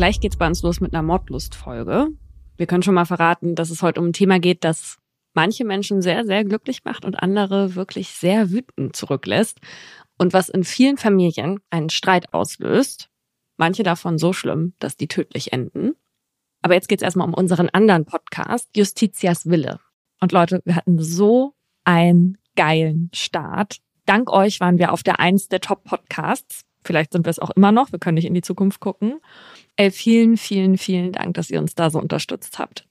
Gleich geht's bei uns los mit einer Mordlust-Folge. Wir können schon mal verraten, dass es heute um ein Thema geht, das manche Menschen sehr, sehr glücklich macht und andere wirklich sehr wütend zurücklässt. Und was in vielen Familien einen Streit auslöst. Manche davon so schlimm, dass die tödlich enden. Aber jetzt geht's erstmal um unseren anderen Podcast, Justitias Wille. Und Leute, wir hatten so einen geilen Start. Dank euch waren wir auf der 1 der Top-Podcasts. Vielleicht sind wir es auch immer noch, wir können nicht in die Zukunft gucken. Vielen, vielen, vielen Dank, dass ihr uns da so unterstützt habt.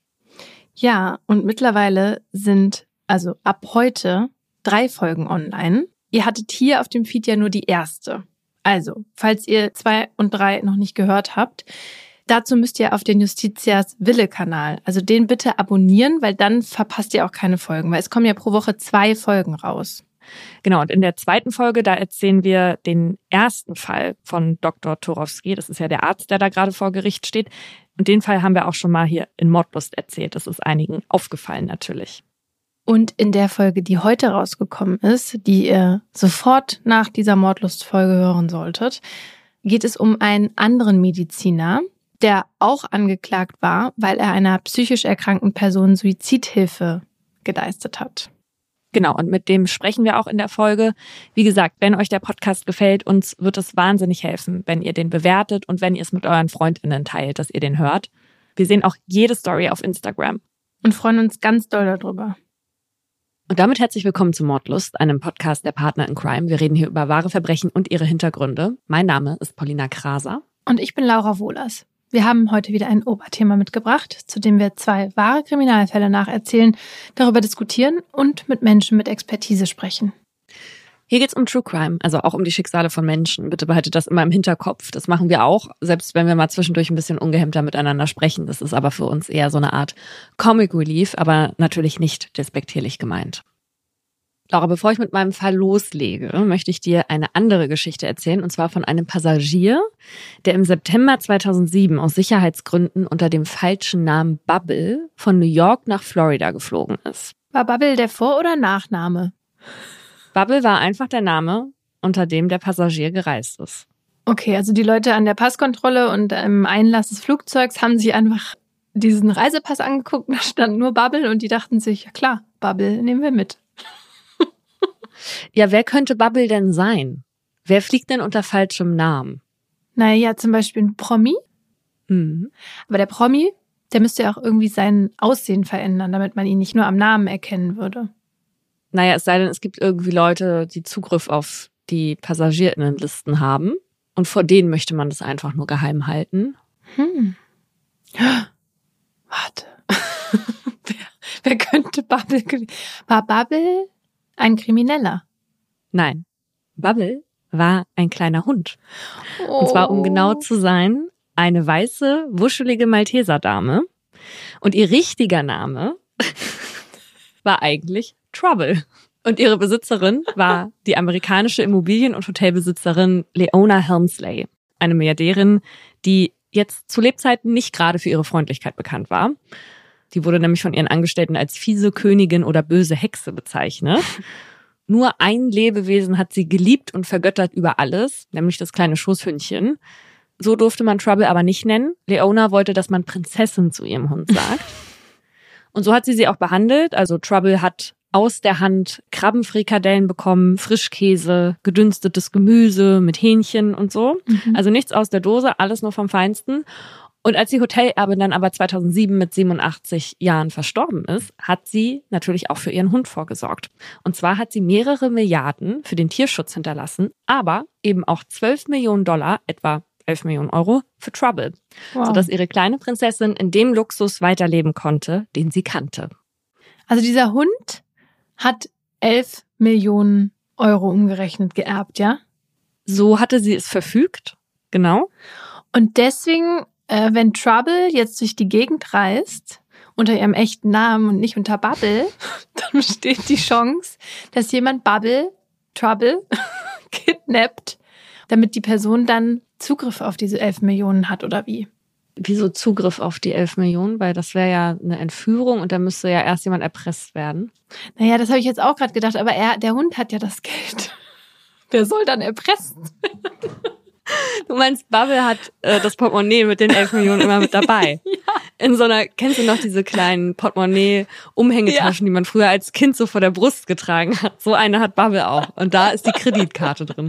Ja, und mittlerweile sind, also ab heute, 3 Folgen online. Ihr hattet hier auf dem Feed ja nur die erste. Also, falls ihr 2 und 3 noch nicht gehört habt, dazu müsst ihr auf den Justitias Wille-Kanal, also den bitte abonnieren, weil dann verpasst ihr auch keine Folgen, weil es kommen ja pro Woche 2 Folgen raus. Genau, und in der zweiten Folge, da erzählen wir den ersten Fall von Dr. Turowski. Das ist ja der Arzt, der da gerade vor Gericht steht. Und den Fall haben wir auch schon mal hier in Mordlust erzählt. Das ist einigen aufgefallen natürlich. Und in der Folge, die heute rausgekommen ist, die ihr sofort nach dieser Mordlust-Folge hören solltet, geht es um einen anderen Mediziner, der auch angeklagt war, weil er einer psychisch erkrankten Person Suizidhilfe geleistet hat. Genau, und mit dem sprechen wir auch in der Folge. Wie gesagt, wenn euch der Podcast gefällt, uns wird es wahnsinnig helfen, wenn ihr den bewertet und wenn ihr es mit euren FreundInnen teilt, dass ihr den hört. Wir sehen auch jede Story auf Instagram. Und freuen uns ganz doll darüber. Und damit herzlich willkommen zu Mordlust, einem Podcast der Partner in Crime. Wir reden hier über wahre Verbrechen und ihre Hintergründe. Mein Name ist Paulina Kraser. Und ich bin Laura Wohlers. Wir haben heute wieder ein Oberthema mitgebracht, zu dem wir 2 wahre Kriminalfälle nacherzählen, darüber diskutieren und mit Menschen mit Expertise sprechen. Hier geht's um True Crime, also auch um die Schicksale von Menschen. Bitte behaltet das immer im Hinterkopf. Das machen wir auch, selbst wenn wir mal zwischendurch ein bisschen ungehemmter miteinander sprechen. Das ist aber für uns eher so eine Art Comic Relief, aber natürlich nicht despektierlich gemeint. Laura, bevor ich mit meinem Fall loslege, möchte ich dir eine andere Geschichte erzählen, und zwar von einem Passagier, der im September 2007 aus Sicherheitsgründen unter dem falschen Namen Bubble von New York nach Florida geflogen ist. War Bubble der Vor- oder Nachname? Bubble war einfach der Name, unter dem der Passagier gereist ist. Okay, also die Leute an der Passkontrolle und im Einlass des Flugzeugs haben sich einfach diesen Reisepass angeguckt, da stand nur Bubble und die dachten sich, ja klar, Bubble nehmen wir mit. Ja, wer könnte Bubble denn sein? Wer fliegt denn unter falschem Namen? Naja, zum Beispiel ein Promi. Mhm. Aber der Promi, der müsste ja auch irgendwie sein Aussehen verändern, damit man ihn nicht nur am Namen erkennen würde. Naja, es sei denn, es gibt irgendwie Leute, die Zugriff auf die PassagierInnenlisten haben. Und vor denen möchte man das einfach nur geheim halten. Warte. Wer könnte Bubble gewesen? War Bubble ein Krimineller? Nein, Bubble war ein kleiner Hund. Und zwar, um genau zu sein, eine weiße, wuschelige Malteserdame. Und ihr richtiger Name war eigentlich Trouble. Und ihre Besitzerin war die amerikanische Immobilien- und Hotelbesitzerin Leona Helmsley. Eine Milliardärin, die jetzt zu Lebzeiten nicht gerade für ihre Freundlichkeit bekannt war. Die wurde nämlich von ihren Angestellten als fiese Königin oder böse Hexe bezeichnet. Nur ein Lebewesen hat sie geliebt und vergöttert über alles, nämlich das kleine Schoßhündchen. So durfte man Trouble aber nicht nennen. Leona wollte, dass man Prinzessin zu ihrem Hund sagt. Und so hat sie auch behandelt. Also Trouble hat aus der Hand Krabbenfrikadellen bekommen, Frischkäse, gedünstetes Gemüse mit Hähnchen und so. Also nichts aus der Dose, alles nur vom Feinsten. Und als die Hotelerbin dann aber 2007 mit 87 Jahren verstorben ist, hat sie natürlich auch für ihren Hund vorgesorgt. Und zwar hat sie mehrere Milliarden für den Tierschutz hinterlassen, aber eben auch $12 Millionen, etwa 11 Millionen Euro, für Trouble. Wow. Sodass ihre kleine Prinzessin in dem Luxus weiterleben konnte, den sie kannte. Also dieser Hund hat 11 Millionen Euro umgerechnet geerbt, ja? So hatte sie es verfügt, genau. Und deswegen, wenn Trouble jetzt durch die Gegend reist, unter ihrem echten Namen und nicht unter Bubble, dann besteht die Chance, dass jemand Trouble, kidnappt, damit die Person dann Zugriff auf diese 11 Millionen hat, oder wie? Wieso Zugriff auf die 11 Millionen? Weil das wäre ja eine Entführung und da müsste ja erst jemand erpresst werden. Naja, das habe ich jetzt auch gerade gedacht, aber der Hund hat ja das Geld. Der soll dann erpresst werden. Du meinst, Bubble hat das Portemonnaie mit den 11 Millionen immer mit dabei. Ja. In so einer, kennst du noch diese kleinen Portemonnaie-Umhängetaschen, die man früher als Kind so vor der Brust getragen hat? So eine hat Bubble auch. Und da ist die Kreditkarte drin.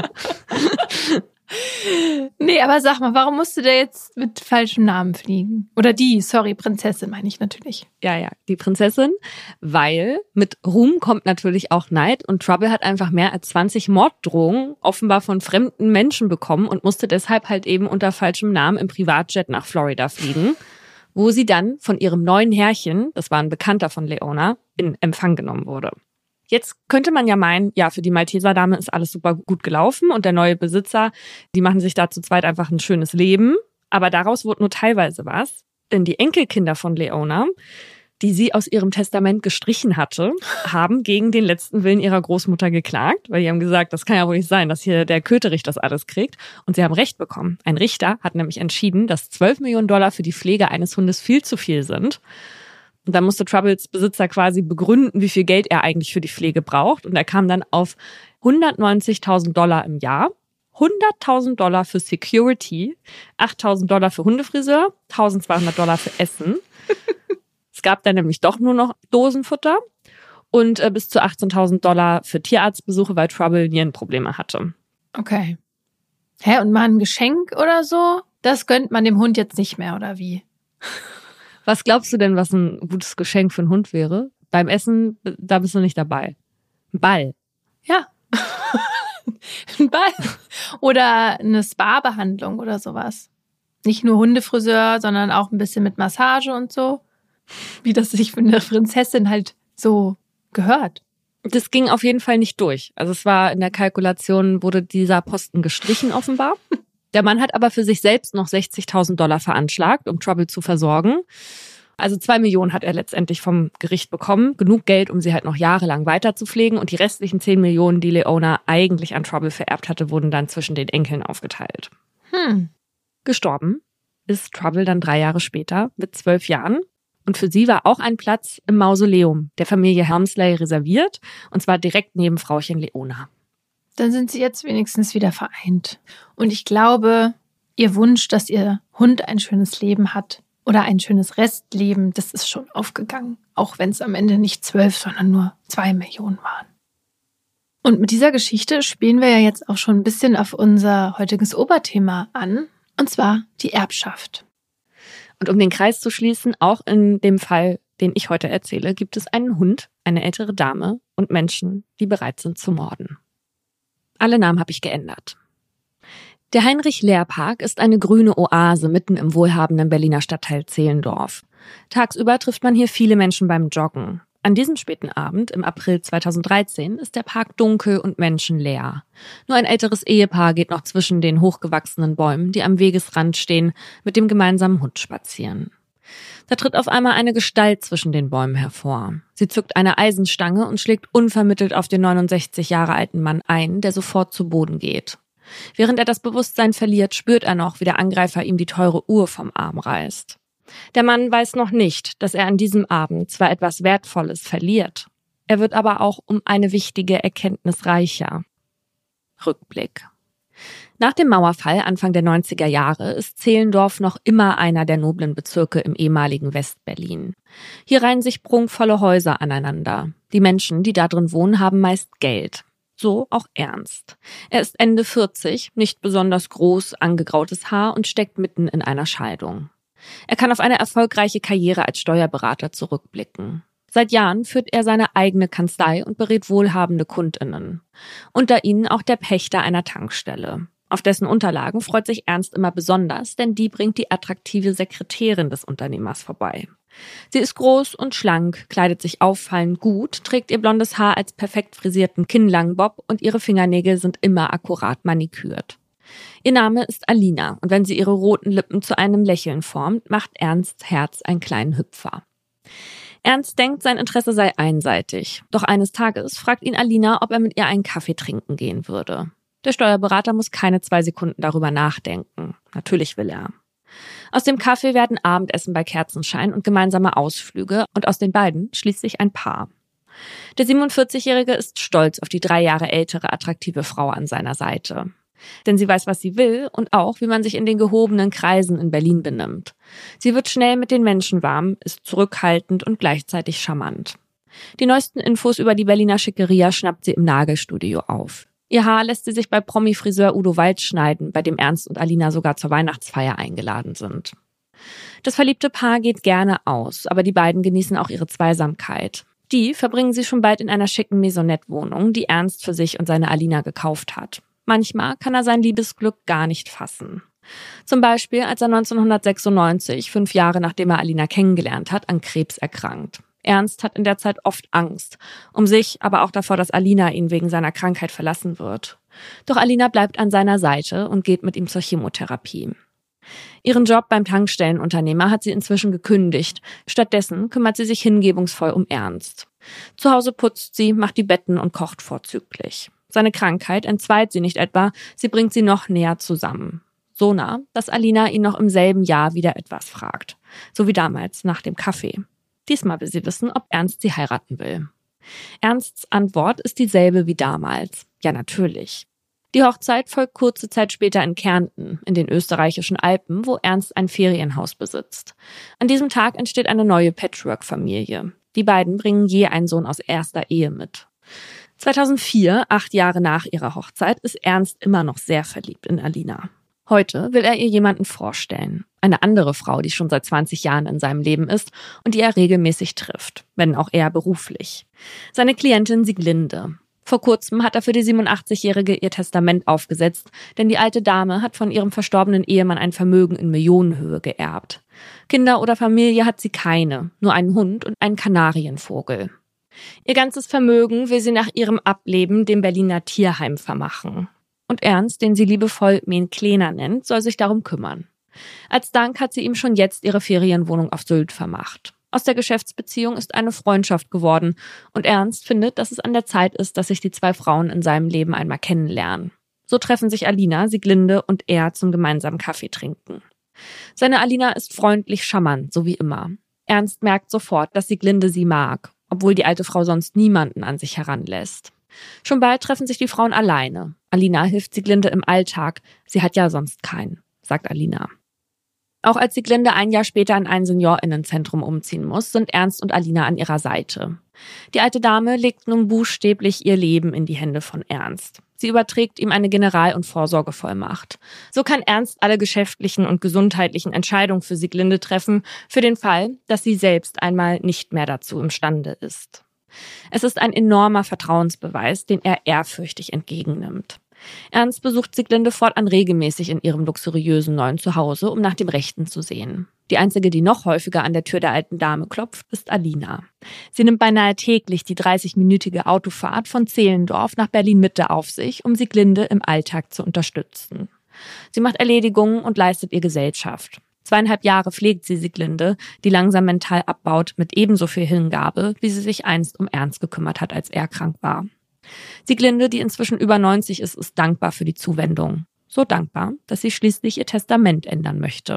Nee, aber sag mal, warum musste der jetzt mit falschem Namen fliegen? Oder Prinzessin meine ich natürlich. Ja, die Prinzessin, weil mit Ruhm kommt natürlich auch Neid und Trouble hat einfach mehr als 20 Morddrohungen offenbar von fremden Menschen bekommen und musste deshalb halt eben unter falschem Namen im Privatjet nach Florida fliegen, wo sie dann von ihrem neuen Herrchen, das war ein Bekannter von Leona, in Empfang genommen wurde. Jetzt könnte man ja meinen, ja, für die Malteser-Dame ist alles super gut gelaufen und der neue Besitzer, die machen sich da zu zweit einfach ein schönes Leben. Aber daraus wurde nur teilweise was, denn die Enkelkinder von Leona, die sie aus ihrem Testament gestrichen hatte, haben gegen den letzten Willen ihrer Großmutter geklagt, weil die haben gesagt, das kann ja wohl nicht sein, dass hier der Köterich das alles kriegt. Und sie haben Recht bekommen. Ein Richter hat nämlich entschieden, dass 12 Millionen Dollar für die Pflege eines Hundes viel zu viel sind. Und dann musste Troubles Besitzer quasi begründen, wie viel Geld er eigentlich für die Pflege braucht. Und er kam dann auf 190.000 Dollar im Jahr, 100.000 Dollar für Security, 8.000 Dollar für Hundefriseur, 1.200 Dollar für Essen. Es gab dann nämlich doch nur noch Dosenfutter und bis zu 18.000 Dollar für Tierarztbesuche, weil Trouble Nierenprobleme hatte. Okay. Und mal ein Geschenk oder so? Das gönnt man dem Hund jetzt nicht mehr, oder wie? Was glaubst du denn, was ein gutes Geschenk für einen Hund wäre? Beim Essen, da bist du nicht dabei. Ein Ball. Ja. Ein Ball. Oder eine Spa-Behandlung oder sowas. Nicht nur Hundefriseur, sondern auch ein bisschen mit Massage und so. Wie das sich für eine Prinzessin halt so gehört. Das ging auf jeden Fall nicht durch. Also es war in der Kalkulation, wurde dieser Posten gestrichen offenbar. Der Mann hat aber für sich selbst noch 60.000 Dollar veranschlagt, um Trouble zu versorgen. Also 2 Millionen hat er letztendlich vom Gericht bekommen. Genug Geld, um sie halt noch jahrelang weiter zu pflegen. Und die restlichen 10 Millionen, die Leona eigentlich an Trouble vererbt hatte, wurden dann zwischen den Enkeln aufgeteilt. Gestorben ist Trouble dann 3 Jahre später mit 12 Jahren. Und für sie war auch ein Platz im Mausoleum der Familie Helmsley reserviert. Und zwar direkt neben Frauchen Leona. Dann sind sie jetzt wenigstens wieder vereint. Und ich glaube, ihr Wunsch, dass ihr Hund ein schönes Leben hat oder ein schönes Restleben, das ist schon aufgegangen. Auch wenn es am Ende nicht 12, sondern nur 2 Millionen waren. Und mit dieser Geschichte spielen wir ja jetzt auch schon ein bisschen auf unser heutiges Oberthema an. Und zwar die Erbschaft. Und um den Kreis zu schließen, auch in dem Fall, den ich heute erzähle, gibt es einen Hund, eine ältere Dame und Menschen, die bereit sind zu morden. Alle Namen habe ich geändert. Der Heinrich-Lehr-Park ist eine grüne Oase mitten im wohlhabenden Berliner Stadtteil Zehlendorf. Tagsüber trifft man hier viele Menschen beim Joggen. An diesem späten Abend, im April 2013, ist der Park dunkel und menschenleer. Nur ein älteres Ehepaar geht noch zwischen den hochgewachsenen Bäumen, die am Wegesrand stehen, mit dem gemeinsamen Hund spazieren. Da tritt auf einmal eine Gestalt zwischen den Bäumen hervor. Sie zückt eine Eisenstange und schlägt unvermittelt auf den 69 Jahre alten Mann ein, der sofort zu Boden geht. Während er das Bewusstsein verliert, spürt er noch, wie der Angreifer ihm die teure Uhr vom Arm reißt. Der Mann weiß noch nicht, dass er an diesem Abend zwar etwas Wertvolles verliert, er wird aber auch um eine wichtige Erkenntnis reicher. Rückblick. Nach dem Mauerfall Anfang der 90er Jahre ist Zehlendorf noch immer einer der noblen Bezirke im ehemaligen Westberlin. Hier reihen sich prunkvolle Häuser aneinander. Die Menschen, die da drin wohnen, haben meist Geld. So auch Ernst. Er ist Ende 40, nicht besonders groß, angegrautes Haar und steckt mitten in einer Scheidung. Er kann auf eine erfolgreiche Karriere als Steuerberater zurückblicken. Seit Jahren führt er seine eigene Kanzlei und berät wohlhabende KundInnen. Unter ihnen auch der Pächter einer Tankstelle. Auf dessen Unterlagen freut sich Ernst immer besonders, denn die bringt die attraktive Sekretärin des Unternehmers vorbei. Sie ist groß und schlank, kleidet sich auffallend gut, trägt ihr blondes Haar als perfekt frisierten kinnlangen Bob und ihre Fingernägel sind immer akkurat manikürt. Ihr Name ist Alina und wenn sie ihre roten Lippen zu einem Lächeln formt, macht Ernsts Herz einen kleinen Hüpfer. Ernst denkt, sein Interesse sei einseitig. Doch eines Tages fragt ihn Alina, ob er mit ihr einen Kaffee trinken gehen würde. Der Steuerberater muss keine 2 Sekunden darüber nachdenken. Natürlich will er. Aus dem Kaffee werden Abendessen bei Kerzenschein und gemeinsame Ausflüge und aus den beiden schließt sich ein Paar. Der 47-Jährige ist stolz auf die 3 Jahre ältere, attraktive Frau an seiner Seite. Denn sie weiß, was sie will und auch, wie man sich in den gehobenen Kreisen in Berlin benimmt. Sie wird schnell mit den Menschen warm, ist zurückhaltend und gleichzeitig charmant. Die neuesten Infos über die Berliner Schickeria schnappt sie im Nagelstudio auf. Ihr Haar lässt sie sich bei Promi-Friseur Udo Waldt schneiden, bei dem Ernst und Alina sogar zur Weihnachtsfeier eingeladen sind. Das verliebte Paar geht gerne aus, aber die beiden genießen auch ihre Zweisamkeit. Die verbringen sie schon bald in einer schicken Maisonette-Wohnung, die Ernst für sich und seine Alina gekauft hat. Manchmal kann er sein Liebesglück gar nicht fassen. Zum Beispiel, als er 1996, 5 Jahre nachdem er Alina kennengelernt hat, an Krebs erkrankt. Ernst hat in der Zeit oft Angst, um sich, aber auch davor, dass Alina ihn wegen seiner Krankheit verlassen wird. Doch Alina bleibt an seiner Seite und geht mit ihm zur Chemotherapie. Ihren Job beim Tankstellenunternehmer hat sie inzwischen gekündigt. Stattdessen kümmert sie sich hingebungsvoll um Ernst. Zu Hause putzt sie, macht die Betten und kocht vorzüglich. Seine Krankheit entzweit sie nicht etwa, sie bringt sie noch näher zusammen. So nah, dass Alina ihn noch im selben Jahr wieder etwas fragt. So wie damals nach dem Kaffee. Diesmal will sie wissen, ob Ernst sie heiraten will. Ernsts Antwort ist dieselbe wie damals. Ja, natürlich. Die Hochzeit folgt kurze Zeit später in Kärnten, in den österreichischen Alpen, wo Ernst ein Ferienhaus besitzt. An diesem Tag entsteht eine neue Patchwork-Familie. Die beiden bringen je einen Sohn aus erster Ehe mit. 2004, 8 Jahre nach ihrer Hochzeit, ist Ernst immer noch sehr verliebt in Alina. Heute will er ihr jemanden vorstellen. Eine andere Frau, die schon seit 20 Jahren in seinem Leben ist und die er regelmäßig trifft, wenn auch eher beruflich. Seine Klientin Sieglinde. Vor kurzem hat er für die 87-Jährige ihr Testament aufgesetzt, denn die alte Dame hat von ihrem verstorbenen Ehemann ein Vermögen in Millionenhöhe geerbt. Kinder oder Familie hat sie keine, nur einen Hund und einen Kanarienvogel. Ihr ganzes Vermögen will sie nach ihrem Ableben dem Berliner Tierheim vermachen. Und Ernst, den sie liebevoll Mien Klener nennt, soll sich darum kümmern. Als Dank hat sie ihm schon jetzt ihre Ferienwohnung auf Sylt vermacht. Aus der Geschäftsbeziehung ist eine Freundschaft geworden und Ernst findet, dass es an der Zeit ist, dass sich die 2 Frauen in seinem Leben einmal kennenlernen. So treffen sich Alina, Sieglinde und er zum gemeinsamen Kaffee trinken. Seine Alina ist freundlich charmant, so wie immer. Ernst merkt sofort, dass Sieglinde sie mag, obwohl die alte Frau sonst niemanden an sich heranlässt. Schon bald treffen sich die Frauen alleine. Alina hilft Sieglinde im Alltag. Sie hat ja sonst keinen, sagt Alina. Auch als Sieglinde ein Jahr später in ein SeniorInnenzentrum umziehen muss, sind Ernst und Alina an ihrer Seite. Die alte Dame legt nun buchstäblich ihr Leben in die Hände von Ernst. Sie überträgt ihm eine General- und Vorsorgevollmacht. So kann Ernst alle geschäftlichen und gesundheitlichen Entscheidungen für Sieglinde treffen, für den Fall, dass sie selbst einmal nicht mehr dazu imstande ist. Es ist ein enormer Vertrauensbeweis, den er ehrfürchtig entgegennimmt. Ernst besucht Sieglinde fortan regelmäßig in ihrem luxuriösen neuen Zuhause, um nach dem Rechten zu sehen. Die einzige, die noch häufiger an der Tür der alten Dame klopft, ist Alina. Sie nimmt beinahe täglich die 30-minütige Autofahrt von Zehlendorf nach Berlin-Mitte auf sich, um Sieglinde im Alltag zu unterstützen. Sie macht Erledigungen und leistet ihr Gesellschaft. 2,5 Jahre pflegt sie Sieglinde, die langsam mental abbaut, mit ebenso viel Hingabe, wie sie sich einst um Ernst gekümmert hat, als er krank war. Sieglinde, die inzwischen über 90 ist, ist dankbar für die Zuwendung. So dankbar, dass sie schließlich ihr Testament ändern möchte.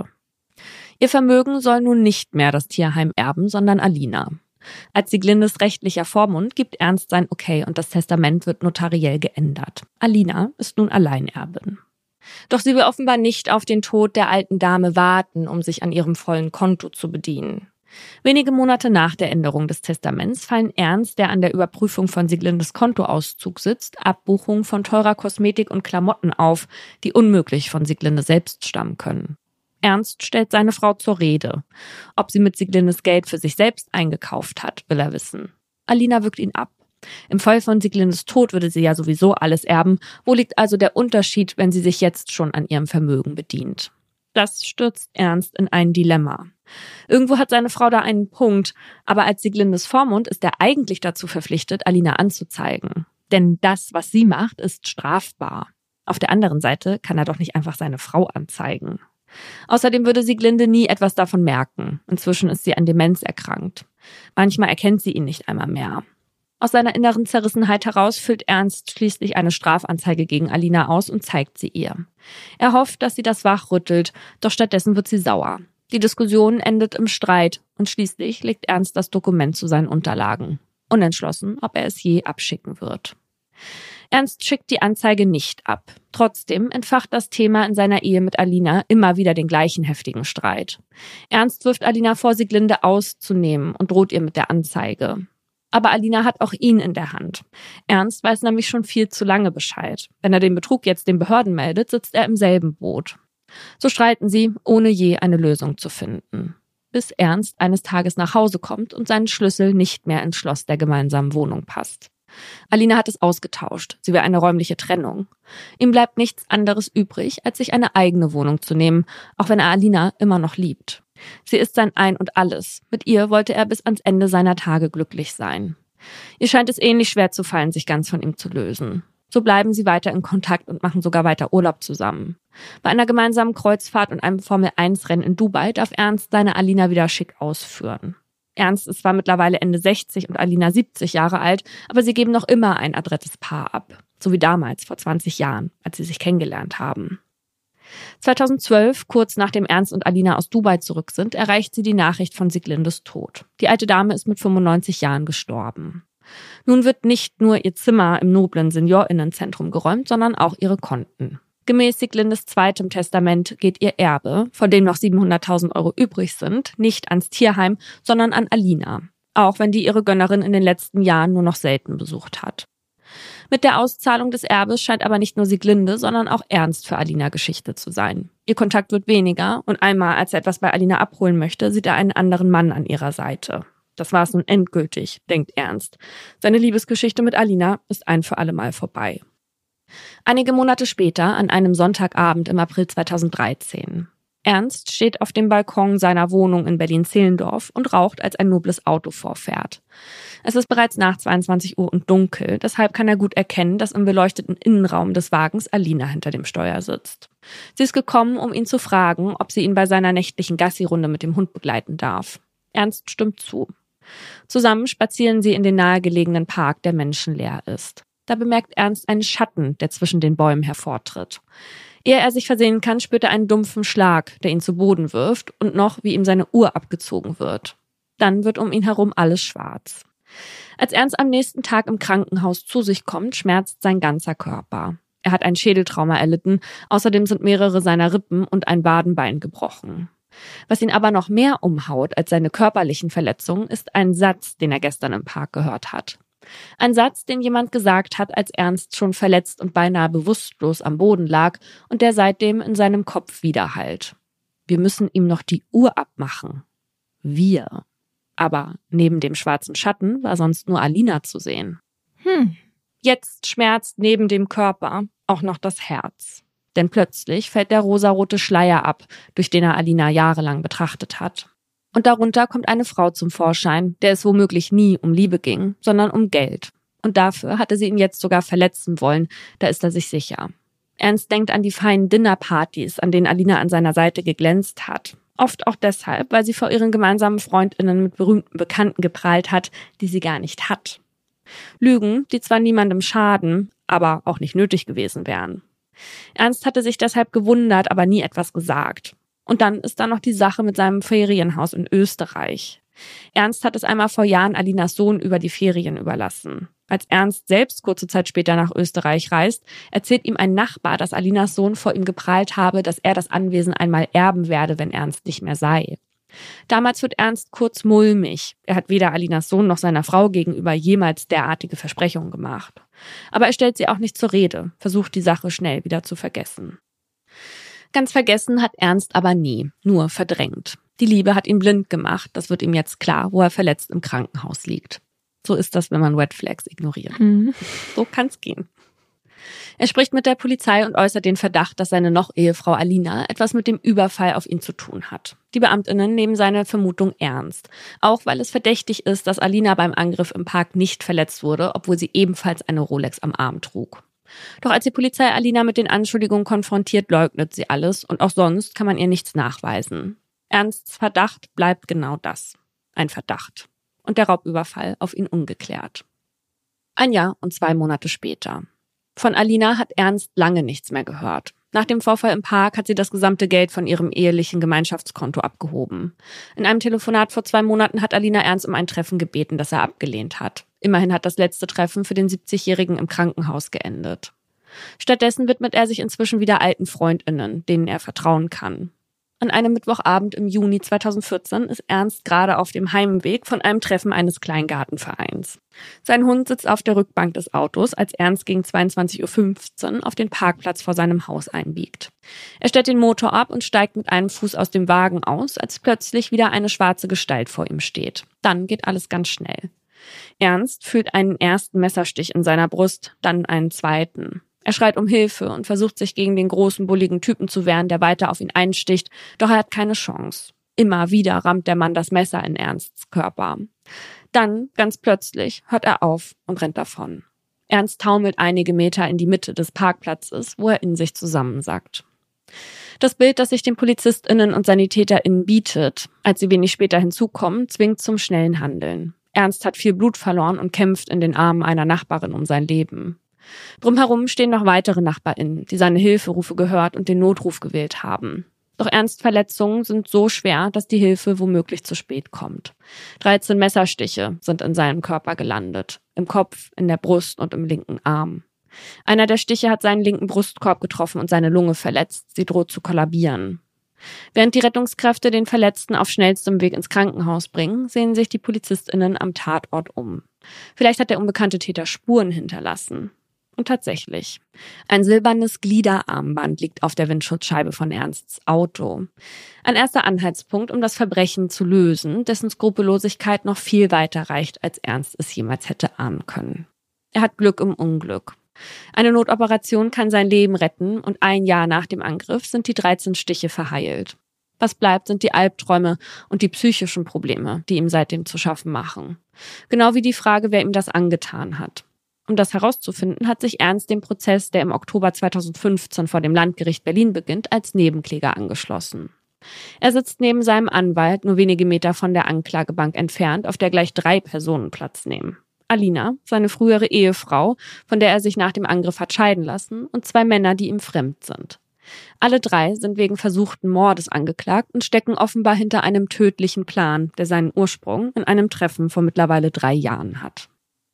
Ihr Vermögen soll nun nicht mehr das Tierheim erben, sondern Alina. Als Sieglindes rechtlicher Vormund gibt Ernst sein Okay und das Testament wird notariell geändert. Alina ist nun Alleinerbin. Doch sie will offenbar nicht auf den Tod der alten Dame warten, um sich an ihrem vollen Konto zu bedienen. Wenige Monate nach der Änderung des Testaments fallen Ernst, der an der Überprüfung von Sieglindes Kontoauszug sitzt, Abbuchungen von teurer Kosmetik und Klamotten auf, die unmöglich von Sieglinde selbst stammen können. Ernst stellt seine Frau zur Rede. Ob sie mit Sieglindes Geld für sich selbst eingekauft hat, will er wissen. Alina wirkt ihn ab. Im Fall von Sieglindes Tod würde sie ja sowieso alles erben. Wo liegt also der Unterschied, wenn sie sich jetzt schon an ihrem Vermögen bedient? Das stürzt Ernst in ein Dilemma. Irgendwo hat seine Frau da einen Punkt, aber als Sieglindes Vormund ist er eigentlich dazu verpflichtet, Alina anzuzeigen. Denn das, was sie macht, ist strafbar. Auf der anderen Seite kann er doch nicht einfach seine Frau anzeigen. Außerdem würde Sieglinde nie etwas davon merken. Inzwischen ist sie an Demenz erkrankt. Manchmal erkennt sie ihn nicht einmal mehr. Aus seiner inneren Zerrissenheit heraus füllt Ernst schließlich eine Strafanzeige gegen Alina aus und zeigt sie ihr. Er hofft, dass sie das wachrüttelt, doch stattdessen wird sie sauer. Die Diskussion endet im Streit und schließlich legt Ernst das Dokument zu seinen Unterlagen. Unentschlossen, ob er es je abschicken wird. Ernst schickt die Anzeige nicht ab. Trotzdem entfacht das Thema in seiner Ehe mit Alina immer wieder den gleichen heftigen Streit. Ernst wirft Alina vor, Sieglinde auszunehmen und droht ihr mit der Anzeige. Aber Alina hat auch ihn in der Hand. Ernst weiß nämlich schon viel zu lange Bescheid. Wenn er den Betrug jetzt den Behörden meldet, sitzt er im selben Boot. So streiten sie, ohne je eine Lösung zu finden. Bis Ernst eines Tages nach Hause kommt und sein Schlüssel nicht mehr ins Schloss der gemeinsamen Wohnung passt. Alina hat es ausgetauscht. Sie will eine räumliche Trennung. Ihm bleibt nichts anderes übrig, als sich eine eigene Wohnung zu nehmen, auch wenn er Alina immer noch liebt. Sie ist sein Ein und Alles. Mit ihr wollte er bis ans Ende seiner Tage glücklich sein. Ihr scheint es ähnlich schwer zu fallen, sich ganz von ihm zu lösen. So bleiben sie weiter in Kontakt und machen sogar weiter Urlaub zusammen. Bei einer gemeinsamen Kreuzfahrt und einem Formel-1-Rennen in Dubai darf Ernst seine Alina wieder schick ausführen. Ernst ist zwar mittlerweile Ende 60 und Alina 70 Jahre alt, aber sie geben noch immer ein adrettes Paar ab. So wie damals, vor 20 Jahren, als sie sich kennengelernt haben. 2012, kurz nachdem Ernst und Alina aus Dubai zurück sind, erreicht sie die Nachricht von Sieglindes Tod. Die alte Dame ist mit 95 Jahren gestorben. Nun wird nicht nur ihr Zimmer im noblen SeniorInnenzentrum geräumt, sondern auch ihre Konten. Gemäß Sieglindes zweitem Testament geht ihr Erbe, von dem noch 700.000 Euro übrig sind, nicht ans Tierheim, sondern an Alina. Auch wenn die ihre Gönnerin in den letzten Jahren nur noch selten besucht hat. Mit der Auszahlung des Erbes scheint aber nicht nur Sieglinde, sondern auch Ernst für Alina Geschichte zu sein. Ihr Kontakt wird weniger und einmal, als er etwas bei Alina abholen möchte, sieht er einen anderen Mann an ihrer Seite. Das war es nun endgültig, denkt Ernst. Seine Liebesgeschichte mit Alina ist ein für alle Mal vorbei. Einige Monate später, an einem Sonntagabend im April 2013. Ernst steht auf dem Balkon seiner Wohnung in Berlin-Zehlendorf und raucht, als ein nobles Auto vorfährt. Es ist bereits nach 22 Uhr und dunkel, deshalb kann er gut erkennen, dass im beleuchteten Innenraum des Wagens Alina hinter dem Steuer sitzt. Sie ist gekommen, um ihn zu fragen, ob sie ihn bei seiner nächtlichen Gassi-Runde mit dem Hund begleiten darf. Ernst stimmt zu. Zusammen spazieren sie in den nahegelegenen Park, der menschenleer ist. Da bemerkt Ernst einen Schatten, der zwischen den Bäumen hervortritt. Ehe er sich versehen kann, spürt er einen dumpfen Schlag, der ihn zu Boden wirft und noch, wie ihm seine Uhr abgezogen wird. Dann wird um ihn herum alles schwarz. Als Ernst am nächsten Tag im Krankenhaus zu sich kommt, schmerzt sein ganzer Körper. Er hat ein Schädeltrauma erlitten, außerdem sind mehrere seiner Rippen und ein Wadenbein gebrochen. Was ihn aber noch mehr umhaut als seine körperlichen Verletzungen, ist ein Satz, den er gestern im Park gehört hat. Ein Satz, den jemand gesagt hat, als Ernst schon verletzt und beinahe bewusstlos am Boden lag und der seitdem in seinem Kopf widerhallt. Wir müssen ihm noch die Uhr abmachen. Wir. Aber neben dem schwarzen Schatten war sonst nur Alina zu sehen. Jetzt schmerzt neben dem Körper auch noch das Herz. Denn plötzlich fällt der rosarote Schleier ab, durch den er Alina jahrelang betrachtet hat. Und darunter kommt eine Frau zum Vorschein, der es womöglich nie um Liebe ging, sondern um Geld. Und dafür hatte sie ihn jetzt sogar verletzen wollen, da ist er sich sicher. Ernst denkt an die feinen Dinnerpartys, an denen Alina an seiner Seite geglänzt hat. Oft auch deshalb, weil sie vor ihren gemeinsamen FreundInnen mit berühmten Bekannten geprahlt hat, die sie gar nicht hat. Lügen, die zwar niemandem schaden, aber auch nicht nötig gewesen wären. Ernst hatte sich deshalb gewundert, aber nie etwas gesagt. Und dann ist da noch die Sache mit seinem Ferienhaus in Österreich. Ernst hat es einmal vor Jahren Alinas Sohn über die Ferien überlassen. Als Ernst selbst kurze Zeit später nach Österreich reist, erzählt ihm ein Nachbar, dass Alinas Sohn vor ihm geprahlt habe, dass er das Anwesen einmal erben werde, wenn Ernst nicht mehr sei. Damals wird Ernst kurz mulmig. Er hat weder Alinas Sohn noch seiner Frau gegenüber jemals derartige Versprechungen gemacht. Aber er stellt sie auch nicht zur Rede, versucht die Sache schnell wieder zu vergessen. Ganz vergessen hat Ernst aber nie, nur verdrängt. Die Liebe hat ihn blind gemacht, das wird ihm jetzt klar, wo er verletzt im Krankenhaus liegt. So ist das, wenn man Red Flags ignoriert. So kann's gehen. Er spricht mit der Polizei und äußert den Verdacht, dass seine Noch-Ehefrau Alina etwas mit dem Überfall auf ihn zu tun hat. Die BeamtInnen nehmen seine Vermutung ernst, auch weil es verdächtig ist, dass Alina beim Angriff im Park nicht verletzt wurde, obwohl sie ebenfalls eine Rolex am Arm trug. Doch als die Polizei Alina mit den Anschuldigungen konfrontiert, leugnet sie alles und auch sonst kann man ihr nichts nachweisen. Ernsts Verdacht bleibt genau das, ein Verdacht. Und der Raubüberfall auf ihn ungeklärt. 1 Jahr und 2 Monate später. Von Alina hat Ernst lange nichts mehr gehört. Nach dem Vorfall im Park hat sie das gesamte Geld von ihrem ehelichen Gemeinschaftskonto abgehoben. In einem Telefonat vor 2 Monaten hat Alina Ernst um ein Treffen gebeten, das er abgelehnt hat. Immerhin hat das letzte Treffen für den 70-Jährigen im Krankenhaus geendet. Stattdessen widmet er sich inzwischen wieder alten FreundInnen, denen er vertrauen kann. An einem Mittwochabend im Juni 2014 ist Ernst gerade auf dem Heimweg von einem Treffen eines Kleingartenvereins. Sein Hund sitzt auf der Rückbank des Autos, als Ernst gegen 22:15 Uhr auf den Parkplatz vor seinem Haus einbiegt. Er stellt den Motor ab und steigt mit einem Fuß aus dem Wagen aus, als plötzlich wieder eine schwarze Gestalt vor ihm steht. Dann geht alles ganz schnell. Ernst fühlt einen ersten Messerstich in seiner Brust, dann einen zweiten. Er schreit um Hilfe und versucht sich gegen den großen, bulligen Typen zu wehren, der weiter auf ihn einsticht, doch er hat keine Chance. Immer wieder rammt der Mann das Messer in Ernsts Körper. Dann, ganz plötzlich, hört er auf und rennt davon. Ernst taumelt einige Meter in die Mitte des Parkplatzes, wo er in sich zusammensackt. Das Bild, das sich den PolizistInnen und SanitäterInnen bietet, als sie wenig später hinzukommen, zwingt zum schnellen Handeln. Ernst hat viel Blut verloren und kämpft in den Armen einer Nachbarin um sein Leben. Drumherum stehen noch weitere NachbarInnen, die seine Hilferufe gehört und den Notruf gewählt haben. Doch Ernsts Verletzungen sind so schwer, dass die Hilfe womöglich zu spät kommt. 13 Messerstiche sind in seinem Körper gelandet. Im Kopf, in der Brust und im linken Arm. Einer der Stiche hat seinen linken Brustkorb getroffen und seine Lunge verletzt. Sie droht zu kollabieren. Während die Rettungskräfte den Verletzten auf schnellstem Weg ins Krankenhaus bringen, sehen sich die PolizistInnen am Tatort um. Vielleicht hat der unbekannte Täter Spuren hinterlassen. Und tatsächlich. Ein silbernes Gliederarmband liegt auf der Windschutzscheibe von Ernsts Auto. Ein erster Anhaltspunkt, um das Verbrechen zu lösen, dessen Skrupellosigkeit noch viel weiter reicht, als Ernst es jemals hätte ahnen können. Er hat Glück im Unglück. Eine Notoperation kann sein Leben retten und 1 Jahr nach dem Angriff sind die 13 Stiche verheilt. Was bleibt, sind die Albträume und die psychischen Probleme, die ihm seitdem zu schaffen machen. Genau wie die Frage, wer ihm das angetan hat. Um das herauszufinden, hat sich Ernst dem Prozess, der im Oktober 2015 vor dem Landgericht Berlin beginnt, als Nebenkläger angeschlossen. Er sitzt neben seinem Anwalt nur wenige Meter von der Anklagebank entfernt, auf der gleich 3 Personen Platz nehmen. Alina, seine frühere Ehefrau, von der er sich nach dem Angriff hat scheiden lassen, und 2 Männer, die ihm fremd sind. Alle 3 sind wegen versuchten Mordes angeklagt und stecken offenbar hinter einem tödlichen Plan, der seinen Ursprung in einem Treffen vor mittlerweile 3 Jahren hat.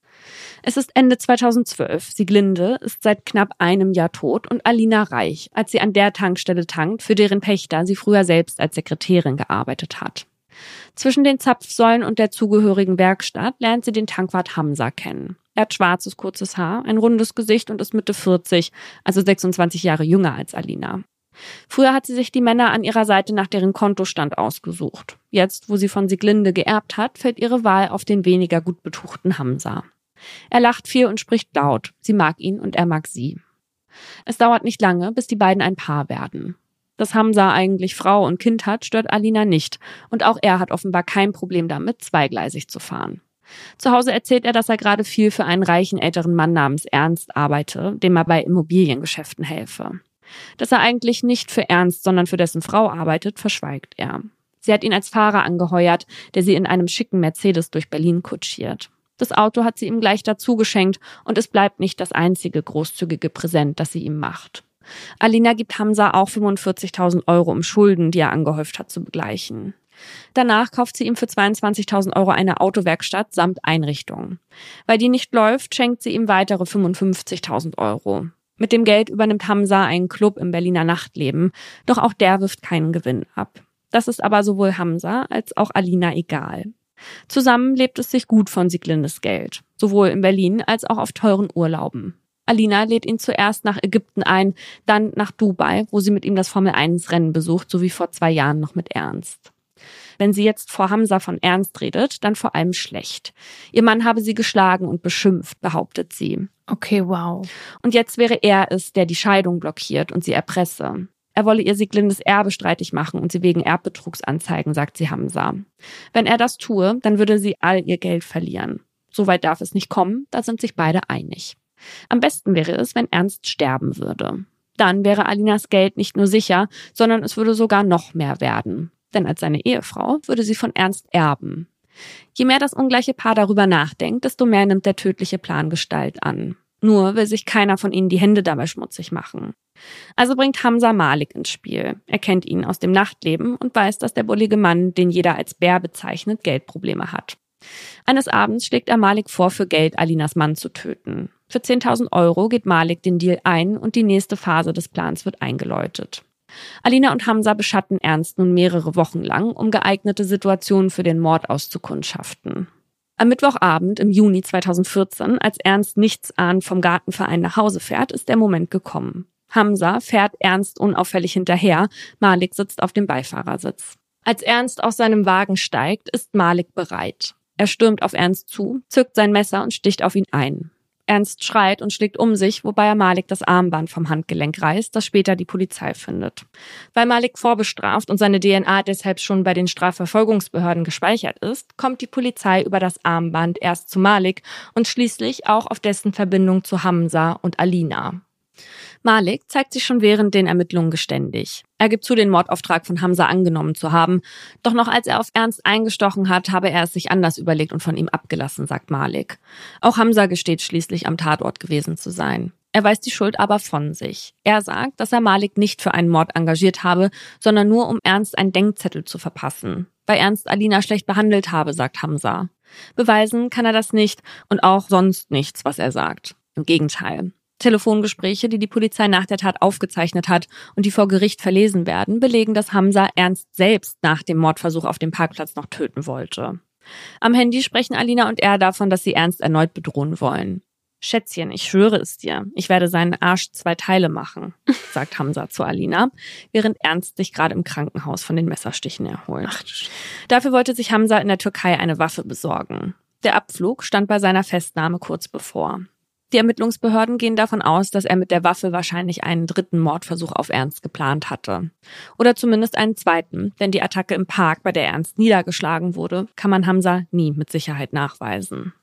Es ist Ende 2012. Sieglinde ist seit knapp einem Jahr tot und Alina reich, als sie an der Tankstelle tankt, für deren Pächter sie früher selbst als Sekretärin gearbeitet hat. Zwischen den Zapfsäulen und der zugehörigen Werkstatt lernt sie den Tankwart Hamza kennen. Er hat schwarzes, kurzes Haar, ein rundes Gesicht und ist Mitte 40, also 26 Jahre jünger als Alina. Früher hat sie sich die Männer an ihrer Seite nach deren Kontostand ausgesucht. Jetzt, wo sie von Sieglinde geerbt hat, fällt ihre Wahl auf den weniger gut betuchten Hamza. Er lacht viel und spricht laut. Sie mag ihn und er mag sie. Es dauert nicht lange, bis die beiden ein Paar werden. Dass Hamza eigentlich Frau und Kind hat, stört Alina nicht. Und auch er hat offenbar kein Problem damit, zweigleisig zu fahren. Zu Hause erzählt er, dass er gerade viel für einen reichen älteren Mann namens Ernst arbeite, dem er bei Immobiliengeschäften helfe. Dass er eigentlich nicht für Ernst, sondern für dessen Frau arbeitet, verschweigt er. Sie hat ihn als Fahrer angeheuert, der sie in einem schicken Mercedes durch Berlin kutschiert. Das Auto hat sie ihm gleich dazu geschenkt und es bleibt nicht das einzige großzügige Präsent, das sie ihm macht. Alina gibt Hamza auch 45.000 Euro, um Schulden, die er angehäuft hat, zu begleichen. Danach kauft sie ihm für 22.000 Euro eine Autowerkstatt samt Einrichtung. Weil die nicht läuft, schenkt sie ihm weitere 55.000 Euro. Mit dem Geld übernimmt Hamza einen Club im Berliner Nachtleben, doch auch der wirft keinen Gewinn ab. Das ist aber sowohl Hamza als auch Alina egal. Zusammen lebt es sich gut von Sieglindes Geld, sowohl in Berlin als auch auf teuren Urlauben. Alina lädt ihn zuerst nach Ägypten ein, dann nach Dubai, wo sie mit ihm das Formel-1-Rennen besucht, so wie vor 2 Jahren noch mit Ernst. Wenn sie jetzt vor Hamza von Ernst redet, dann vor allem schlecht. Ihr Mann habe sie geschlagen und beschimpft, behauptet sie. Okay, wow. Und jetzt wäre er es, der die Scheidung blockiert und sie erpresse. Er wolle ihr Sieglindes Erbe streitig machen und sie wegen Erbbetrugs anzeigen, sagt sie Hamza. Wenn er das tue, dann würde sie all ihr Geld verlieren. Soweit darf es nicht kommen, da sind sich beide einig. Am besten wäre es, wenn Ernst sterben würde. Dann wäre Alinas Geld nicht nur sicher, sondern es würde sogar noch mehr werden. Denn als seine Ehefrau würde sie von Ernst erben. Je mehr das ungleiche Paar darüber nachdenkt, desto mehr nimmt der tödliche Plan Gestalt an. Nur will sich keiner von ihnen die Hände dabei schmutzig machen. Also bringt Hamza Malik ins Spiel. Er kennt ihn aus dem Nachtleben und weiß, dass der bullige Mann, den jeder als Bär bezeichnet, Geldprobleme hat. Eines Abends schlägt er Malik vor, für Geld Alinas Mann zu töten. Für 10.000 € geht Malik den Deal ein und die nächste Phase des Plans wird eingeläutet. Alina und Hamza beschatten Ernst nun mehrere Wochen lang, um geeignete Situationen für den Mord auszukundschaften. Am Mittwochabend im Juni 2014, als Ernst nichtsahnend vom Gartenverein nach Hause fährt, ist der Moment gekommen. Hamza fährt Ernst unauffällig hinterher, Malik sitzt auf dem Beifahrersitz. Als Ernst aus seinem Wagen steigt, ist Malik bereit. Er stürmt auf Ernst zu, zückt sein Messer und sticht auf ihn ein. Ernst schreit und schlägt um sich, wobei er Malik das Armband vom Handgelenk reißt, das später die Polizei findet. Weil Malik vorbestraft und seine DNA deshalb schon bei den Strafverfolgungsbehörden gespeichert ist, kommt die Polizei über das Armband erst zu Malik und schließlich auch auf dessen Verbindung zu Hamza und Alina. Malik zeigt sich schon während den Ermittlungen geständig. Er gibt zu, den Mordauftrag von Hamza angenommen zu haben. Doch noch als er auf Ernst eingestochen hat, habe er es sich anders überlegt und von ihm abgelassen, sagt Malik. Auch Hamza gesteht schließlich, am Tatort gewesen zu sein. Er weist die Schuld aber von sich. Er sagt, dass er Malik nicht für einen Mord engagiert habe, sondern nur, um Ernst einen Denkzettel zu verpassen. Weil Ernst Alina schlecht behandelt habe, sagt Hamza. Beweisen kann er das nicht und auch sonst nichts, was er sagt. Im Gegenteil. Telefongespräche, die die Polizei nach der Tat aufgezeichnet hat und die vor Gericht verlesen werden, belegen, dass Hamza Ernst selbst nach dem Mordversuch auf dem Parkplatz noch töten wollte. Am Handy sprechen Alina und er davon, dass sie Ernst erneut bedrohen wollen. »Schätzchen, ich schwöre es dir, ich werde seinen Arsch 2 Teile machen«, sagt Hamza zu Alina, während Ernst sich gerade im Krankenhaus von den Messerstichen erholt. Dafür wollte sich Hamza in der Türkei eine Waffe besorgen. Der Abflug stand bei seiner Festnahme kurz bevor. Die Ermittlungsbehörden gehen davon aus, dass er mit der Waffe wahrscheinlich einen 3. Mordversuch auf Ernst geplant hatte. Oder zumindest einen 2., denn die Attacke im Park, bei der Ernst niedergeschlagen wurde, kann man Hamza nie mit Sicherheit nachweisen.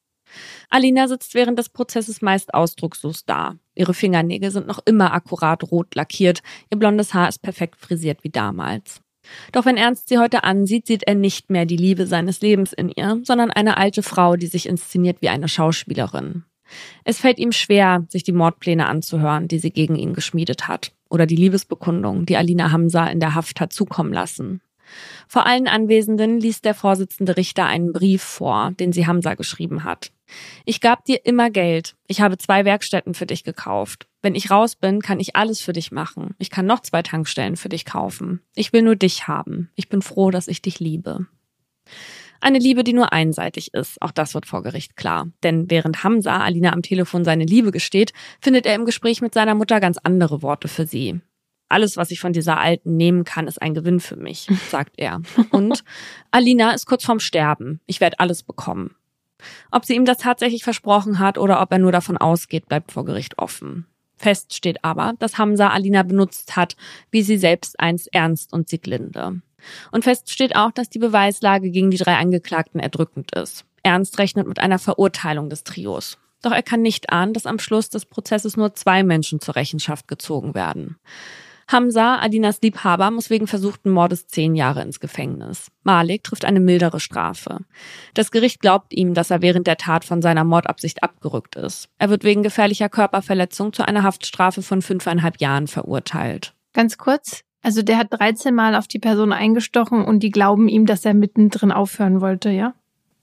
Alina sitzt während des Prozesses meist ausdruckslos da. Ihre Fingernägel sind noch immer akkurat rot lackiert, ihr blondes Haar ist perfekt frisiert wie damals. Doch wenn Ernst sie heute ansieht, sieht er nicht mehr die Liebe seines Lebens in ihr, sondern eine alte Frau, die sich inszeniert wie eine Schauspielerin. Es fällt ihm schwer, sich die Mordpläne anzuhören, die sie gegen ihn geschmiedet hat, oder die Liebesbekundung, die Alina Hamza in der Haft hat zukommen lassen. Vor allen Anwesenden liest der Vorsitzende Richter einen Brief vor, den sie Hamza geschrieben hat. »Ich gab dir immer Geld. Ich habe 2 Werkstätten für dich gekauft. Wenn ich raus bin, kann ich alles für dich machen. Ich kann noch 2 Tankstellen für dich kaufen. Ich will nur dich haben. Ich bin froh, dass ich dich liebe.« Eine Liebe, die nur einseitig ist, auch das wird vor Gericht klar. Denn während Hamza Alina am Telefon seine Liebe gesteht, findet er im Gespräch mit seiner Mutter ganz andere Worte für sie. »Alles, was ich von dieser Alten nehmen kann, ist ein Gewinn für mich«, sagt er. Und Alina ist kurz vorm Sterben. Ich werde alles bekommen. Ob sie ihm das tatsächlich versprochen hat oder ob er nur davon ausgeht, bleibt vor Gericht offen. Fest steht aber, dass Hamza Alina benutzt hat, wie sie selbst einst Ernst und Sieglinde. Und fest steht auch, dass die Beweislage gegen die 3 Angeklagten erdrückend ist. Ernst rechnet mit einer Verurteilung des Trios. Doch er kann nicht ahnen, dass am Schluss des Prozesses nur 2 Menschen zur Rechenschaft gezogen werden. Hamza, Alinas Liebhaber, muss wegen versuchten Mordes 10 Jahre ins Gefängnis. Malik trifft eine mildere Strafe. Das Gericht glaubt ihm, dass er während der Tat von seiner Mordabsicht abgerückt ist. Er wird wegen gefährlicher Körperverletzung zu einer Haftstrafe von 5,5 Jahren verurteilt. Ganz kurz, also der hat 13 Mal auf die Person eingestochen und die glauben ihm, dass er mittendrin aufhören wollte, ja?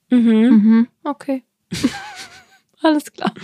Okay. Alles klar.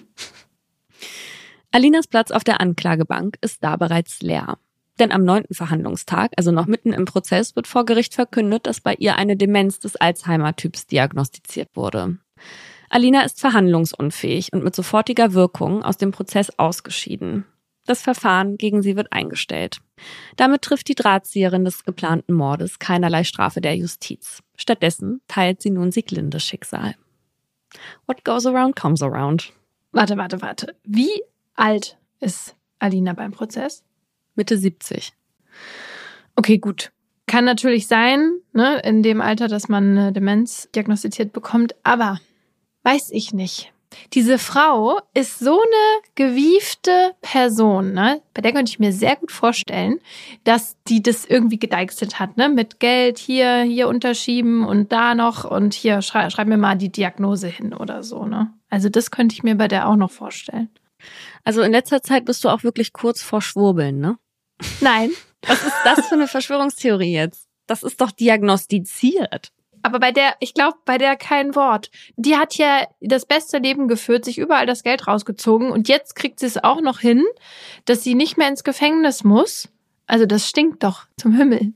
Alinas Platz auf der Anklagebank ist da bereits leer. Denn am 9. Verhandlungstag, also noch mitten im Prozess, wird vor Gericht verkündet, dass bei ihr eine Demenz des Alzheimer-Typs diagnostiziert wurde. Alina ist verhandlungsunfähig und mit sofortiger Wirkung aus dem Prozess ausgeschieden. Das Verfahren gegen sie wird eingestellt. Damit trifft die Drahtzieherin des geplanten Mordes keinerlei Strafe der Justiz. Stattdessen teilt sie nun Sieglindes Schicksal. What goes around comes around. Warte. Wie alt ist Alina beim Prozess? Mitte 70. Okay, gut. Kann natürlich sein, ne, in dem Alter, dass man eine Demenz diagnostiziert bekommt, aber weiß ich nicht. Diese Frau ist so eine gewiefte Person, ne? Bei der könnte ich mir sehr gut vorstellen, dass die das irgendwie gedeichselt hat, ne? Mit Geld hier unterschieben und da noch und hier schreib mir mal die Diagnose hin oder so, ne? Also das könnte ich mir bei der auch noch vorstellen. Also in letzter Zeit bist du auch wirklich kurz vor Schwurbeln, ne? Nein. Was ist das für eine Verschwörungstheorie jetzt? Das ist doch diagnostiziert. Aber ich glaube, bei der kein Wort. Die hat ja das beste Leben geführt, sich überall das Geld rausgezogen und jetzt kriegt sie es auch noch hin, dass sie nicht mehr ins Gefängnis muss. Also das stinkt doch zum Himmel.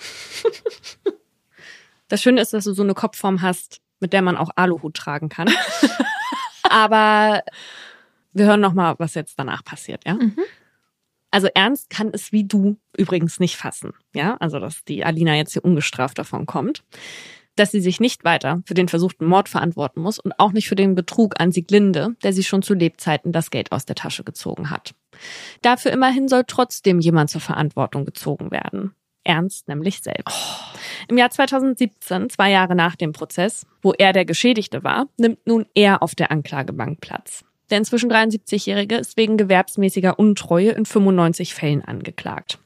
Das Schöne ist, dass du so eine Kopfform hast, mit der man auch Aluhut tragen kann. Aber wir hören noch mal, was jetzt danach passiert, ja? Mhm. Also Ernst kann es wie du übrigens nicht fassen, ja? Also dass die Alina jetzt hier ungestraft davon kommt. Dass sie sich nicht weiter für den versuchten Mord verantworten muss und auch nicht für den Betrug an Sieglinde, der sie schon zu Lebzeiten das Geld aus der Tasche gezogen hat. Dafür immerhin soll trotzdem jemand zur Verantwortung gezogen werden. Ernst nämlich selbst. Im Jahr 2017, 2 Jahre nach dem Prozess, wo er der Geschädigte war, nimmt nun er auf der Anklagebank Platz. Der inzwischen 73-Jährige ist wegen gewerbsmäßiger Untreue in 95 Fällen angeklagt.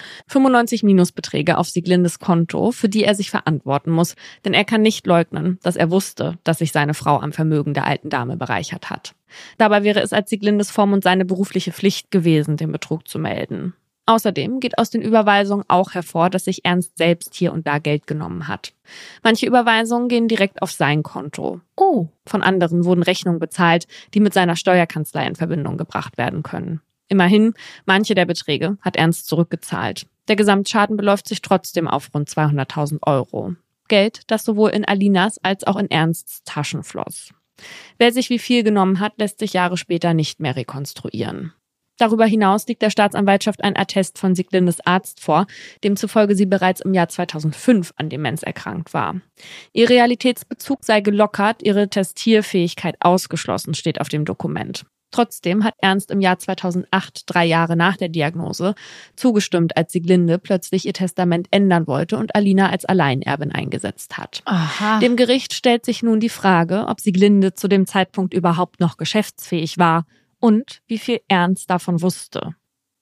95 Minusbeträge auf Sieglindes Konto, für die er sich verantworten muss, denn er kann nicht leugnen, dass er wusste, dass sich seine Frau am Vermögen der alten Dame bereichert hat. Dabei wäre es als Sieglindes Vormund seine berufliche Pflicht gewesen, den Betrug zu melden. Außerdem geht aus den Überweisungen auch hervor, dass sich Ernst selbst hier und da Geld genommen hat. Manche Überweisungen gehen direkt auf sein Konto. Von anderen wurden Rechnungen bezahlt, die mit seiner Steuerkanzlei in Verbindung gebracht werden können. Immerhin, manche der Beträge hat Ernst zurückgezahlt. Der Gesamtschaden beläuft sich trotzdem auf rund 200.000 Euro. Geld, das sowohl in Alinas als auch in Ernsts Taschen floss. Wer sich wie viel genommen hat, lässt sich Jahre später nicht mehr rekonstruieren. Darüber hinaus liegt der Staatsanwaltschaft ein Attest von Sieglindes Arzt vor, demzufolge sie bereits im Jahr 2005 an Demenz erkrankt war. Ihr Realitätsbezug sei gelockert, ihre Testierfähigkeit ausgeschlossen, steht auf dem Dokument. Trotzdem hat Ernst im Jahr 2008, 3 Jahre nach der Diagnose, zugestimmt, als Sieglinde plötzlich ihr Testament ändern wollte und Alina als Alleinerbin eingesetzt hat. Aha. Dem Gericht stellt sich nun die Frage, ob Sieglinde zu dem Zeitpunkt überhaupt noch geschäftsfähig war und wie viel Ernst davon wusste.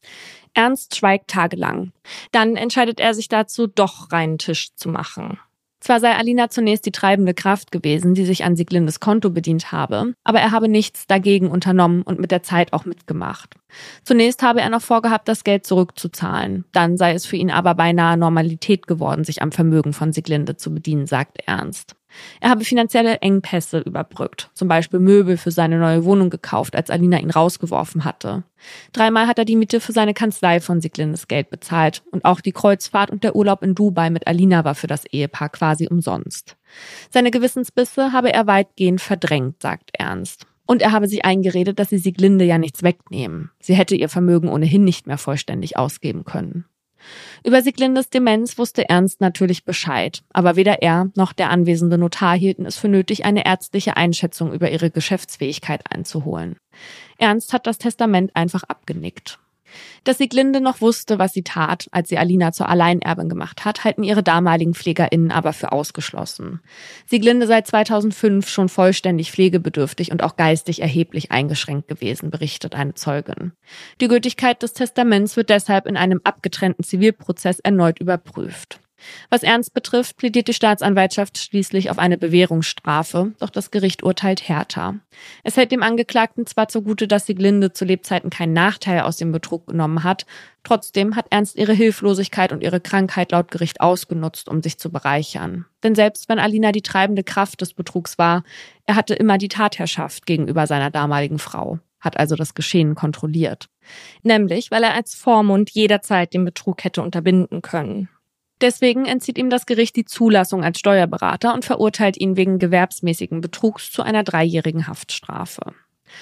Ernst schweigt tagelang. Dann entscheidet er sich dazu, doch reinen Tisch zu machen. Zwar sei Alina zunächst die treibende Kraft gewesen, die sich an Sieglindes Konto bedient habe, aber er habe nichts dagegen unternommen und mit der Zeit auch mitgemacht. Zunächst habe er noch vorgehabt, das Geld zurückzuzahlen. Dann sei es für ihn aber beinahe Normalität geworden, sich am Vermögen von Sieglinde zu bedienen, sagt Ernst. Er habe finanzielle Engpässe überbrückt, zum Beispiel Möbel für seine neue Wohnung gekauft, als Alina ihn rausgeworfen hatte. 3-mal hat er die Miete für seine Kanzlei von Sieglindes Geld bezahlt und auch die Kreuzfahrt und der Urlaub in Dubai mit Alina war für das Ehepaar quasi umsonst. Seine Gewissensbisse habe er weitgehend verdrängt, sagt Ernst. Und er habe sich eingeredet, dass sie Sieglinde ja nichts wegnehmen. Sie hätte ihr Vermögen ohnehin nicht mehr vollständig ausgeben können. Über Sieglindes Demenz wusste Ernst natürlich Bescheid, aber weder er noch der anwesende Notar hielten es für nötig, eine ärztliche Einschätzung über ihre Geschäftsfähigkeit einzuholen. Ernst hat das Testament einfach abgenickt. Dass Sieglinde noch wusste, was sie tat, als sie Alina zur Alleinerbin gemacht hat, halten ihre damaligen PflegerInnen aber für ausgeschlossen. Sieglinde sei 2005 schon vollständig pflegebedürftig und auch geistig erheblich eingeschränkt gewesen, berichtet eine Zeugin. Die Gültigkeit des Testaments wird deshalb in einem abgetrennten Zivilprozess erneut überprüft. Was Ernst betrifft, plädiert die Staatsanwaltschaft schließlich auf eine Bewährungsstrafe, doch das Gericht urteilt härter. Es hält dem Angeklagten zwar zugute, dass Sieglinde zu Lebzeiten keinen Nachteil aus dem Betrug genommen hat, trotzdem hat Ernst ihre Hilflosigkeit und ihre Krankheit laut Gericht ausgenutzt, um sich zu bereichern. Denn selbst wenn Alina die treibende Kraft des Betrugs war, er hatte immer die Tatherrschaft gegenüber seiner damaligen Frau, hat also das Geschehen kontrolliert. Nämlich, weil er als Vormund jederzeit den Betrug hätte unterbinden können. Deswegen entzieht ihm das Gericht die Zulassung als Steuerberater und verurteilt ihn wegen gewerbsmäßigen Betrugs zu einer 3-jährigen Haftstrafe.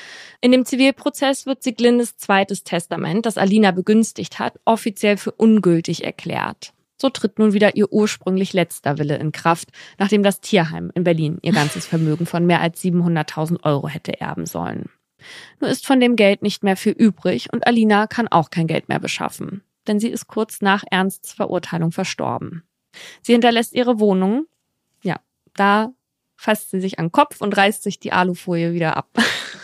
In dem Zivilprozess wird Sieglindes zweites Testament, das Alina begünstigt hat, offiziell für ungültig erklärt. So tritt nun wieder ihr ursprünglich letzter Wille in Kraft, nachdem das Tierheim in Berlin ihr ganzes Vermögen von mehr als 700.000 Euro hätte erben sollen. Nur ist von dem Geld nicht mehr viel übrig und Alina kann auch kein Geld mehr beschaffen. Denn sie ist kurz nach Ernsts Verurteilung verstorben. Sie hinterlässt ihre Wohnung, ja, da fasst sie sich an den Kopf und reißt sich die Alufolie wieder ab.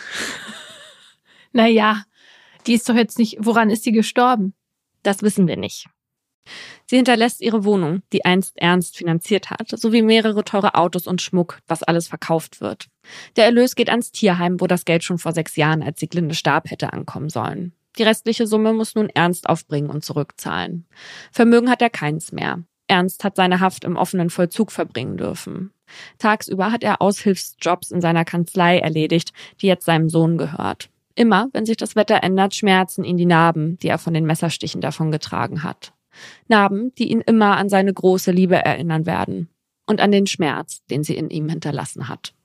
Naja, die ist doch jetzt nicht, woran ist sie gestorben? Das wissen wir nicht. Sie hinterlässt ihre Wohnung, die einst Ernst finanziert hat, sowie mehrere teure Autos und Schmuck, was alles verkauft wird. Der Erlös geht ans Tierheim, wo das Geld schon vor 6 Jahren, als Sieglinde starb, hätte ankommen sollen. Die restliche Summe muss nun Ernst aufbringen und zurückzahlen. Vermögen hat er keins mehr. Ernst hat seine Haft im offenen Vollzug verbringen dürfen. Tagsüber hat er Aushilfsjobs in seiner Kanzlei erledigt, die jetzt seinem Sohn gehört. Immer, wenn sich das Wetter ändert, schmerzen ihn die Narben, die er von den Messerstichen davongetragen hat. Narben, die ihn immer an seine große Liebe erinnern werden und an den Schmerz, den sie in ihm hinterlassen hat.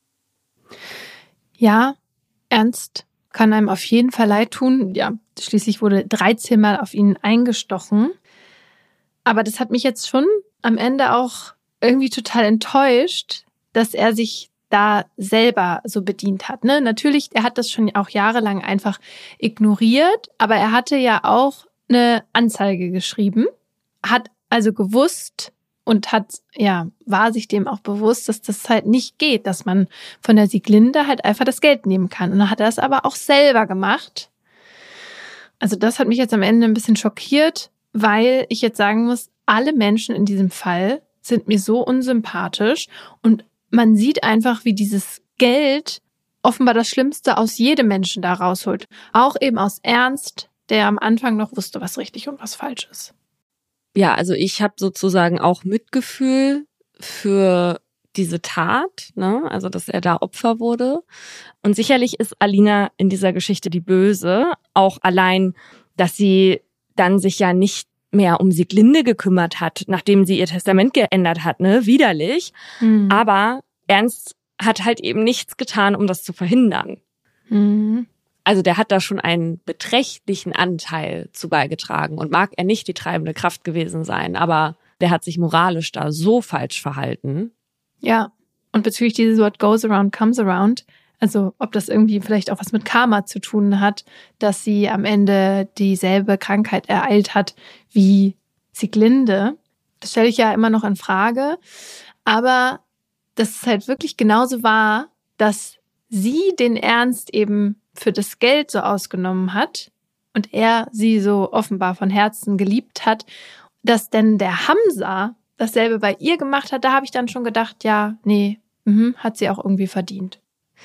Ja, Ernst kann einem auf jeden Fall leid tun. Ja, schließlich wurde 13 Mal auf ihn eingestochen. Aber das hat mich jetzt schon am Ende auch irgendwie total enttäuscht, dass er sich da selber so bedient hat. Ne? Natürlich, er hat das schon auch jahrelang einfach ignoriert, aber er hatte ja auch eine Anzeige geschrieben, hat also gewusst und war sich dem auch bewusst, dass das halt nicht geht, dass man von der Sieglinde halt einfach das Geld nehmen kann. Und dann hat er das aber auch selber gemacht. Also das hat mich jetzt am Ende ein bisschen schockiert, weil ich jetzt sagen muss, alle Menschen in diesem Fall sind mir so unsympathisch und man sieht einfach, wie dieses Geld offenbar das Schlimmste aus jedem Menschen da rausholt. Auch eben aus Ernst, der am Anfang noch wusste, was richtig und was falsch ist. Ja, also ich habe sozusagen auch Mitgefühl für diese Tat, ne? Also dass er da Opfer wurde. Und sicherlich ist Alina in dieser Geschichte die Böse, auch allein, dass sie dann sich ja nicht mehr um Sieglinde gekümmert hat, nachdem sie ihr Testament geändert hat, ne? Widerlich. Mhm. Aber Ernst hat halt eben nichts getan, um das zu verhindern. Mhm. Also der hat da schon einen beträchtlichen Anteil zu beigetragen und mag er nicht die treibende Kraft gewesen sein, aber der hat sich moralisch da so falsch verhalten. Ja, und bezüglich dieses What goes around comes around, also ob das irgendwie vielleicht auch was mit Karma zu tun hat, dass sie am Ende dieselbe Krankheit ereilt hat wie Sieglinde, das stelle ich ja immer noch in Frage, aber dass es halt wirklich genauso war, dass sie den Ernst eben für das Geld so ausgenommen hat und er sie so offenbar von Herzen geliebt hat, dass denn der Hamza dasselbe bei ihr gemacht hat, da habe ich dann schon gedacht, ja, nee, hat sie auch irgendwie verdient.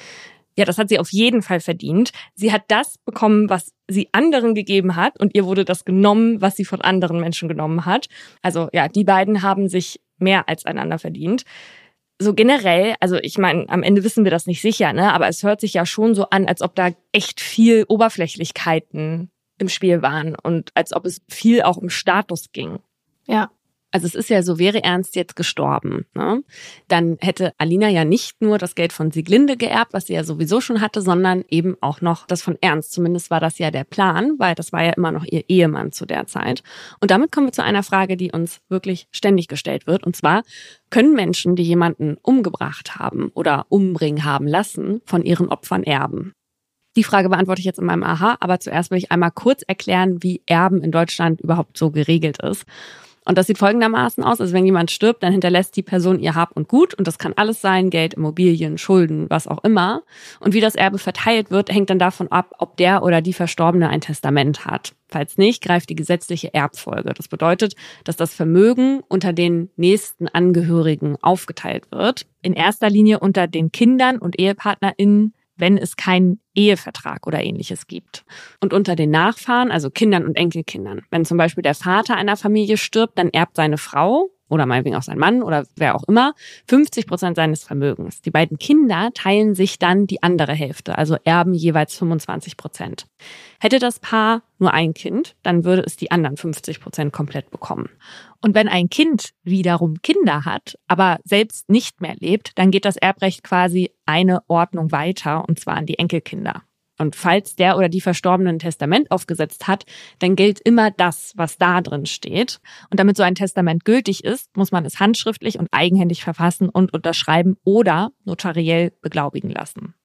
Ja, das hat sie auf jeden Fall verdient. Sie hat das bekommen, was sie anderen gegeben hat und ihr wurde das genommen, was sie von anderen Menschen genommen hat. Also ja, die beiden haben sich mehr als einander verdient. So generell, also ich meine, am Ende wissen wir das nicht sicher, ne? Aber es hört sich ja schon so an, als ob da echt viel Oberflächlichkeiten im Spiel waren und als ob es viel auch um Status ging. Ja. Also es ist ja so, wäre Ernst jetzt gestorben, ne? Dann hätte Alina ja nicht nur das Geld von Sieglinde geerbt, was sie ja sowieso schon hatte, sondern eben auch noch das von Ernst. Zumindest war das ja der Plan, weil das war ja immer noch ihr Ehemann zu der Zeit. Und damit kommen wir zu einer Frage, die uns wirklich ständig gestellt wird. Und zwar, können Menschen, die jemanden umgebracht haben oder umbringen haben lassen, von ihren Opfern erben? Die Frage beantworte ich jetzt in meinem Aha, aber zuerst will ich einmal kurz erklären, wie Erben in Deutschland überhaupt so geregelt ist. Und das sieht folgendermaßen aus, also wenn jemand stirbt, dann hinterlässt die Person ihr Hab und Gut und das kann alles sein, Geld, Immobilien, Schulden, was auch immer. Und wie das Erbe verteilt wird, hängt dann davon ab, ob der oder die Verstorbene ein Testament hat. Falls nicht, greift die gesetzliche Erbfolge. Das bedeutet, dass das Vermögen unter den nächsten Angehörigen aufgeteilt wird. In erster Linie unter den Kindern und EhepartnerInnen, wenn es keinen Ehevertrag oder Ähnliches gibt. Und unter den Nachfahren, also Kindern und Enkelkindern. Wenn zum Beispiel der Vater einer Familie stirbt, dann erbt seine Frau oder meinetwegen auch sein Mann oder wer auch immer 50% seines Vermögens. Die beiden Kinder teilen sich dann die andere Hälfte, also erben jeweils 25%. Hätte das Paar nur ein Kind, dann würde es die anderen 50% komplett bekommen. Und wenn ein Kind wiederum Kinder hat, aber selbst nicht mehr lebt, dann geht das Erbrecht quasi eine Ordnung weiter, und zwar an die Enkelkinder. Und falls der oder die Verstorbene ein Testament aufgesetzt hat, dann gilt immer das, was da drin steht. Und damit so ein Testament gültig ist, muss man es handschriftlich und eigenhändig verfassen und unterschreiben oder notariell beglaubigen lassen.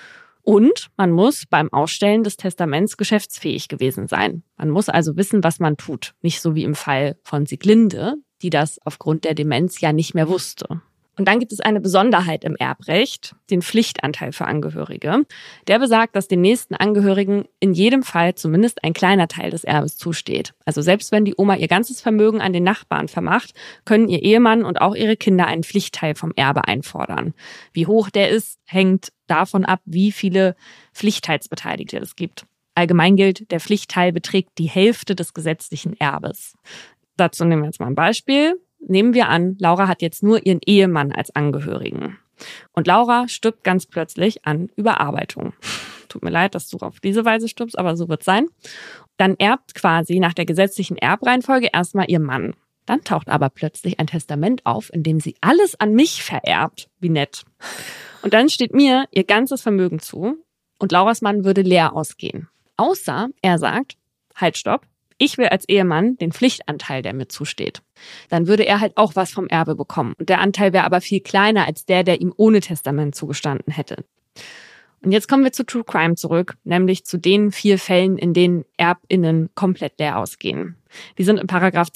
Und man muss beim Ausstellen des Testaments geschäftsfähig gewesen sein. Man muss also wissen, was man tut. Nicht so wie im Fall von Sieglinde, die das aufgrund der Demenz ja nicht mehr wusste. Und dann gibt es eine Besonderheit im Erbrecht, den Pflichtanteil für Angehörige. Der besagt, dass den nächsten Angehörigen in jedem Fall zumindest ein kleiner Teil des Erbes zusteht. Also selbst wenn die Oma ihr ganzes Vermögen an den Nachbarn vermacht, können ihr Ehemann und auch ihre Kinder einen Pflichtteil vom Erbe einfordern. Wie hoch der ist, hängt davon ab, wie viele Pflichtteilsbeteiligte es gibt. Allgemein gilt, der Pflichtteil beträgt die Hälfte des gesetzlichen Erbes. Dazu nehmen wir jetzt mal ein Beispiel. Nehmen wir an, Laura hat jetzt nur ihren Ehemann als Angehörigen. Und Laura stirbt ganz plötzlich an Überarbeitung. Tut mir leid, dass du auf diese Weise stirbst, aber so wird's sein. Dann erbt quasi nach der gesetzlichen Erbreihenfolge erstmal ihr Mann. Dann taucht aber plötzlich ein Testament auf, in dem sie alles an mich vererbt. Wie nett. Und dann steht mir ihr ganzes Vermögen zu und Lauras Mann würde leer ausgehen. Außer er sagt, halt, stopp. Ich will als Ehemann den Pflichtanteil, der mir zusteht. Dann würde er halt auch was vom Erbe bekommen. Und der Anteil wäre aber viel kleiner als der ihm ohne Testament zugestanden hätte. Und jetzt kommen wir zu True Crime zurück, nämlich zu den 4 Fällen, in denen ErbInnen komplett leer ausgehen. Die sind in Paragraph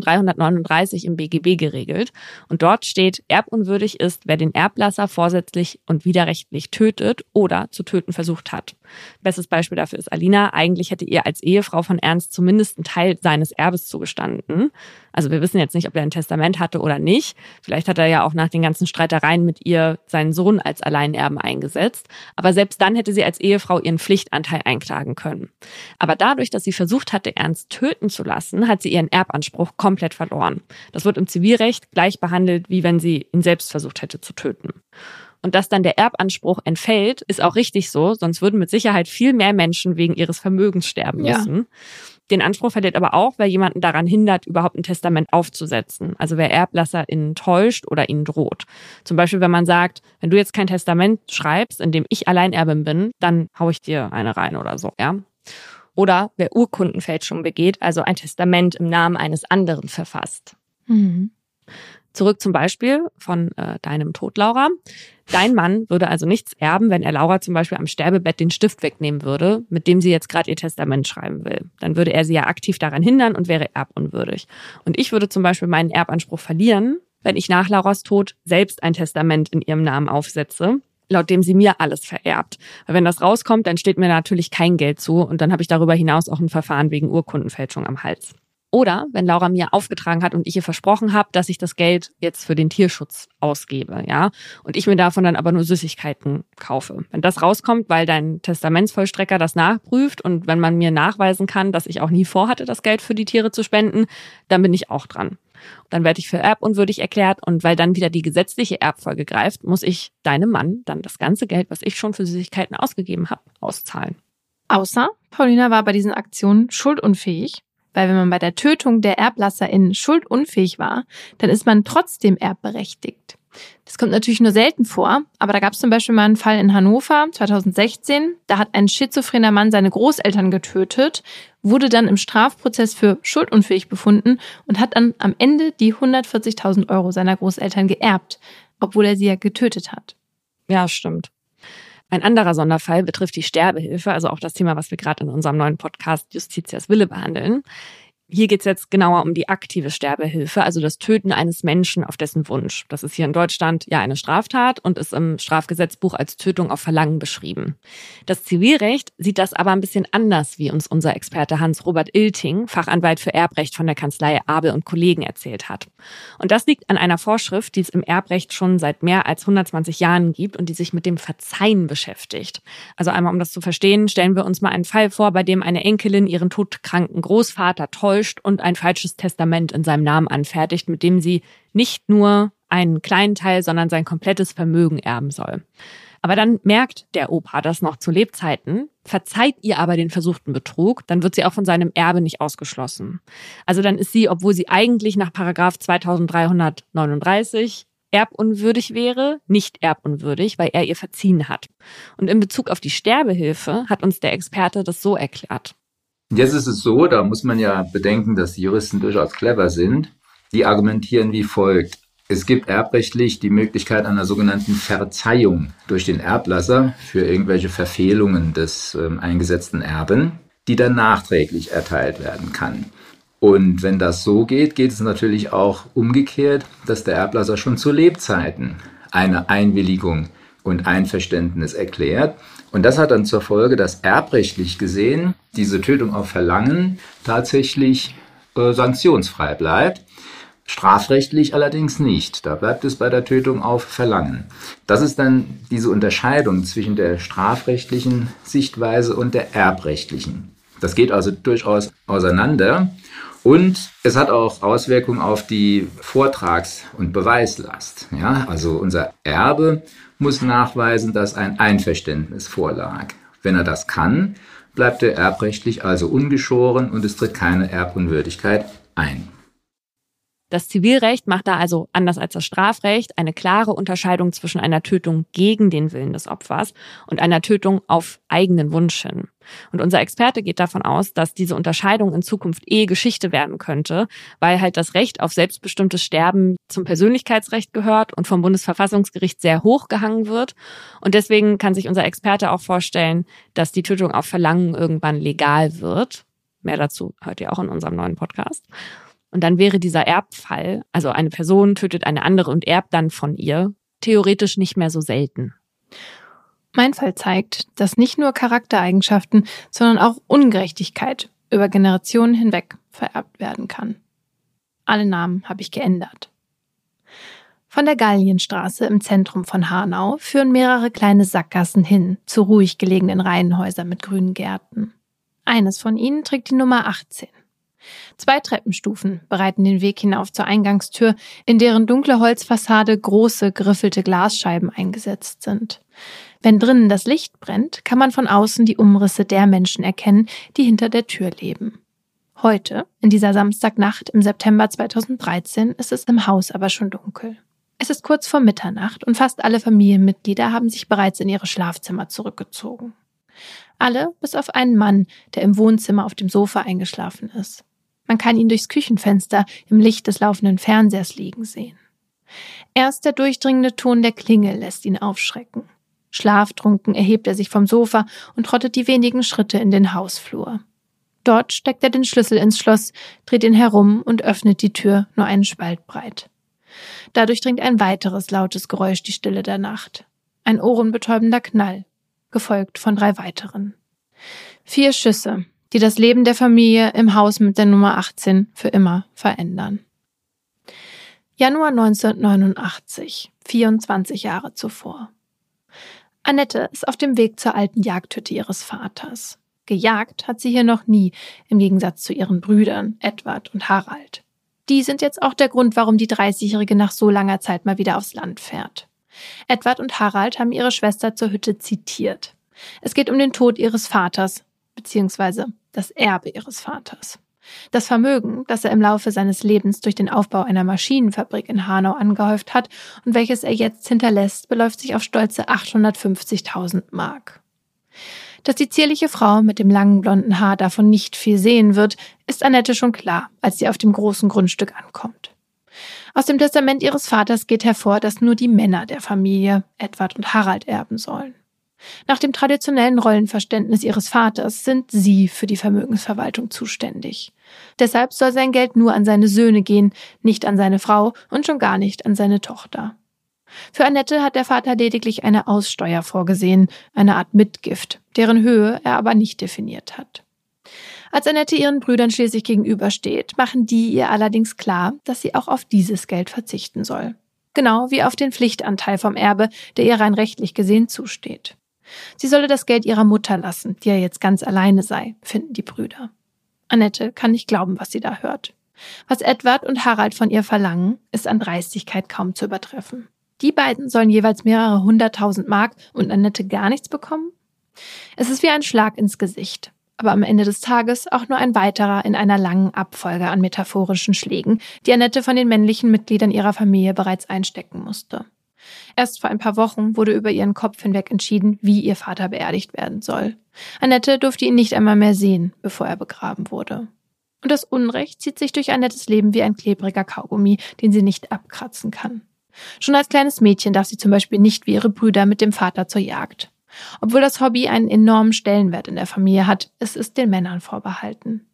2339 im BGB geregelt. Und dort steht, erbunwürdig ist, wer den Erblasser vorsätzlich und widerrechtlich tötet oder zu töten versucht hat. Bestes Beispiel dafür ist Alina. Eigentlich hätte ihr als Ehefrau von Ernst zumindest einen Teil seines Erbes zugestanden. Also wir wissen jetzt nicht, ob er ein Testament hatte oder nicht. Vielleicht hat er ja auch nach den ganzen Streitereien mit ihr seinen Sohn als Alleinerben eingesetzt. Aber selbst dann hätte sie als Ehefrau ihren Pflichtanteil einklagen können. Aber dadurch, dass sie versucht hatte, Ernst töten zu lassen, hat sie ihren Erbanspruch komplett verloren. Das wird im Zivilrecht gleich behandelt, wie wenn sie ihn selbst versucht hätte zu töten. Und dass dann der Erbanspruch entfällt, ist auch richtig so, sonst würden mit Sicherheit viel mehr Menschen wegen ihres Vermögens sterben müssen. Ja. Den Anspruch verliert aber auch, wer jemanden daran hindert, überhaupt ein Testament aufzusetzen. Also wer ErblasserInnen täuscht oder ihnen droht. Zum Beispiel, wenn man sagt, wenn du jetzt kein Testament schreibst, in dem ich Alleinerbin bin, dann hau ich dir eine rein oder so, ja. Oder wer Urkundenfälschung begeht, also ein Testament im Namen eines anderen verfasst. Mhm. Zurück zum Beispiel von deinem Tod, Laura. Dein Mann würde also nichts erben, wenn er Laura zum Beispiel am Sterbebett den Stift wegnehmen würde, mit dem sie jetzt gerade ihr Testament schreiben will. Dann würde er sie ja aktiv daran hindern und wäre erbunwürdig. Und ich würde zum Beispiel meinen Erbanspruch verlieren, wenn ich nach Lauras Tod selbst ein Testament in ihrem Namen aufsetze, laut dem sie mir alles vererbt. Weil wenn das rauskommt, dann steht mir natürlich kein Geld zu und dann habe ich darüber hinaus auch ein Verfahren wegen Urkundenfälschung am Hals. Oder wenn Laura mir aufgetragen hat und ich ihr versprochen habe, dass ich das Geld jetzt für den Tierschutz ausgebe, ja, und ich mir davon dann aber nur Süßigkeiten kaufe. Wenn das rauskommt, weil dein Testamentsvollstrecker das nachprüft und wenn man mir nachweisen kann, dass ich auch nie vorhatte, das Geld für die Tiere zu spenden, dann bin ich auch dran. Dann werde ich für erbunwürdig erklärt und weil dann wieder die gesetzliche Erbfolge greift, muss ich deinem Mann dann das ganze Geld, was ich schon für Süßigkeiten ausgegeben habe, auszahlen. Außer Paulina war bei diesen Aktionen schuldunfähig. Weil wenn man bei der Tötung der ErblasserInnen schuldunfähig war, dann ist man trotzdem erbberechtigt. Das kommt natürlich nur selten vor, aber da gab es zum Beispiel mal einen Fall in Hannover 2016. Da hat ein schizophrener Mann seine Großeltern getötet, wurde dann im Strafprozess für schuldunfähig befunden und hat dann am Ende die 140.000 € seiner Großeltern geerbt, obwohl er sie ja getötet hat. Ja, stimmt. Ein anderer Sonderfall betrifft die Sterbehilfe, also auch das Thema, was wir gerade in unserem neuen Podcast Justitias Wille behandeln. Hier geht es jetzt genauer um die aktive Sterbehilfe, also das Töten eines Menschen auf dessen Wunsch. Das ist hier in Deutschland ja eine Straftat und ist im Strafgesetzbuch als Tötung auf Verlangen beschrieben. Das Zivilrecht sieht das aber ein bisschen anders, wie uns unser Experte Hans-Robert Ilting, Fachanwalt für Erbrecht von der Kanzlei Abel und Kollegen, erzählt hat. Und das liegt an einer Vorschrift, die es im Erbrecht schon seit mehr als 120 Jahren gibt und die sich mit dem Verzeihen beschäftigt. Also einmal, um das zu verstehen, stellen wir uns mal einen Fall vor, bei dem eine Enkelin ihren todkranken Großvater täuscht und ein falsches Testament in seinem Namen anfertigt, mit dem sie nicht nur einen kleinen Teil, sondern sein komplettes Vermögen erben soll. Aber dann merkt der Opa das noch zu Lebzeiten, verzeiht ihr aber den versuchten Betrug, dann wird sie auch von seinem Erbe nicht ausgeschlossen. Also dann ist sie, obwohl sie eigentlich nach Paragraph 2339 erbunwürdig wäre, nicht erbunwürdig, weil er ihr verziehen hat. Und in Bezug auf die Sterbehilfe hat uns der Experte das so erklärt. Jetzt ist es so, da muss man ja bedenken, dass die Juristen durchaus clever sind. Die argumentieren wie folgt. Es gibt erbrechtlich die Möglichkeit einer sogenannten Verzeihung durch den Erblasser für irgendwelche Verfehlungen des eingesetzten Erben, die dann nachträglich erteilt werden kann. Und wenn das so geht, geht es natürlich auch umgekehrt, dass der Erblasser schon zu Lebzeiten eine Einwilligung und Einverständnis erklärt. Und das hat dann zur Folge, dass erbrechtlich gesehen diese Tötung auf Verlangen tatsächlich sanktionsfrei bleibt. Strafrechtlich allerdings nicht. Da bleibt es bei der Tötung auf Verlangen. Das ist dann diese Unterscheidung zwischen der strafrechtlichen Sichtweise und der erbrechtlichen. Das geht also durchaus auseinander. Und es hat auch Auswirkungen auf die Vortrags- und Beweislast. Ja, also unser Erbe muss nachweisen, dass ein Einverständnis vorlag. Wenn er das kann, bleibt er erbrechtlich also ungeschoren und es tritt keine Erbunwürdigkeit ein. Das Zivilrecht macht da also, anders als das Strafrecht, eine klare Unterscheidung zwischen einer Tötung gegen den Willen des Opfers und einer Tötung auf eigenen Wunsch hin. Und unser Experte geht davon aus, dass diese Unterscheidung in Zukunft Geschichte werden könnte, weil halt das Recht auf selbstbestimmtes Sterben zum Persönlichkeitsrecht gehört und vom Bundesverfassungsgericht sehr hoch gehangen wird. Und deswegen kann sich unser Experte auch vorstellen, dass die Tötung auf Verlangen irgendwann legal wird. Mehr dazu hört ihr auch in unserem neuen Podcast. Und dann wäre dieser Erbfall, also eine Person tötet eine andere und erbt dann von ihr, theoretisch nicht mehr so selten. Mein Fall zeigt, dass nicht nur Charaktereigenschaften, sondern auch Ungerechtigkeit über Generationen hinweg vererbt werden kann. Alle Namen habe ich geändert. Von der Gallienstraße im Zentrum von Hanau führen mehrere kleine Sackgassen hin zu ruhig gelegenen Reihenhäusern mit grünen Gärten. Eines von ihnen trägt die Nummer 18. 2 Treppenstufen bereiten den Weg hinauf zur Eingangstür, in deren dunkle Holzfassade große, geriffelte Glasscheiben eingesetzt sind. Wenn drinnen das Licht brennt, kann man von außen die Umrisse der Menschen erkennen, die hinter der Tür leben. Heute, in dieser Samstagnacht im September 2013, ist es im Haus aber schon dunkel. Es ist kurz vor Mitternacht und fast alle Familienmitglieder haben sich bereits in ihre Schlafzimmer zurückgezogen. Alle bis auf einen Mann, der im Wohnzimmer auf dem Sofa eingeschlafen ist. Man kann ihn durchs Küchenfenster im Licht des laufenden Fernsehers liegen sehen. Erst der durchdringende Ton der Klingel lässt ihn aufschrecken. Schlaftrunken erhebt er sich vom Sofa und trottet die wenigen Schritte in den Hausflur. Dort steckt er den Schlüssel ins Schloss, dreht ihn herum und öffnet die Tür nur einen Spalt breit. Dadurch dringt ein weiteres lautes Geräusch die Stille der Nacht. Ein ohrenbetäubender Knall, gefolgt von 3 weiteren. 4 Schüsse, die das Leben der Familie im Haus mit der Nummer 18 für immer verändern. Januar 1989, 24 Jahre zuvor. Annette ist auf dem Weg zur alten Jagdhütte ihres Vaters. Gejagt hat sie hier noch nie, im Gegensatz zu ihren Brüdern Edward und Harald. Die sind jetzt auch der Grund, warum die 30-Jährige nach so langer Zeit mal wieder aufs Land fährt. Edward und Harald haben ihre Schwester zur Hütte zitiert. Es geht um den Tod ihres Vaters, beziehungsweise das Erbe ihres Vaters. Das Vermögen, das er im Laufe seines Lebens durch den Aufbau einer Maschinenfabrik in Hanau angehäuft hat und welches er jetzt hinterlässt, beläuft sich auf stolze 850.000 Mark. Dass die zierliche Frau mit dem langen blonden Haar davon nicht viel sehen wird, ist Annette schon klar, als sie auf dem großen Grundstück ankommt. Aus dem Testament ihres Vaters geht hervor, dass nur die Männer der Familie, Edward und Harald, erben sollen. Nach dem traditionellen Rollenverständnis ihres Vaters sind sie für die Vermögensverwaltung zuständig. Deshalb soll sein Geld nur an seine Söhne gehen, nicht an seine Frau und schon gar nicht an seine Tochter. Für Annette hat der Vater lediglich eine Aussteuer vorgesehen, eine Art Mitgift, deren Höhe er aber nicht definiert hat. Als Annette ihren Brüdern schließlich gegenübersteht, machen die ihr allerdings klar, dass sie auch auf dieses Geld verzichten soll. Genau wie auf den Pflichtanteil vom Erbe, der ihr rein rechtlich gesehen zusteht. Sie solle das Geld ihrer Mutter lassen, die ja jetzt ganz alleine sei, finden die Brüder. Annette kann nicht glauben, was sie da hört. Was Edward und Harald von ihr verlangen, ist an Dreistigkeit kaum zu übertreffen. Die beiden sollen jeweils mehrere 100.000 Mark und Annette gar nichts bekommen? Es ist wie ein Schlag ins Gesicht, aber am Ende des Tages auch nur ein weiterer in einer langen Abfolge an metaphorischen Schlägen, die Annette von den männlichen Mitgliedern ihrer Familie bereits einstecken musste. Erst vor ein paar Wochen wurde über ihren Kopf hinweg entschieden, wie ihr Vater beerdigt werden soll. Annette durfte ihn nicht einmal mehr sehen, bevor er begraben wurde. Und das Unrecht zieht sich durch Annettes Leben wie ein klebriger Kaugummi, den sie nicht abkratzen kann. Schon als kleines Mädchen darf sie zum Beispiel nicht wie ihre Brüder mit dem Vater zur Jagd. Obwohl das Hobby einen enormen Stellenwert in der Familie hat, es ist den Männern vorbehalten.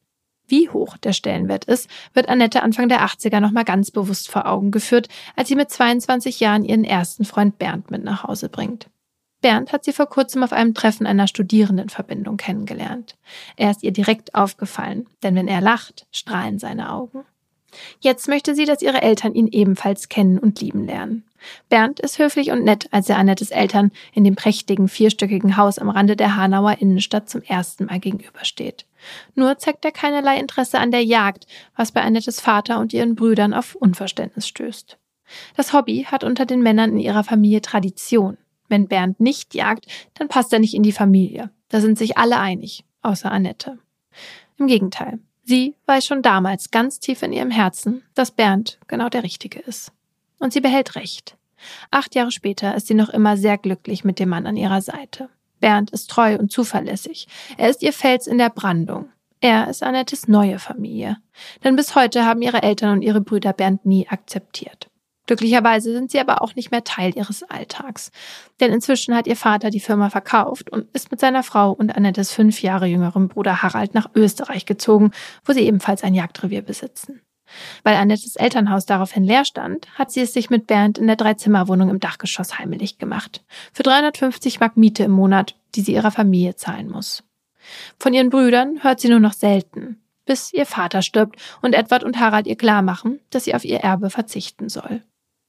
Wie hoch der Stellenwert ist, wird Annette Anfang der 80er nochmal ganz bewusst vor Augen geführt, als sie mit 22 Jahren ihren ersten Freund Bernd mit nach Hause bringt. Bernd hat sie vor kurzem auf einem Treffen einer Studierendenverbindung kennengelernt. Er ist ihr direkt aufgefallen, denn wenn er lacht, strahlen seine Augen. Jetzt möchte sie, dass ihre Eltern ihn ebenfalls kennen und lieben lernen. Bernd ist höflich und nett, als er Annettes Eltern in dem prächtigen, vierstöckigen Haus am Rande der Hanauer Innenstadt zum ersten Mal gegenübersteht. Nur zeigt er keinerlei Interesse an der Jagd, was bei Annettes Vater und ihren Brüdern auf Unverständnis stößt. Das Hobby hat unter den Männern in ihrer Familie Tradition. Wenn Bernd nicht jagt, dann passt er nicht in die Familie. Da sind sich alle einig, außer Annette. Im Gegenteil. Sie weiß schon damals ganz tief in ihrem Herzen, dass Bernd genau der Richtige ist. Und sie behält recht. 8 Jahre später ist sie noch immer sehr glücklich mit dem Mann an ihrer Seite. Bernd ist treu und zuverlässig. Er ist ihr Fels in der Brandung. Er ist Annettes neue Familie. Denn bis heute haben ihre Eltern und ihre Brüder Bernd nie akzeptiert. Glücklicherweise sind sie aber auch nicht mehr Teil ihres Alltags. Denn inzwischen hat ihr Vater die Firma verkauft und ist mit seiner Frau und Annettes 5 Jahre jüngerem Bruder Harald nach Österreich gezogen, wo sie ebenfalls ein Jagdrevier besitzen. Weil Annettes Elternhaus daraufhin leer stand, hat sie es sich mit Bernd in der 3-Zimmer-Wohnung im Dachgeschoss heimelig gemacht. Für 350 Mark Miete im Monat, die sie ihrer Familie zahlen muss. Von ihren Brüdern hört sie nur noch selten, bis ihr Vater stirbt und Edward und Harald ihr klarmachen, dass sie auf ihr Erbe verzichten soll.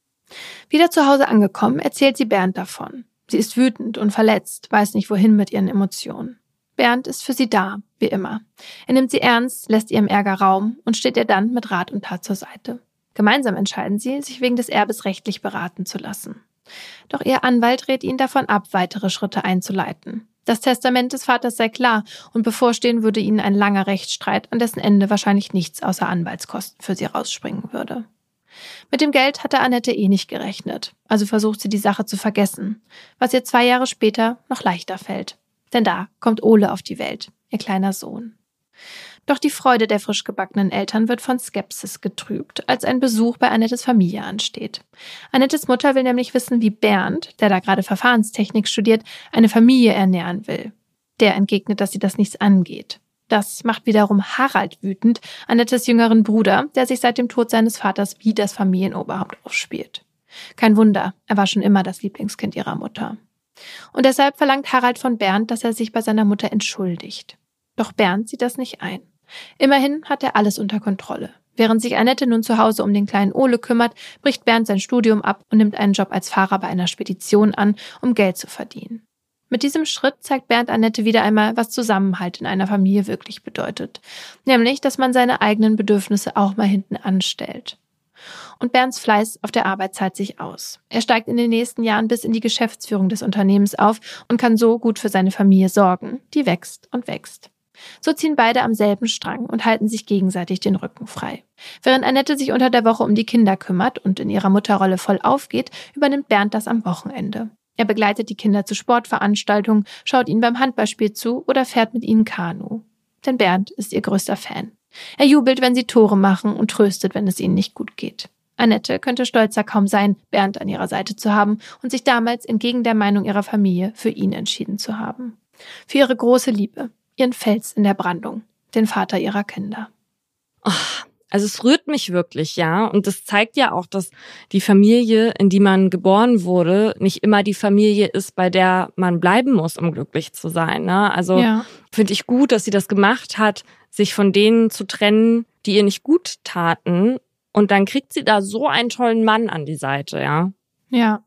Wieder zu Hause angekommen, erzählt sie Bernd davon. Sie ist wütend und verletzt, weiß nicht wohin mit ihren Emotionen. Bernd ist für sie da, wie immer. Er nimmt sie ernst, lässt ihrem Ärger Raum und steht ihr dann mit Rat und Tat zur Seite. Gemeinsam entscheiden sie, sich wegen des Erbes rechtlich beraten zu lassen. Doch ihr Anwalt rät ihnen davon ab, weitere Schritte einzuleiten. Das Testament des Vaters sei klar und bevorstehen würde ihnen ein langer Rechtsstreit, an dessen Ende wahrscheinlich nichts außer Anwaltskosten für sie rausspringen würde. Mit dem Geld hatte Annette nicht gerechnet, also versucht sie die Sache zu vergessen, was ihr 2 Jahre später noch leichter fällt. Denn da kommt Ole auf die Welt, ihr kleiner Sohn. Doch die Freude der frisch gebackenen Eltern wird von Skepsis getrübt, als ein Besuch bei Annettes Familie ansteht. Annettes Mutter will nämlich wissen, wie Bernd, der da gerade Verfahrenstechnik studiert, eine Familie ernähren will. Der entgegnet, dass sie das nichts angeht. Das macht wiederum Harald wütend, Annettes jüngeren Bruder, der sich seit dem Tod seines Vaters wie das Familienoberhaupt aufspielt. Kein Wunder, er war schon immer das Lieblingskind ihrer Mutter. Und deshalb verlangt Harald von Bernd, dass er sich bei seiner Mutter entschuldigt. Doch Bernd sieht das nicht ein. Immerhin hat er alles unter Kontrolle. Während sich Annette nun zu Hause um den kleinen Ole kümmert, bricht Bernd sein Studium ab und nimmt einen Job als Fahrer bei einer Spedition an, um Geld zu verdienen. Mit diesem Schritt zeigt Bernd Annette wieder einmal, was Zusammenhalt in einer Familie wirklich bedeutet. Nämlich, dass man seine eigenen Bedürfnisse auch mal hinten anstellt. Und Bernds Fleiß auf der Arbeit zahlt sich aus. Er steigt in den nächsten Jahren bis in die Geschäftsführung des Unternehmens auf und kann so gut für seine Familie sorgen, die wächst und wächst. So ziehen beide am selben Strang und halten sich gegenseitig den Rücken frei. Während Annette sich unter der Woche um die Kinder kümmert und in ihrer Mutterrolle voll aufgeht, übernimmt Bernd das am Wochenende. Er begleitet die Kinder zu Sportveranstaltungen, schaut ihnen beim Handballspiel zu oder fährt mit ihnen Kanu. Denn Bernd ist ihr größter Fan. Er jubelt, wenn sie Tore machen und tröstet, wenn es ihnen nicht gut geht. Annette könnte stolzer kaum sein, Bernd an ihrer Seite zu haben und sich damals entgegen der Meinung ihrer Familie für ihn entschieden zu haben. Für ihre große Liebe, ihren Fels in der Brandung, den Vater ihrer Kinder. Oh, also es rührt mich wirklich, ja. Und das zeigt ja auch, dass die Familie, in die man geboren wurde, nicht immer die Familie ist, bei der man bleiben muss, um glücklich zu sein. Ne? Also finde ich gut, dass sie das gemacht hat, sich von denen zu trennen, die ihr nicht gut taten. Und dann kriegt sie da so einen tollen Mann an die Seite, ja. Ja.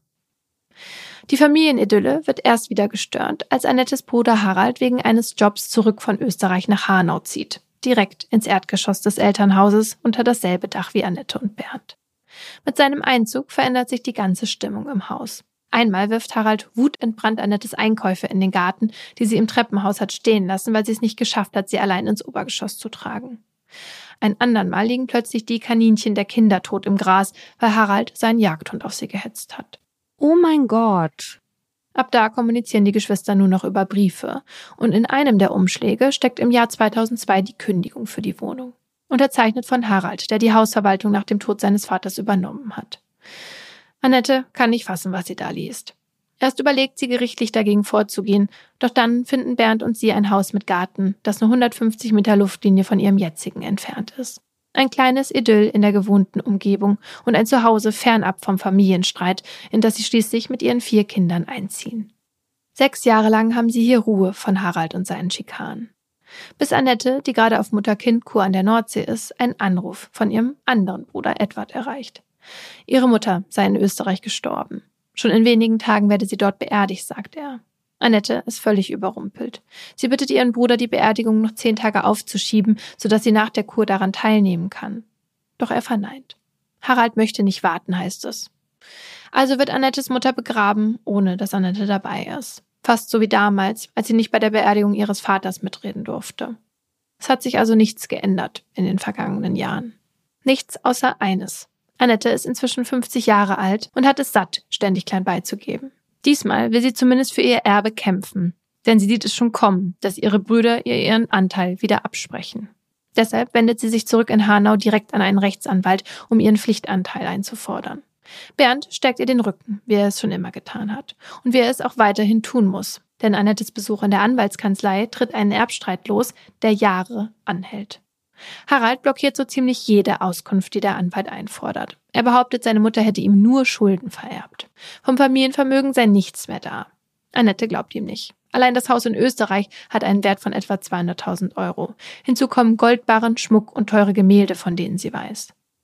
Die Familienidylle wird erst wieder gestört, als Annettes Bruder Harald wegen eines Jobs zurück von Österreich nach Hanau zieht. Direkt ins Erdgeschoss des Elternhauses unter dasselbe Dach wie Annette und Bernd. Mit seinem Einzug verändert sich die ganze Stimmung im Haus. Einmal wirft Harald wutentbrannt Annettes Einkäufe in den Garten, die sie im Treppenhaus hat stehen lassen, weil sie es nicht geschafft hat, sie allein ins Obergeschoss zu tragen. Ein andern Mal liegen plötzlich die Kaninchen der Kinder tot im Gras, weil Harald seinen Jagdhund auf sie gehetzt hat. Oh mein Gott. Ab da kommunizieren die Geschwister nur noch über Briefe. Und in einem der Umschläge steckt im Jahr 2002 die Kündigung für die Wohnung. Unterzeichnet von Harald, der die Hausverwaltung nach dem Tod seines Vaters übernommen hat. Annette kann nicht fassen, was sie da liest. Erst überlegt sie gerichtlich dagegen vorzugehen, doch dann finden Bernd und sie ein Haus mit Garten, das nur 150 Meter Luftlinie von ihrem jetzigen entfernt ist. Ein kleines Idyll in der gewohnten Umgebung und ein Zuhause fernab vom Familienstreit, in das sie schließlich mit ihren 4 Kindern einziehen. 6 Jahre lang haben sie hier Ruhe von Harald und seinen Schikanen. Bis Annette, die gerade auf Mutter-Kind-Kur an der Nordsee ist, einen Anruf von ihrem anderen Bruder Edward erreicht. Ihre Mutter sei in Österreich gestorben. Schon in wenigen Tagen werde sie dort beerdigt, sagt er. Annette ist völlig überrumpelt. Sie bittet ihren Bruder, die Beerdigung noch 10 Tage aufzuschieben, sodass sie nach der Kur daran teilnehmen kann. Doch er verneint. Harald möchte nicht warten, heißt es. Also wird Annettes Mutter begraben, ohne dass Annette dabei ist. Fast so wie damals, als sie nicht bei der Beerdigung ihres Vaters mitreden durfte. Es hat sich also nichts geändert in den vergangenen Jahren. Nichts außer eines. Annette ist inzwischen 50 Jahre alt und hat es satt, ständig klein beizugeben. Diesmal will sie zumindest für ihr Erbe kämpfen, denn sie sieht es schon kommen, dass ihre Brüder ihr ihren Anteil wieder absprechen. Deshalb wendet sie sich zurück in Hanau direkt an einen Rechtsanwalt, um ihren Pflichtanteil einzufordern. Bernd stärkt ihr den Rücken, wie er es schon immer getan hat und wie er es auch weiterhin tun muss, denn Annettes Besuch in der Anwaltskanzlei tritt einen Erbstreit los, der Jahre anhält. Harald blockiert so ziemlich jede Auskunft, die der Anwalt einfordert. Er behauptet, seine Mutter hätte ihm nur Schulden vererbt. Vom Familienvermögen sei nichts mehr da. Annette glaubt ihm nicht. Allein das Haus in Österreich hat einen Wert von etwa 200.000 €. Hinzu kommen Goldbarren, Schmuck und teure Gemälde, von denen sie weiß.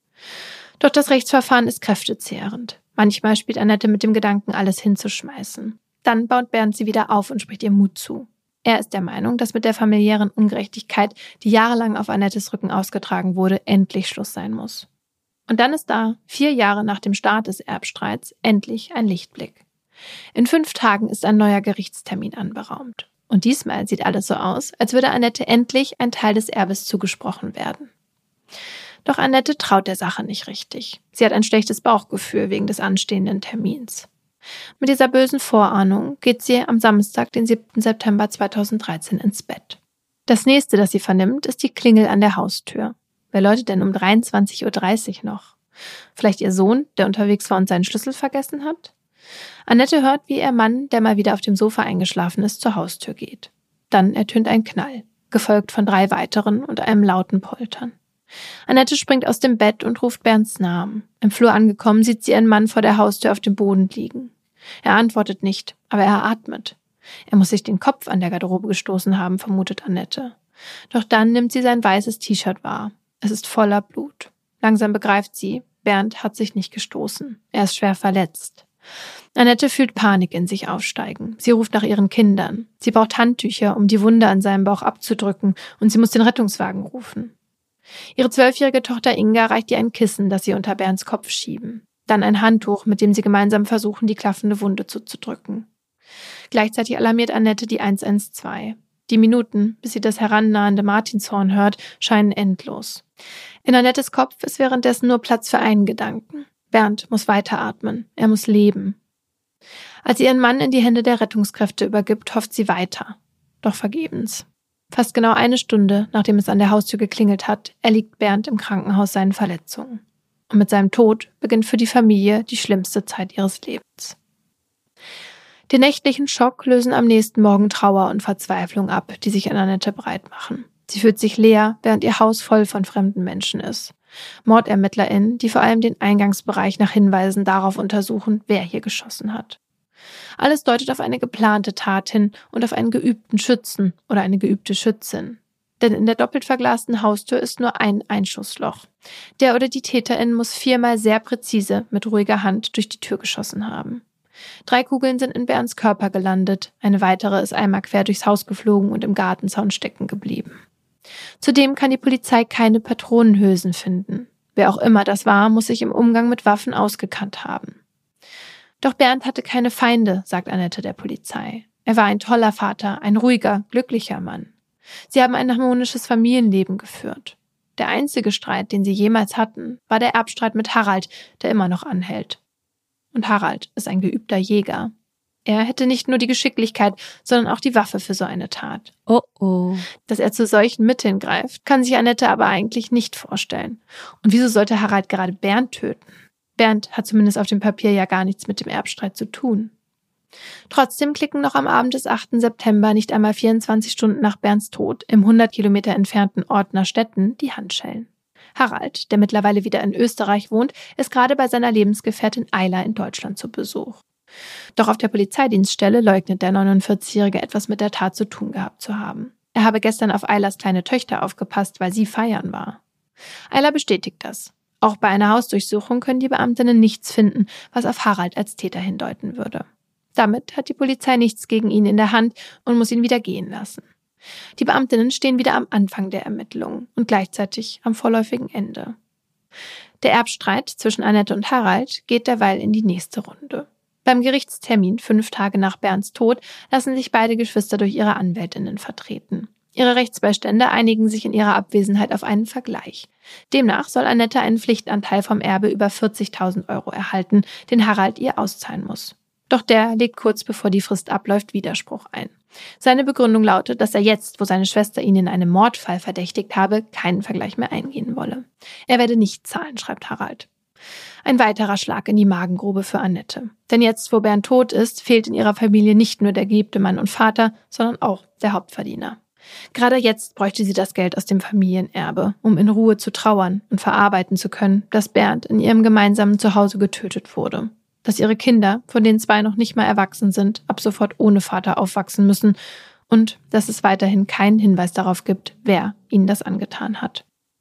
Doch das Rechtsverfahren ist kräftezehrend. Manchmal spielt Annette mit dem Gedanken, alles hinzuschmeißen. Dann baut Bernd sie wieder auf und spricht ihr Mut zu. Er ist der Meinung, dass mit der familiären Ungerechtigkeit, die jahrelang auf Annettes Rücken ausgetragen wurde, endlich Schluss sein muss. Und dann ist da, 4 Jahre nach dem Start des Erbstreits, endlich ein Lichtblick. In 5 Tagen ist ein neuer Gerichtstermin anberaumt. Und diesmal sieht alles so aus, als würde Annette endlich ein Teil des Erbes zugesprochen werden. Doch Annette traut der Sache nicht richtig. Sie hat ein schlechtes Bauchgefühl wegen des anstehenden Termins. Mit dieser bösen Vorahnung geht sie am Samstag, den 7. September 2013 ins Bett. Das nächste, das sie vernimmt, ist die Klingel an der Haustür. Wer läutet denn um 23:30 Uhr noch? Vielleicht ihr Sohn, der unterwegs war und seinen Schlüssel vergessen hat? Annette hört, wie ihr Mann, der mal wieder auf dem Sofa eingeschlafen ist, zur Haustür geht. Dann ertönt ein Knall, gefolgt von 3 weiteren und einem lauten Poltern. Annette springt aus dem Bett und ruft Bernds Namen. Im Flur angekommen, sieht sie ihren Mann vor der Haustür auf dem Boden liegen. Er antwortet nicht, aber er atmet. Er muss sich den Kopf an der Garderobe gestoßen haben, vermutet Annette. Doch dann nimmt sie sein weißes T-Shirt wahr. Es ist voller Blut. Langsam begreift sie, Bernd hat sich nicht gestoßen. Er ist schwer verletzt. Annette fühlt Panik in sich aufsteigen. Sie ruft nach ihren Kindern. Sie braucht Handtücher, um die Wunde an seinem Bauch abzudrücken, und sie muss den Rettungswagen rufen. Ihre 12-jährige Tochter Inga reicht ihr ein Kissen, das sie unter Bernds Kopf schieben. Dann ein Handtuch, mit dem sie gemeinsam versuchen, die klaffende Wunde zuzudrücken. Gleichzeitig alarmiert Annette die 112. Die Minuten, bis sie das herannahende Martinshorn hört, scheinen endlos. In Annettes Kopf ist währenddessen nur Platz für einen Gedanken. Bernd muss weiteratmen. Er muss leben. Als sie ihren Mann in die Hände der Rettungskräfte übergibt, hofft sie weiter. Doch vergebens. Fast genau 1 Stunde, nachdem es an der Haustür geklingelt hat, erliegt Bernd im Krankenhaus seinen Verletzungen. Und mit seinem Tod beginnt für die Familie die schlimmste Zeit ihres Lebens. Den nächtlichen Schock lösen am nächsten Morgen Trauer und Verzweiflung ab, die sich an Annette breit machen. Sie fühlt sich leer, während ihr Haus voll von fremden Menschen ist. MordermittlerInnen, die vor allem den Eingangsbereich nach Hinweisen darauf untersuchen, wer hier geschossen hat. Alles deutet auf eine geplante Tat hin und auf einen geübten Schützen oder eine geübte Schützin. Denn in der doppelt verglasten Haustür ist nur ein Einschussloch. Der oder die Täterin muss 4-mal sehr präzise mit ruhiger Hand durch die Tür geschossen haben. 3 Kugeln sind in Bernds Körper gelandet, eine weitere ist einmal quer durchs Haus geflogen und im Gartenzaun stecken geblieben. Zudem kann die Polizei keine Patronenhülsen finden. Wer auch immer das war, muss sich im Umgang mit Waffen ausgekannt haben. Doch Bernd hatte keine Feinde, sagt Annette der Polizei. Er war ein toller Vater, ein ruhiger, glücklicher Mann. Sie haben ein harmonisches Familienleben geführt. Der einzige Streit, den sie jemals hatten, war der Erbstreit mit Harald, der immer noch anhält. Und Harald ist ein geübter Jäger. Er hätte nicht nur die Geschicklichkeit, sondern auch die Waffe für so eine Tat. Oh oh. Dass er zu solchen Mitteln greift, kann sich Annette aber eigentlich nicht vorstellen. Und wieso sollte Harald gerade Bernd töten? Bernd hat zumindest auf dem Papier ja gar nichts mit dem Erbstreit zu tun. Trotzdem klicken noch am Abend des 8. September, nicht einmal 24 Stunden nach Bernds Tod, im 100 Kilometer entfernten Ort Narstetten die Handschellen. Harald, der mittlerweile wieder in Österreich wohnt, ist gerade bei seiner Lebensgefährtin Ayla in Deutschland zu Besuch. Doch auf der Polizeidienststelle leugnet der 49-Jährige, etwas mit der Tat zu tun gehabt zu haben. Er habe gestern auf Aylas kleine Töchter aufgepasst, weil sie feiern war. Ayla bestätigt das. Auch bei einer Hausdurchsuchung können die Beamtinnen nichts finden, was auf Harald als Täter hindeuten würde. Damit hat die Polizei nichts gegen ihn in der Hand und muss ihn wieder gehen lassen. Die Beamtinnen stehen wieder am Anfang der Ermittlungen und gleichzeitig am vorläufigen Ende. Der Erbstreit zwischen Annette und Harald geht derweil in die nächste Runde. Beim Gerichtstermin 5 Tage nach Bernds Tod lassen sich beide Geschwister durch ihre Anwältinnen vertreten. Ihre Rechtsbeistände einigen sich in ihrer Abwesenheit auf einen Vergleich. Demnach soll Annette einen Pflichtanteil vom Erbe über 40.000 € erhalten, den Harald ihr auszahlen muss. Doch der legt kurz bevor die Frist abläuft Widerspruch ein. Seine Begründung lautet, dass er jetzt, wo seine Schwester ihn in einem Mordfall verdächtigt habe, keinen Vergleich mehr eingehen wolle. Er werde nicht zahlen, schreibt Harald. Ein weiterer Schlag in die Magengrube für Annette. Denn jetzt, wo Bernd tot ist, fehlt in ihrer Familie nicht nur der geliebte Mann und Vater, sondern auch der Hauptverdiener. Gerade jetzt bräuchte sie das Geld aus dem Familienerbe, um in Ruhe zu trauern und verarbeiten zu können, dass Bernd in ihrem gemeinsamen Zuhause getötet wurde. Dass ihre Kinder, von denen 2 noch nicht mal erwachsen sind, ab sofort ohne Vater aufwachsen müssen und dass es weiterhin keinen Hinweis darauf gibt, wer ihnen das angetan hat.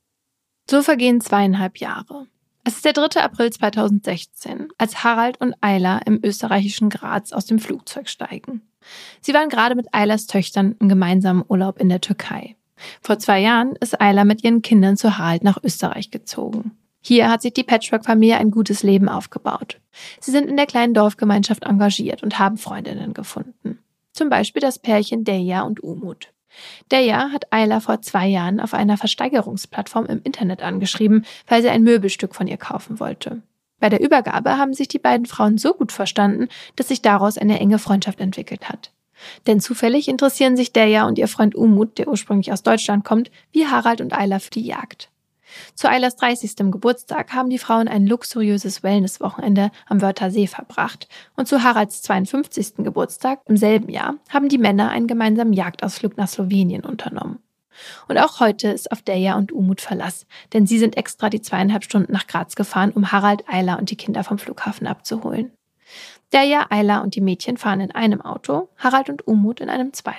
So vergehen 2,5 Jahre. Es ist der 3. April 2016, als Harald und Ayla im österreichischen Graz aus dem Flugzeug steigen. Sie waren gerade mit Aylas Töchtern im gemeinsamen Urlaub in der Türkei. Vor 2 Jahren ist Ayla mit ihren Kindern zu Harald nach Österreich gezogen. Hier hat sich die Patchwork-Familie ein gutes Leben aufgebaut. Sie sind in der kleinen Dorfgemeinschaft engagiert und haben Freundinnen gefunden. Zum Beispiel das Pärchen Deja und Umut. Deja hat Ayla vor 2 Jahren auf einer Versteigerungsplattform im Internet angeschrieben, weil sie ein Möbelstück von ihr kaufen wollte. Bei der Übergabe haben sich die beiden Frauen so gut verstanden, dass sich daraus eine enge Freundschaft entwickelt hat. Denn zufällig interessieren sich Deja und ihr Freund Umut, der ursprünglich aus Deutschland kommt, wie Harald und Ayla für die Jagd. Zu Aylas 30. Geburtstag haben die Frauen ein luxuriöses Wellness-Wochenende am Wörthersee verbracht und zu Haralds 52. Geburtstag im selben Jahr haben die Männer einen gemeinsamen Jagdausflug nach Slowenien unternommen. Und auch heute ist auf Deja und Umut Verlass, denn sie sind extra die 2,5 Stunden nach Graz gefahren, um Harald, Ayla und die Kinder vom Flughafen abzuholen. Deja, Ayla und die Mädchen fahren in einem Auto, Harald und Umut in einem zweiten.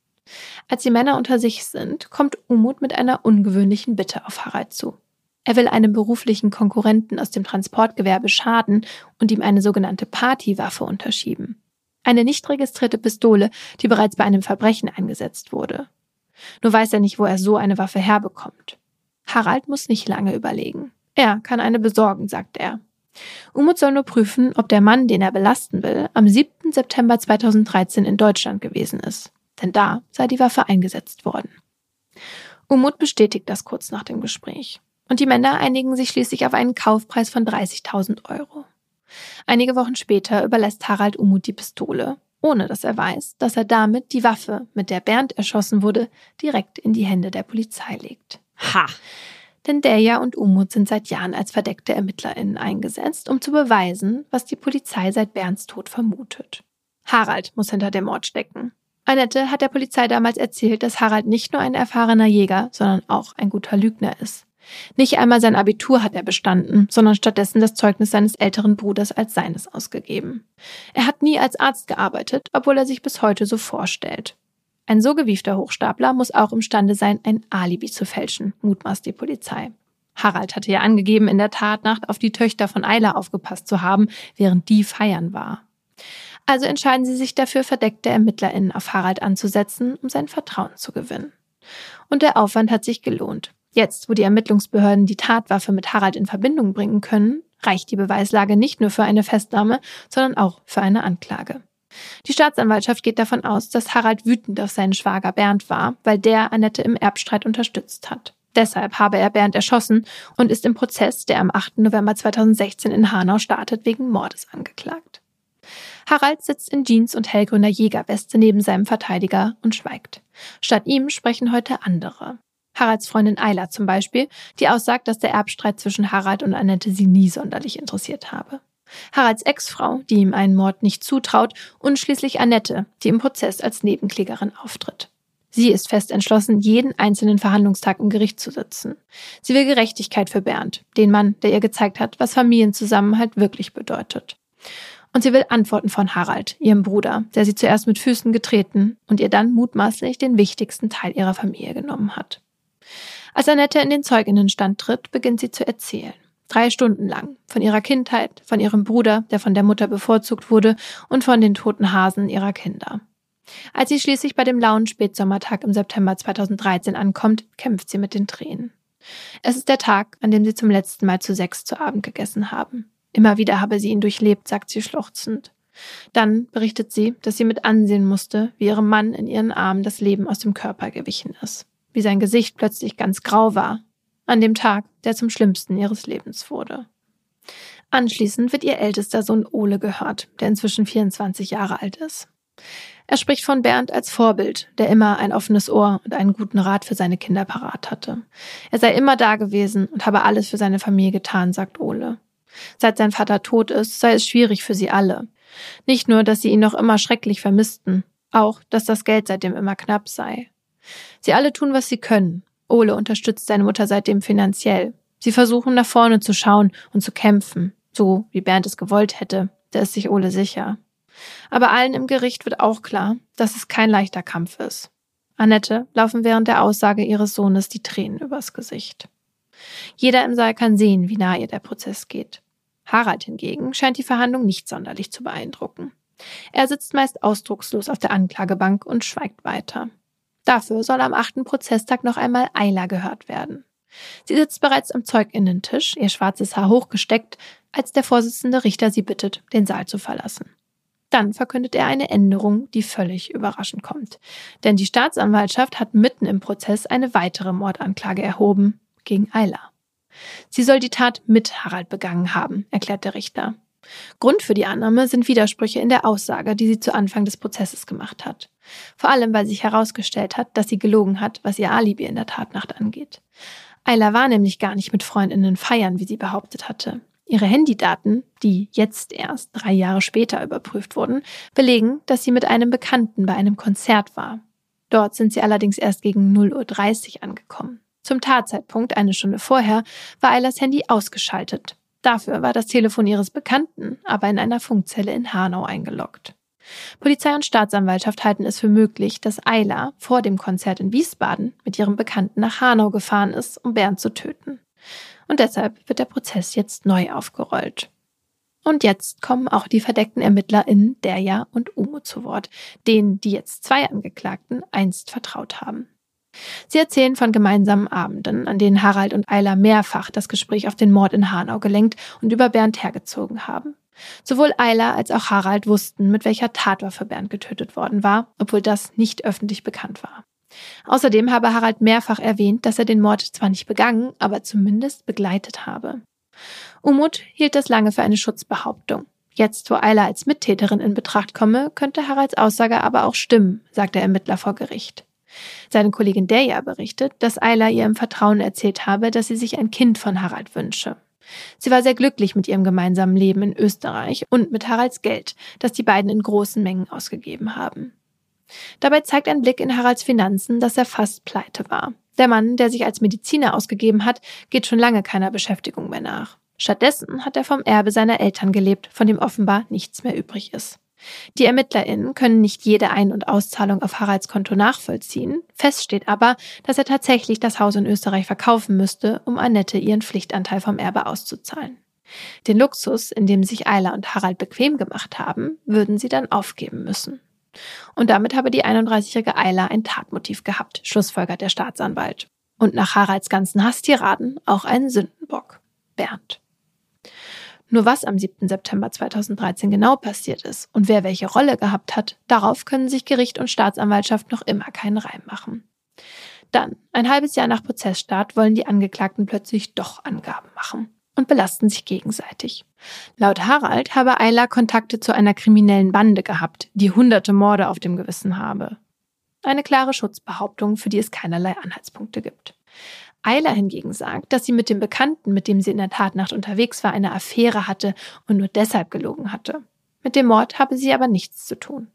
Als die Männer unter sich sind, kommt Umut mit einer ungewöhnlichen Bitte auf Harald zu. Er will einem beruflichen Konkurrenten aus dem Transportgewerbe schaden und ihm eine sogenannte Partywaffe unterschieben. Eine nicht registrierte Pistole, die bereits bei einem Verbrechen eingesetzt wurde. Nur weiß er nicht, wo er so eine Waffe herbekommt. Harald muss nicht lange überlegen. Er kann eine besorgen, sagt er. Umut soll nur prüfen, ob der Mann, den er belasten will, am 7. September 2013 in Deutschland gewesen ist. Denn da sei die Waffe eingesetzt worden. Umut bestätigt das kurz nach dem Gespräch. Und die Männer einigen sich schließlich auf einen Kaufpreis von 30.000 €. Einige Wochen später überlässt Harald Umut die Pistole, ohne dass er weiß, dass er damit die Waffe, mit der Bernd erschossen wurde, direkt in die Hände der Polizei legt. Ha! Denn Deja und Umut sind seit Jahren als verdeckte ErmittlerInnen eingesetzt, um zu beweisen, was die Polizei seit Bernds Tod vermutet. Harald muss hinter dem Mord stecken. Annette hat der Polizei damals erzählt, dass Harald nicht nur ein erfahrener Jäger, sondern auch ein guter Lügner ist. Nicht einmal sein Abitur hat er bestanden, sondern stattdessen das Zeugnis seines älteren Bruders als seines ausgegeben. Er hat nie als Arzt gearbeitet, obwohl er sich bis heute so vorstellt. Ein so gewiefter Hochstapler muss auch imstande sein, ein Alibi zu fälschen, mutmaßt die Polizei. Harald hatte ja angegeben, in der Tatnacht auf die Töchter von Ayla aufgepasst zu haben, während die feiern war. Also entscheiden sie sich dafür, verdeckte ErmittlerInnen auf Harald anzusetzen, um sein Vertrauen zu gewinnen. Und der Aufwand hat sich gelohnt. Jetzt, wo die Ermittlungsbehörden die Tatwaffe mit Harald in Verbindung bringen können, reicht die Beweislage nicht nur für eine Festnahme, sondern auch für eine Anklage. Die Staatsanwaltschaft geht davon aus, dass Harald wütend auf seinen Schwager Bernd war, weil der Annette im Erbstreit unterstützt hat. Deshalb habe er Bernd erschossen und ist im Prozess, der am 8. November 2016 in Hanau startet, wegen Mordes angeklagt. Harald sitzt in Jeans und hellgrüner Jägerweste neben seinem Verteidiger und schweigt. Statt ihm sprechen heute andere. Haralds Freundin Ayla zum Beispiel, die aussagt, dass der Erbstreit zwischen Harald und Annette sie nie sonderlich interessiert habe. Haralds Ex-Frau, die ihm einen Mord nicht zutraut, und schließlich Annette, die im Prozess als Nebenklägerin auftritt. Sie ist fest entschlossen, jeden einzelnen Verhandlungstag im Gericht zu sitzen. Sie will Gerechtigkeit für Bernd, den Mann, der ihr gezeigt hat, was Familienzusammenhalt wirklich bedeutet. Und sie will Antworten von Harald, ihrem Bruder, der sie zuerst mit Füßen getreten und ihr dann mutmaßlich den wichtigsten Teil ihrer Familie genommen hat. Als Annette in den Zeuginnenstand tritt, beginnt sie zu erzählen. 3 Stunden lang. Von ihrer Kindheit, von ihrem Bruder, der von der Mutter bevorzugt wurde, und von den toten Hasen ihrer Kinder. Als sie schließlich bei dem lauen Spätsommertag im September 2013 ankommt, kämpft sie mit den Tränen. Es ist der Tag, an dem sie zum letzten Mal zu 6 zu Abend gegessen haben. Immer wieder habe sie ihn durchlebt, sagt sie schluchzend. Dann berichtet sie, dass sie mit ansehen musste, wie ihrem Mann in ihren Armen das Leben aus dem Körper gewichen ist. Wie sein Gesicht plötzlich ganz grau war. An dem Tag, der zum schlimmsten ihres Lebens wurde. Anschließend wird ihr ältester Sohn Ole gehört, der inzwischen 24 Jahre alt ist. Er spricht von Bernd als Vorbild, der immer ein offenes Ohr und einen guten Rat für seine Kinder parat hatte. Er sei immer da gewesen und habe alles für seine Familie getan, sagt Ole. Seit sein Vater tot ist, sei es schwierig für sie alle. Nicht nur, dass sie ihn noch immer schrecklich vermissten, auch, dass das Geld seitdem immer knapp sei. Sie alle tun, was sie können. Ole unterstützt seine Mutter seitdem finanziell. Sie versuchen, nach vorne zu schauen und zu kämpfen, so wie Bernd es gewollt hätte, da ist sich Ole sicher. Aber allen im Gericht wird auch klar, dass es kein leichter Kampf ist. Annette laufen während der Aussage ihres Sohnes die Tränen übers Gesicht. Jeder im Saal kann sehen, wie nahe ihr der Prozess geht. Harald hingegen scheint die Verhandlung nicht sonderlich zu beeindrucken. Er sitzt meist ausdruckslos auf der Anklagebank und schweigt weiter. Dafür soll am 8. Prozesstag noch einmal Ayla gehört werden. Sie sitzt bereits am Zeuginnentisch, ihr schwarzes Haar hochgesteckt, als der Vorsitzende Richter sie bittet, den Saal zu verlassen. Dann verkündet er eine Änderung, die völlig überraschend kommt. Denn die Staatsanwaltschaft hat mitten im Prozess eine weitere Mordanklage erhoben gegen Ayla. Sie soll die Tat mit Harald begangen haben, erklärt der Richter. Grund für die Annahme sind Widersprüche in der Aussage, die sie zu Anfang des Prozesses gemacht hat. Vor allem, weil sich herausgestellt hat, dass sie gelogen hat, was ihr Alibi in der Tatnacht angeht. Ayla war nämlich gar nicht mit Freundinnen feiern, wie sie behauptet hatte. Ihre Handydaten, die jetzt erst 3 Jahre später überprüft wurden, belegen, dass sie mit einem Bekannten bei einem Konzert war. Dort sind sie allerdings erst gegen 0:30 Uhr angekommen. Zum Tatzeitpunkt, eine Stunde vorher, war Aylas Handy ausgeschaltet. Dafür war das Telefon ihres Bekannten aber in einer Funkzelle in Hanau eingeloggt. Polizei und Staatsanwaltschaft halten es für möglich, dass Ayla vor dem Konzert in Wiesbaden mit ihrem Bekannten nach Hanau gefahren ist, um Bernd zu töten. Und deshalb wird der Prozess jetzt neu aufgerollt. Und jetzt kommen auch die verdeckten ErmittlerInnen Derja und Umut zu Wort, denen die jetzt 2 Angeklagten einst vertraut haben. Sie erzählen von gemeinsamen Abenden, an denen Harald und Ayla mehrfach das Gespräch auf den Mord in Hanau gelenkt und über Bernd hergezogen haben. Sowohl Ayla als auch Harald wussten, mit welcher Tatwaffe Bernd getötet worden war, obwohl das nicht öffentlich bekannt war. Außerdem habe Harald mehrfach erwähnt, dass er den Mord zwar nicht begangen, aber zumindest begleitet habe. Umut hielt das lange für eine Schutzbehauptung. Jetzt, wo Ayla als Mittäterin in Betracht komme, könnte Haralds Aussage aber auch stimmen, sagt der Ermittler vor Gericht. Seine Kollegin Derja berichtet, dass Ayla ihr im Vertrauen erzählt habe, dass sie sich ein Kind von Harald wünsche. Sie war sehr glücklich mit ihrem gemeinsamen Leben in Österreich und mit Haralds Geld, das die beiden in großen Mengen ausgegeben haben. Dabei zeigt ein Blick in Haralds Finanzen, dass er fast pleite war. Der Mann, der sich als Mediziner ausgegeben hat, geht schon lange keiner Beschäftigung mehr nach. Stattdessen hat er vom Erbe seiner Eltern gelebt, von dem offenbar nichts mehr übrig ist. Die ErmittlerInnen können nicht jede Ein- und Auszahlung auf Haralds Konto nachvollziehen. Fest steht aber, dass er tatsächlich das Haus in Österreich verkaufen müsste, um Annette ihren Pflichtanteil vom Erbe auszuzahlen. Den Luxus, in dem sich Ayla und Harald bequem gemacht haben, würden sie dann aufgeben müssen. Und damit habe die 31-jährige Ayla ein Tatmotiv gehabt, schlussfolgert der Staatsanwalt. Und nach Haralds ganzen Hasstiraden auch einen Sündenbock, Bernd. Nur was am 7. September 2013 genau passiert ist und wer welche Rolle gehabt hat, darauf können sich Gericht und Staatsanwaltschaft noch immer keinen Reim machen. Dann, ein halbes Jahr nach Prozessstart, wollen die Angeklagten plötzlich doch Angaben machen und belasten sich gegenseitig. Laut Harald habe Ayla Kontakte zu einer kriminellen Bande gehabt, die hunderte Morde auf dem Gewissen habe. Eine klare Schutzbehauptung, für die es keinerlei Anhaltspunkte gibt. Ayla hingegen sagt, dass sie mit dem Bekannten, mit dem sie in der Tatnacht unterwegs war, eine Affäre hatte und nur deshalb gelogen hatte. Mit dem Mord habe sie aber nichts zu tun.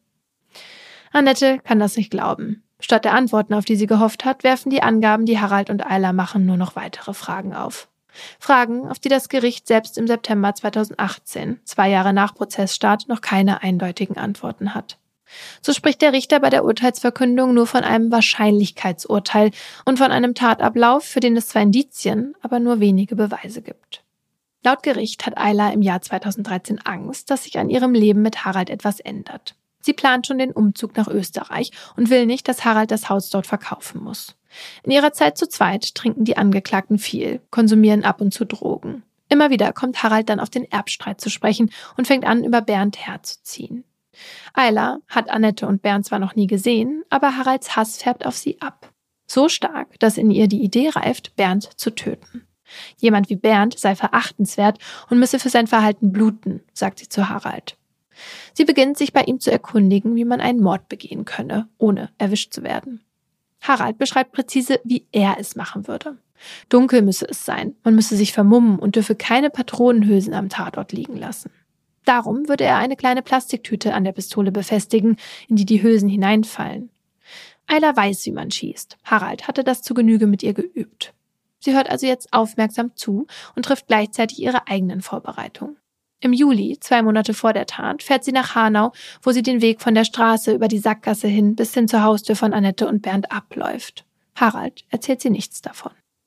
Annette kann das nicht glauben. Statt der Antworten, auf die sie gehofft hat, werfen die Angaben, die Harald und Ayla machen, nur noch weitere Fragen auf. Fragen, auf die das Gericht selbst im September 2018, 2 Jahre nach Prozessstart, noch keine eindeutigen Antworten hat. So spricht der Richter bei der Urteilsverkündung nur von einem Wahrscheinlichkeitsurteil und von einem Tatablauf, für den es zwar Indizien, aber nur wenige Beweise gibt. Laut Gericht hat Ayla im Jahr 2013 Angst, dass sich an ihrem Leben mit Harald etwas ändert. Sie plant schon den Umzug nach Österreich und will nicht, dass Harald das Haus dort verkaufen muss. In ihrer Zeit zu zweit trinken die Angeklagten viel, konsumieren ab und zu Drogen. Immer wieder kommt Harald dann auf den Erbstreit zu sprechen und fängt an, über Bernd herzuziehen. Ayla hat Annette und Bernd zwar noch nie gesehen, aber Haralds Hass färbt auf sie ab. So stark, dass in ihr die Idee reift, Bernd zu töten. Jemand wie Bernd sei verachtenswert und müsse für sein Verhalten bluten, sagt sie zu Harald. Sie beginnt, sich bei ihm zu erkundigen, wie man einen Mord begehen könne, ohne erwischt zu werden. Harald beschreibt präzise, wie er es machen würde. Dunkel müsse es sein, man müsse sich vermummen und dürfe keine Patronenhülsen am Tatort liegen lassen. Darum würde er eine kleine Plastiktüte an der Pistole befestigen, in die die Hülsen hineinfallen. Ayla weiß, wie man schießt. Harald hatte das zu Genüge mit ihr geübt. Sie hört also jetzt aufmerksam zu und trifft gleichzeitig ihre eigenen Vorbereitungen. Im Juli, 2 Monate vor der Tat, fährt sie nach Hanau, wo sie den Weg von der Straße über die Sackgasse hin bis hin zur Haustür von Annette und Bernd abläuft. Harald erzählt sie nichts davon.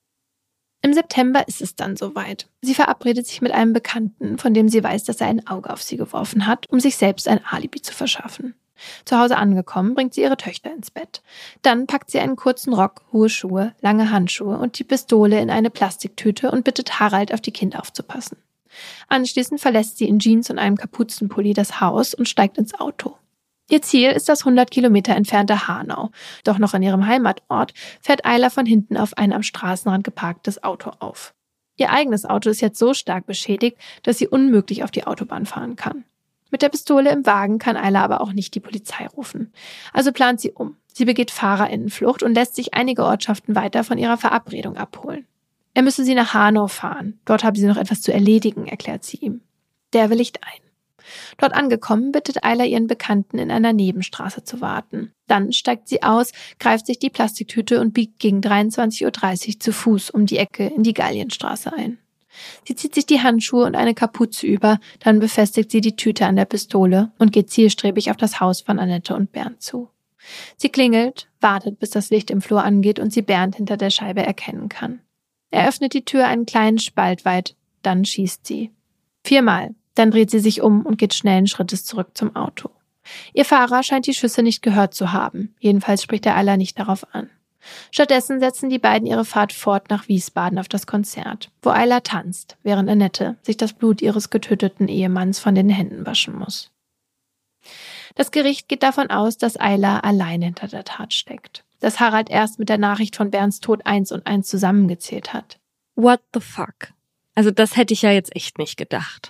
Im September ist es dann soweit. Sie verabredet sich mit einem Bekannten, von dem sie weiß, dass er ein Auge auf sie geworfen hat, um sich selbst ein Alibi zu verschaffen. Zu Hause angekommen, bringt sie ihre Töchter ins Bett. Dann packt sie einen kurzen Rock, hohe Schuhe, lange Handschuhe und die Pistole in eine Plastiktüte und bittet Harald, auf die Kinder aufzupassen. Anschließend verlässt sie in Jeans und einem Kapuzenpulli das Haus und steigt ins Auto. Ihr Ziel ist das 100 Kilometer entfernte Hanau. Doch noch an ihrem Heimatort fährt Ayla von hinten auf ein am Straßenrand geparktes Auto auf. Ihr eigenes Auto ist jetzt so stark beschädigt, dass sie unmöglich auf die Autobahn fahren kann. Mit der Pistole im Wagen kann Ayla aber auch nicht die Polizei rufen. Also plant sie um. Sie begeht Fahrerinnenflucht und lässt sich einige Ortschaften weiter von ihrer Verabredung abholen. Er müsse sie nach Hanau fahren. Dort habe sie noch etwas zu erledigen, erklärt sie ihm. Der willigt ein. Dort angekommen, bittet Ayla ihren Bekannten, in einer Nebenstraße zu warten. Dann steigt sie aus, greift sich die Plastiktüte und biegt gegen 23:30 Uhr zu Fuß um die Ecke in die Gallienstraße ein. Sie zieht sich die Handschuhe und eine Kapuze über, dann befestigt sie die Tüte an der Pistole und geht zielstrebig auf das Haus von Annette und Bernd zu. Sie klingelt, wartet, bis das Licht im Flur angeht und sie Bernd hinter der Scheibe erkennen kann. Er öffnet die Tür einen kleinen Spalt weit, dann schießt sie. 4-mal. Dann dreht sie sich um und geht schnellen Schrittes zurück zum Auto. Ihr Fahrer scheint die Schüsse nicht gehört zu haben. Jedenfalls spricht er Ayla nicht darauf an. Stattdessen setzen die beiden ihre Fahrt fort nach Wiesbaden auf das Konzert, wo Ayla tanzt, während Annette sich das Blut ihres getöteten Ehemanns von den Händen waschen muss. Das Gericht geht davon aus, dass Ayla allein hinter der Tat steckt. Dass Harald erst mit der Nachricht von Bernds Tod 1 und 1 zusammengezählt hat. What the fuck? Also das hätte ich ja jetzt echt nicht gedacht.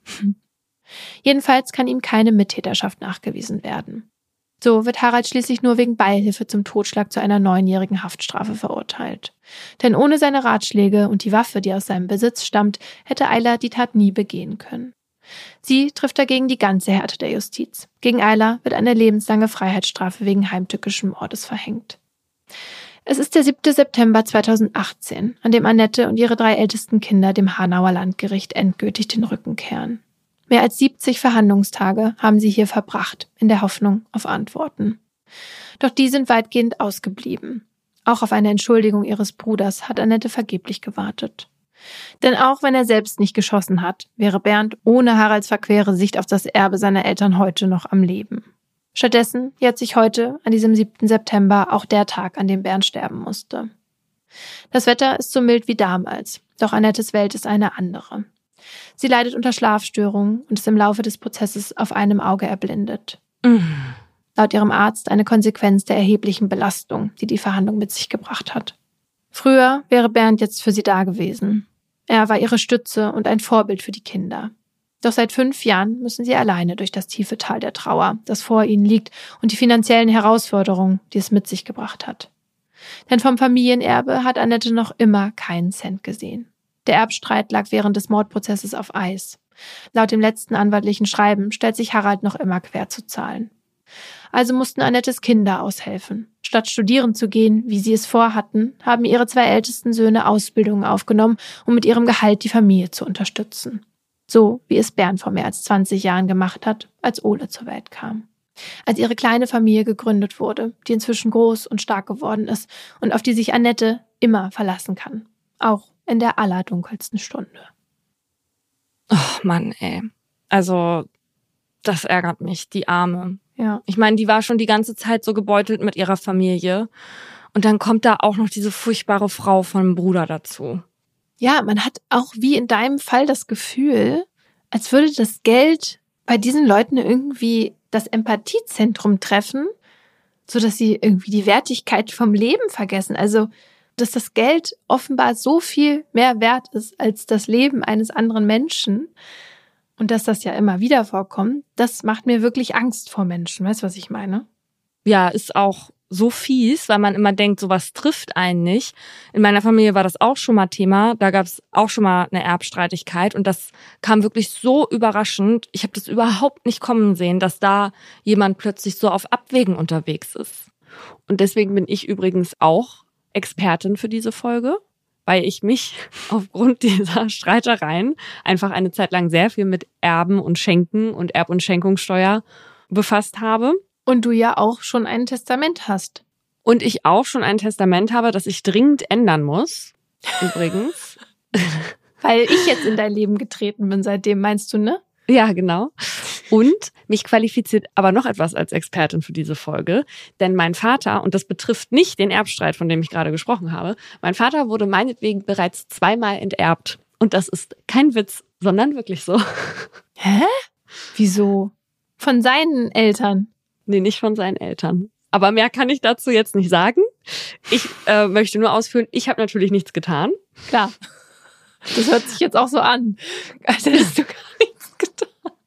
Jedenfalls kann ihm keine Mittäterschaft nachgewiesen werden. So wird Harald schließlich nur wegen Beihilfe zum Totschlag zu einer 9-jährigen Haftstrafe verurteilt. Denn ohne seine Ratschläge und die Waffe, die aus seinem Besitz stammt, hätte Ayla die Tat nie begehen können. Sie trifft dagegen die ganze Härte der Justiz. Gegen Ayla wird eine lebenslange Freiheitsstrafe wegen heimtückischen Mordes verhängt. Es ist der 7. September 2018, an dem Annette und ihre 3 ältesten Kinder dem Hanauer Landgericht endgültig den Rücken kehren. Mehr als 70 Verhandlungstage haben sie hier verbracht, in der Hoffnung auf Antworten. Doch die sind weitgehend ausgeblieben. Auch auf eine Entschuldigung ihres Bruders hat Annette vergeblich gewartet. Denn auch wenn er selbst nicht geschossen hat, wäre Bernd ohne Haralds verquere Sicht auf das Erbe seiner Eltern heute noch am Leben. Stattdessen jährt sich heute, an diesem 7. September, auch der Tag, an dem Bernd sterben musste. Das Wetter ist so mild wie damals, doch Annettes Welt ist eine andere. Sie leidet unter Schlafstörungen und ist im Laufe des Prozesses auf einem Auge erblindet. Laut ihrem Arzt eine Konsequenz der erheblichen Belastung, die die Verhandlung mit sich gebracht hat. Früher wäre Bernd jetzt für sie da gewesen. Er war ihre Stütze und ein Vorbild für die Kinder. Doch seit 5 Jahren müssen sie alleine durch das tiefe Tal der Trauer, das vor ihnen liegt, und die finanziellen Herausforderungen, die es mit sich gebracht hat. Denn vom Familienerbe hat Annette noch immer keinen Cent gesehen. Der Erbstreit lag während des Mordprozesses auf Eis. Laut dem letzten anwaltlichen Schreiben stellt sich Harald noch immer quer zu zahlen. Also mussten Annettes Kinder aushelfen. Statt studieren zu gehen, wie sie es vorhatten, haben ihre 2 ältesten Söhne Ausbildungen aufgenommen, um mit ihrem Gehalt die Familie zu unterstützen. So wie es Bernd vor mehr als 20 Jahren gemacht hat, als Ole zur Welt kam. Als ihre kleine Familie gegründet wurde, die inzwischen groß und stark geworden ist und auf die sich Annette immer verlassen kann. Auch in der allerdunkelsten Stunde. Oh Mann, ey. Also, das ärgert mich, die Arme. Ja. Ich meine, die war schon die ganze Zeit so gebeutelt mit ihrer Familie. Und dann kommt da auch noch diese furchtbare Frau von dem Bruder dazu. Ja, man hat auch wie in deinem Fall das Gefühl, als würde das Geld bei diesen Leuten irgendwie das Empathiezentrum treffen, sodass sie irgendwie die Wertigkeit vom Leben vergessen. Also, dass das Geld offenbar so viel mehr wert ist als das Leben eines anderen Menschen. Und dass das ja immer wieder vorkommt, das macht mir wirklich Angst vor Menschen. Weißt du, was ich meine? Ja, ist auch so fies, weil man immer denkt, sowas trifft einen nicht. In meiner Familie war das auch schon mal Thema. Da gab es auch schon mal eine Erbstreitigkeit. Und das kam wirklich so überraschend. Ich habe das überhaupt nicht kommen sehen, dass da jemand plötzlich so auf Abwägen unterwegs ist. Und deswegen bin ich übrigens auch Expertin für diese Folge, weil ich mich aufgrund dieser Streitereien einfach eine Zeit lang sehr viel mit Erben und Schenken und Erb- und Schenkungssteuer befasst habe. Und du ja auch schon ein Testament hast. Und ich auch schon ein Testament habe, das ich dringend ändern muss, übrigens. Weil ich jetzt in dein Leben getreten bin seitdem, meinst du, ne? Ja, genau. Und mich qualifiziert aber noch etwas als Expertin für diese Folge. Denn mein Vater, und das betrifft nicht den Erbstreit, von dem ich gerade gesprochen habe, mein Vater wurde meinetwegen bereits 2-mal enterbt. Und das ist kein Witz, sondern wirklich so. Hä? Wieso? Von seinen Eltern? Nee, nicht von seinen Eltern. Aber mehr kann ich dazu jetzt nicht sagen. Ich möchte nur ausführen, ich habe natürlich nichts getan. Klar. Das hört sich jetzt auch so an. Als hättest du gar nichts getan.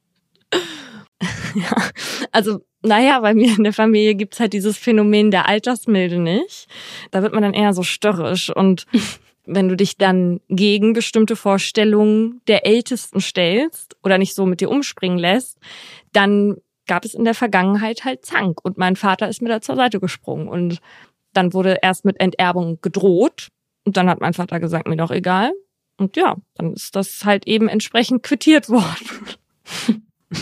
Ja, also, naja, bei mir in der Familie gibt's halt dieses Phänomen der Altersmilde nicht. Da wird man dann eher so störrisch. Und wenn du dich dann gegen bestimmte Vorstellungen der Ältesten stellst oder nicht so mit dir umspringen lässt, dann gab es in der Vergangenheit halt Zank. Und mein Vater ist mir da zur Seite gesprungen. Und dann wurde erst mit Enterbung gedroht. Und dann hat mein Vater gesagt, mir doch egal. Und ja, dann ist das halt eben entsprechend quittiert worden.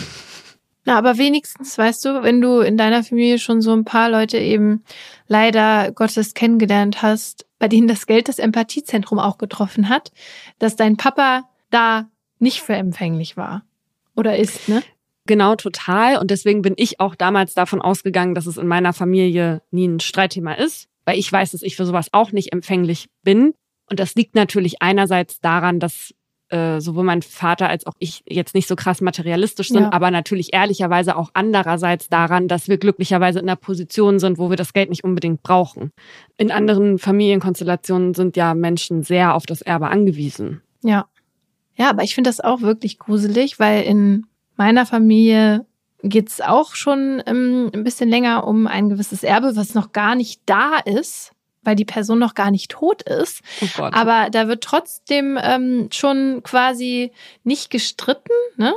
Na, aber wenigstens, weißt du, wenn du in deiner Familie schon so ein paar Leute eben leider Gottes kennengelernt hast, bei denen das Geld das Empathiezentrum auch getroffen hat, dass dein Papa da nicht für empfänglich war. Oder ist, ne? Genau, total. Und deswegen bin ich auch damals davon ausgegangen, dass es in meiner Familie nie ein Streitthema ist, weil ich weiß, dass ich für sowas auch nicht empfänglich bin. Und das liegt natürlich einerseits daran, dass sowohl mein Vater als auch ich jetzt nicht so krass materialistisch sind, aber natürlich ehrlicherweise auch andererseits daran, dass wir glücklicherweise in einer Position sind, wo wir das Geld nicht unbedingt brauchen. In anderen Familienkonstellationen sind ja Menschen sehr auf das Erbe angewiesen. Ja. Ja, aber ich finde das auch wirklich gruselig, weil in meiner Familie geht's auch schon ein bisschen länger um ein gewisses Erbe, was noch gar nicht da ist, weil die Person noch gar nicht tot ist. Oh Gott. Aber da wird trotzdem schon quasi nicht gestritten, ne?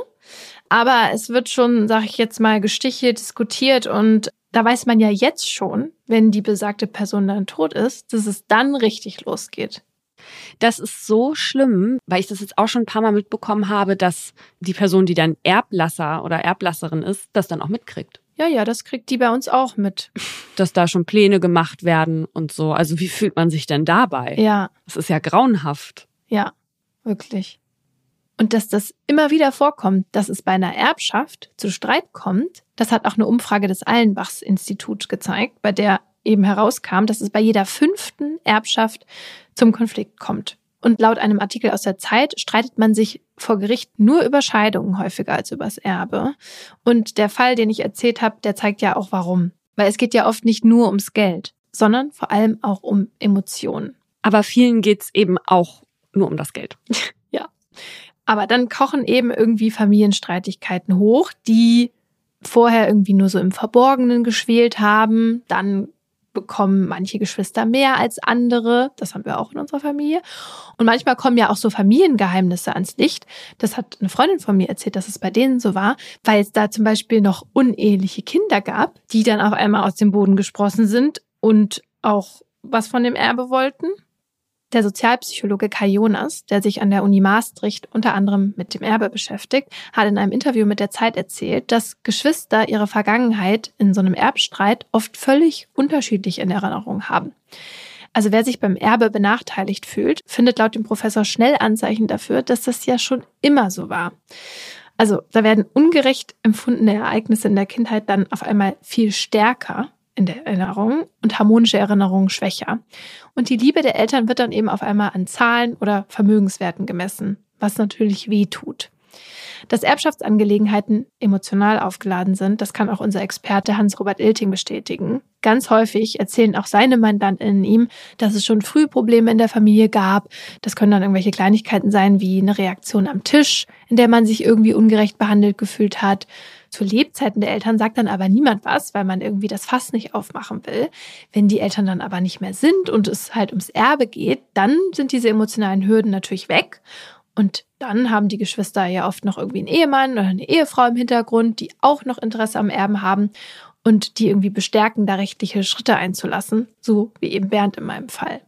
Aber es wird schon, sag ich jetzt mal, gestichelt, diskutiert und da weiß man ja jetzt schon, wenn die besagte Person dann tot ist, dass es dann richtig losgeht. Das ist so schlimm, weil ich das jetzt auch schon ein paar Mal mitbekommen habe, dass die Person, die dann Erblasser oder Erblasserin ist, das dann auch mitkriegt. Ja, das kriegt die bei uns auch mit. Dass da schon Pläne gemacht werden und so. Also wie fühlt man sich denn dabei? Ja. Das ist ja grauenhaft. Ja, wirklich. Und dass das immer wieder vorkommt, dass es bei einer Erbschaft zu Streit kommt, das hat auch eine Umfrage des Allenbachs-Instituts gezeigt, bei der eben herauskam, dass es bei jeder 5. Erbschaft zum Konflikt kommt. Und laut einem Artikel aus der Zeit streitet man sich vor Gericht nur über Scheidungen häufiger als übers Erbe. Und der Fall, den ich erzählt habe, der zeigt ja auch warum. Weil es geht ja oft nicht nur ums Geld, sondern vor allem auch um Emotionen. Aber vielen geht's eben auch nur um das Geld. Ja. Aber dann kochen eben irgendwie Familienstreitigkeiten hoch, die vorher irgendwie nur so im Verborgenen geschwelt haben. Dann bekommen manche Geschwister mehr als andere. Das haben wir auch in unserer Familie. Und manchmal kommen ja auch so Familiengeheimnisse ans Licht. Das hat eine Freundin von mir erzählt, dass es bei denen so war, weil es da zum Beispiel noch uneheliche Kinder gab, die dann auf einmal aus dem Boden gesprossen sind und auch was von dem Erbe wollten. Der Sozialpsychologe Kai Jonas, der sich an der Uni Maastricht unter anderem mit dem Erbe beschäftigt, hat in einem Interview mit der Zeit erzählt, dass Geschwister ihre Vergangenheit in so einem Erbstreit oft völlig unterschiedlich in Erinnerung haben. Also wer sich beim Erbe benachteiligt fühlt, findet laut dem Professor schnell Anzeichen dafür, dass das ja schon immer so war. Also da werden ungerecht empfundene Ereignisse in der Kindheit dann auf einmal viel stärker in der Erinnerung und harmonische Erinnerungen schwächer. Und die Liebe der Eltern wird dann eben auf einmal an Zahlen oder Vermögenswerten gemessen, was natürlich weh tut. Dass Erbschaftsangelegenheiten emotional aufgeladen sind, das kann auch unser Experte Hans-Robert Ilting bestätigen. Ganz häufig erzählen auch seine MandantInnen ihm, dass es schon früh Probleme in der Familie gab. Das können dann irgendwelche Kleinigkeiten sein, wie eine Reaktion am Tisch, in der man sich irgendwie ungerecht behandelt gefühlt hat. Zu Lebzeiten der Eltern sagt dann aber niemand was, weil man irgendwie das Fass nicht aufmachen will. Wenn die Eltern dann aber nicht mehr sind und es halt ums Erbe geht, dann sind diese emotionalen Hürden natürlich weg. Und dann haben die Geschwister ja oft noch irgendwie einen Ehemann oder eine Ehefrau im Hintergrund, die auch noch Interesse am Erben haben und die irgendwie bestärken, da rechtliche Schritte einzulassen, so wie eben Bernd in meinem Fall.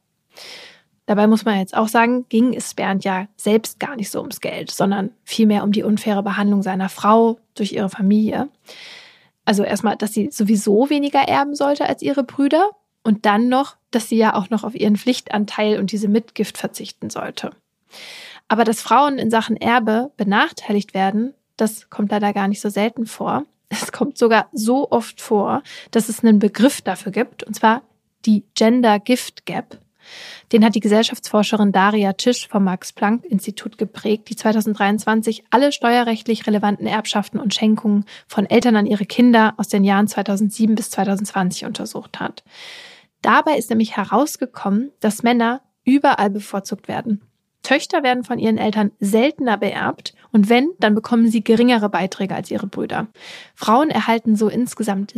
Dabei muss man jetzt auch sagen, ging es Bernd ja selbst gar nicht so ums Geld, sondern vielmehr um die unfaire Behandlung seiner Frau durch ihre Familie. Also erstmal, dass sie sowieso weniger erben sollte als ihre Brüder und dann noch, dass sie ja auch noch auf ihren Pflichtanteil und diese Mitgift verzichten sollte. Aber dass Frauen in Sachen Erbe benachteiligt werden, das kommt leider gar nicht so selten vor. Es kommt sogar so oft vor, dass es einen Begriff dafür gibt, und zwar die Gender Gift Gap. Den hat die Gesellschaftsforscherin Daria Tisch vom Max-Planck-Institut geprägt, die 2023 alle steuerrechtlich relevanten Erbschaften und Schenkungen von Eltern an ihre Kinder aus den Jahren 2007 bis 2020 untersucht hat. Dabei ist nämlich herausgekommen, dass Männer überall bevorzugt werden. Töchter werden von ihren Eltern seltener beerbt und wenn, dann bekommen sie geringere Beiträge als ihre Brüder. Frauen erhalten so insgesamt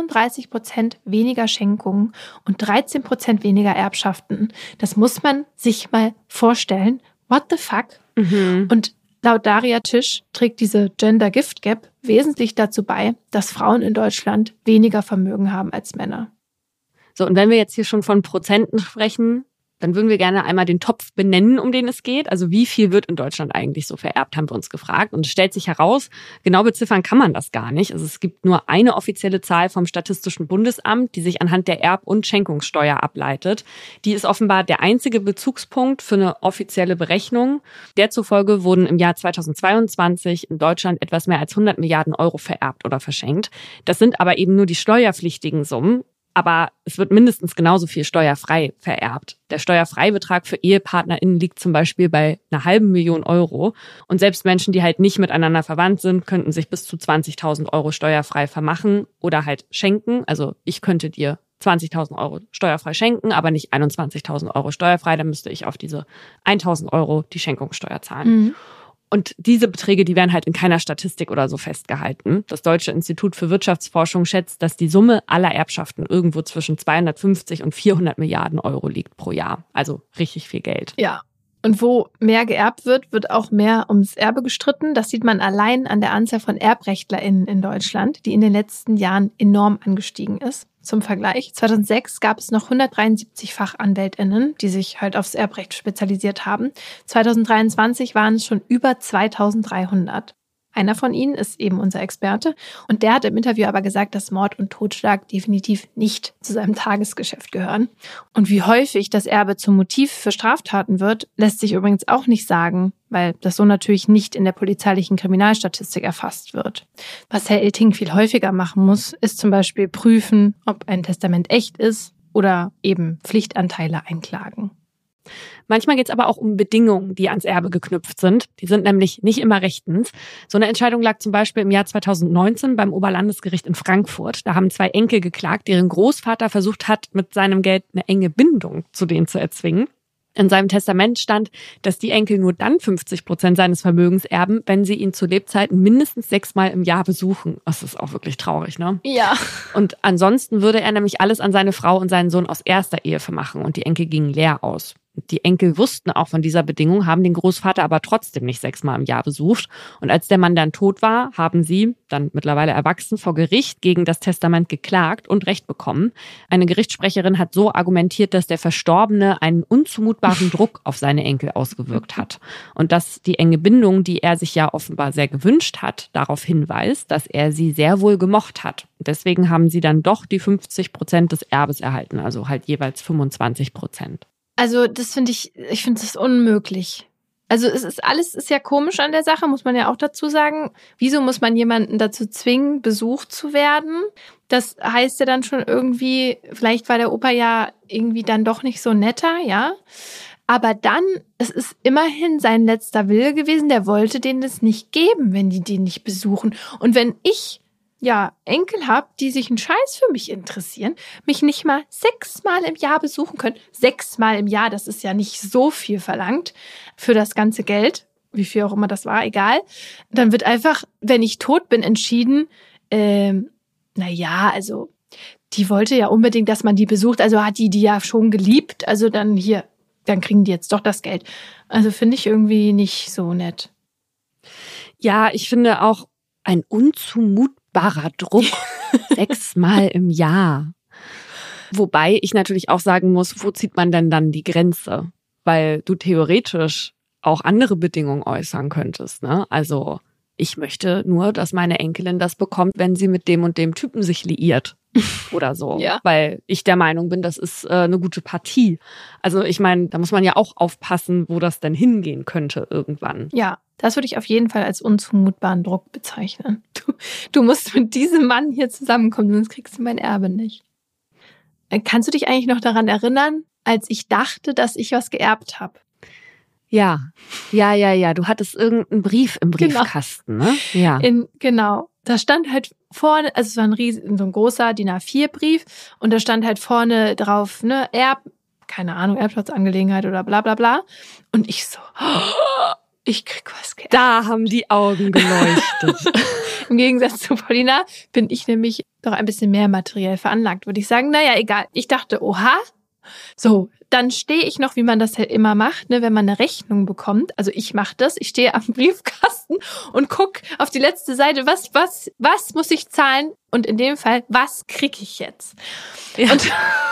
37% weniger Schenkungen und 13% weniger Erbschaften. Das muss man sich mal vorstellen. What the fuck? Mhm. Und laut Daria Tisch trägt diese Gender Gift Gap wesentlich dazu bei, dass Frauen in Deutschland weniger Vermögen haben als Männer. So, und wenn wir jetzt hier schon von Prozenten sprechen, dann würden wir gerne einmal den Topf benennen, um den es geht. Also wie viel wird in Deutschland eigentlich so vererbt, haben wir uns gefragt. Und es stellt sich heraus, genau beziffern kann man das gar nicht. Also es gibt nur eine offizielle Zahl vom Statistischen Bundesamt, die sich anhand der Erb- und Schenkungssteuer ableitet. Die ist offenbar der einzige Bezugspunkt für eine offizielle Berechnung. Der zufolge wurden im Jahr 2022 in Deutschland etwas mehr als 100 Milliarden Euro vererbt oder verschenkt. Das sind aber eben nur die steuerpflichtigen Summen. Aber es wird mindestens genauso viel steuerfrei vererbt. Der Steuerfreibetrag für EhepartnerInnen liegt zum Beispiel bei 500.000 Euro. Und selbst Menschen, die halt nicht miteinander verwandt sind, könnten sich bis zu 20.000 Euro steuerfrei vermachen oder halt schenken. Also ich könnte dir 20.000 Euro steuerfrei schenken, aber nicht 21.000 Euro steuerfrei. Dann müsste ich auf diese 1.000 Euro die Schenkungssteuer zahlen. Mhm. Und diese Beträge, die werden halt in keiner Statistik oder so festgehalten. Das Deutsche Institut für Wirtschaftsforschung schätzt, dass die Summe aller Erbschaften irgendwo zwischen 250 und 400 Milliarden Euro liegt pro Jahr. Also richtig viel Geld. Ja. Und wo mehr geerbt wird, wird auch mehr ums Erbe gestritten. Das sieht man allein an der Anzahl von ErbrechtlerInnen in Deutschland, die in den letzten Jahren enorm angestiegen ist. Zum Vergleich, 2006 gab es noch 173 FachanwältInnen, die sich halt aufs Erbrecht spezialisiert haben. 2023 waren es schon über 2300. Einer von ihnen ist eben unser Experte und der hat im Interview aber gesagt, dass Mord und Totschlag definitiv nicht zu seinem Tagesgeschäft gehören. Und wie häufig das Erbe zum Motiv für Straftaten wird, lässt sich übrigens auch nicht sagen, weil das so natürlich nicht in der polizeilichen Kriminalstatistik erfasst wird. Was Herr Ilting viel häufiger machen muss, ist zum Beispiel prüfen, ob ein Testament echt ist oder eben Pflichtanteile einklagen. Manchmal geht es aber auch um Bedingungen, die ans Erbe geknüpft sind. Die sind nämlich nicht immer rechtens. So eine Entscheidung lag zum Beispiel im Jahr 2019 beim Oberlandesgericht in Frankfurt. Da haben 2 Enkel geklagt, deren Großvater versucht hat, mit seinem Geld eine enge Bindung zu denen zu erzwingen. In seinem Testament stand, dass die Enkel nur dann 50% seines Vermögens erben, wenn sie ihn zu Lebzeiten mindestens 6-mal im Jahr besuchen. Das ist auch wirklich traurig, ne? Ja. Und ansonsten würde er nämlich alles an seine Frau und seinen Sohn aus erster Ehe vermachen und die Enkel gingen leer aus. Die Enkel wussten auch von dieser Bedingung, haben den Großvater aber trotzdem nicht 6-mal im Jahr besucht. Und als der Mann dann tot war, haben sie, dann mittlerweile erwachsen, vor Gericht gegen das Testament geklagt und Recht bekommen. Eine Gerichtssprecherin hat so argumentiert, dass der Verstorbene einen unzumutbaren Druck auf seine Enkel ausgewirkt hat. Und dass die enge Bindung, die er sich ja offenbar sehr gewünscht hat, darauf hinweist, dass er sie sehr wohl gemocht hat. Deswegen haben sie dann doch die 50% des Erbes erhalten, also halt jeweils 25%. Also das finde ich das unmöglich. Also alles ist ja komisch an der Sache, muss man ja auch dazu sagen. Wieso muss man jemanden dazu zwingen, besucht zu werden? Das heißt ja dann schon irgendwie, vielleicht war der Opa ja irgendwie dann doch nicht so netter, ja. Aber dann, es ist immerhin sein letzter Wille gewesen, der wollte denen das nicht geben, wenn die den nicht besuchen. Und wenn ich Enkel habe, die sich einen Scheiß für mich interessieren, mich nicht mal 6-mal im Jahr besuchen können. 6-mal im Jahr, das ist ja nicht so viel verlangt für das ganze Geld, wie viel auch immer das war, egal. Dann wird einfach, wenn ich tot bin, entschieden, also die wollte ja unbedingt, dass man die besucht, also hat die ja schon geliebt, also dann kriegen die jetzt doch das Geld. Also finde ich irgendwie nicht so nett. Ja, ich finde auch ein unzumutbarer Druck 6-mal im Jahr. Wobei ich natürlich auch sagen muss, wo zieht man denn dann die Grenze? Weil du theoretisch auch andere Bedingungen äußern könntest, ne? Also ich möchte nur, dass meine Enkelin das bekommt, wenn sie mit dem und dem Typen sich liiert oder so. Ja. Weil ich der Meinung bin, das ist eine gute Partie. Also ich meine, da muss man ja auch aufpassen, wo das denn hingehen könnte irgendwann. Ja, das würde ich auf jeden Fall als unzumutbaren Druck bezeichnen. Du musst mit diesem Mann hier zusammenkommen, sonst kriegst du mein Erbe nicht. Kannst du dich eigentlich noch daran erinnern, als ich dachte, dass ich was geerbt habe? Ja. Du hattest irgendeinen Brief im Briefkasten, ne? Ja. Genau. Da stand halt vorne, also es war so ein großer DIN A4-Brief und da stand halt vorne drauf, ne, Erbplatzangelegenheit oder bla bla bla. Und ich so, ich krieg was geerbt. Da haben die Augen geleuchtet. Im Gegensatz zu Paulina bin ich nämlich doch ein bisschen mehr materiell veranlagt, würde ich sagen. Naja, egal. Ich dachte, oha. So, dann stehe ich noch, wie man das halt immer macht, ne, wenn man eine Rechnung bekommt. Also ich mache das. Ich stehe am Briefkasten und guck auf die letzte Seite, was muss ich zahlen? Und in dem Fall, was krieg ich jetzt? Ja. Und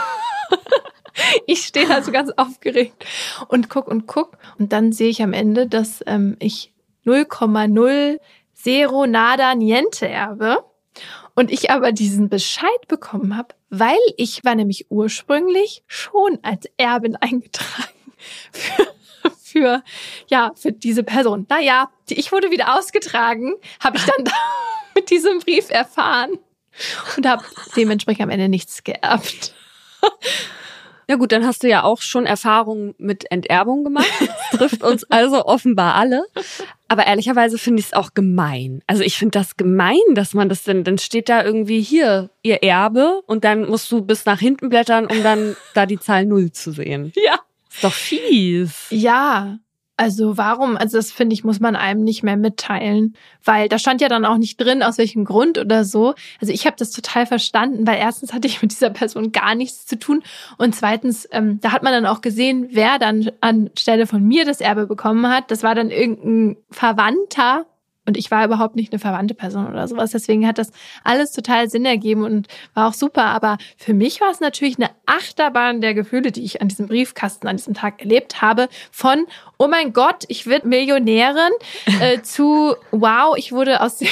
ich stehe da so ganz aufgeregt und guck. Und dann sehe ich am Ende, dass ich 0,0 nada niente erbe. Und ich aber diesen Bescheid bekommen habe, weil ich war nämlich ursprünglich schon als Erbin eingetragen für diese Person. Naja, ich wurde wieder ausgetragen, habe ich dann mit diesem Brief erfahren und habe dementsprechend am Ende nichts geerbt. Ja gut, dann hast du ja auch schon Erfahrungen mit Enterbung gemacht. Das trifft uns also offenbar alle. Aber ehrlicherweise finde ich es auch gemein. Also ich finde das gemein, dass man das dann steht da irgendwie hier, ihr Erbe, und dann musst du bis nach hinten blättern, um dann da die Zahl 0 zu sehen. Ja. Ist doch fies. Ja. Also warum? Also das finde ich, muss man einem nicht mehr mitteilen, weil da stand ja dann auch nicht drin, aus welchem Grund oder so. Also ich habe das total verstanden, weil erstens hatte ich mit dieser Person gar nichts zu tun und zweitens, da hat man dann auch gesehen, wer dann anstelle von mir das Erbe bekommen hat. Das war dann irgendein Verwandter und ich war überhaupt nicht eine verwandte Person oder sowas. Deswegen hat das alles total Sinn ergeben und war auch super. Aber für mich war es natürlich eine Achterbahn der Gefühle, die ich an diesem Briefkasten an diesem Tag erlebt habe. Von, oh mein Gott, ich werde Millionärin, zu, wow, ich wurde aus dem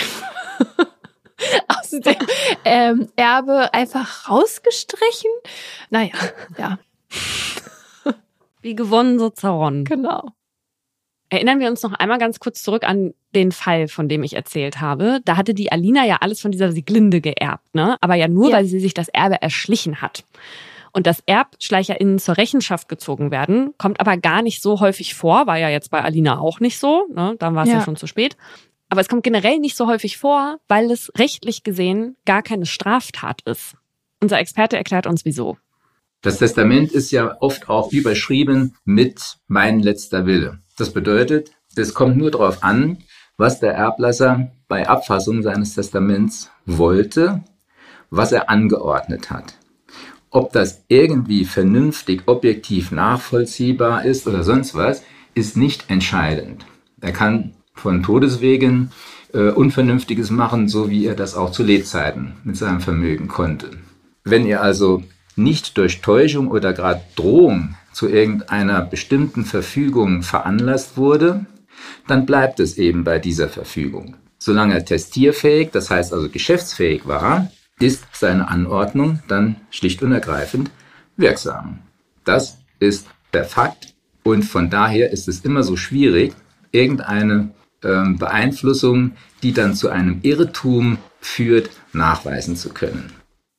Erbe einfach rausgestrichen. Naja, ja. Wie gewonnen, so zerronnen. Genau. Erinnern wir uns noch einmal ganz kurz zurück an den Fall, von dem ich erzählt habe. Da hatte die Alina ja alles von dieser Sieglinde geerbt, ne? Aber ja nur, weil sie sich das Erbe erschlichen hat. Und dass ErbschleicherInnen zur Rechenschaft gezogen werden, kommt aber gar nicht so häufig vor, war ja jetzt bei Alina auch nicht so, ne? Dann war es ja schon zu spät. Aber es kommt generell nicht so häufig vor, weil es rechtlich gesehen gar keine Straftat ist. Unser Experte erklärt uns, wieso. Das Testament ist ja oft auch überschrieben mit mein letzter Wille. Das bedeutet, es kommt nur darauf an, was der Erblasser bei Abfassung seines Testaments wollte, was er angeordnet hat. Ob das irgendwie vernünftig, objektiv nachvollziehbar ist oder sonst was, ist nicht entscheidend. Er kann von Todeswegen Unvernünftiges machen, so wie er das auch zu Lebzeiten mit seinem Vermögen konnte. Wenn ihr also nicht durch Täuschung oder gerade Drohung zu irgendeiner bestimmten Verfügung veranlasst wurde, dann bleibt es eben bei dieser Verfügung. Solange er testierfähig, das heißt also geschäftsfähig war, ist seine Anordnung dann schlicht und ergreifend wirksam. Das ist der Fakt und von daher ist es immer so schwierig, irgendeine Beeinflussung, die dann zu einem Irrtum führt, nachweisen zu können.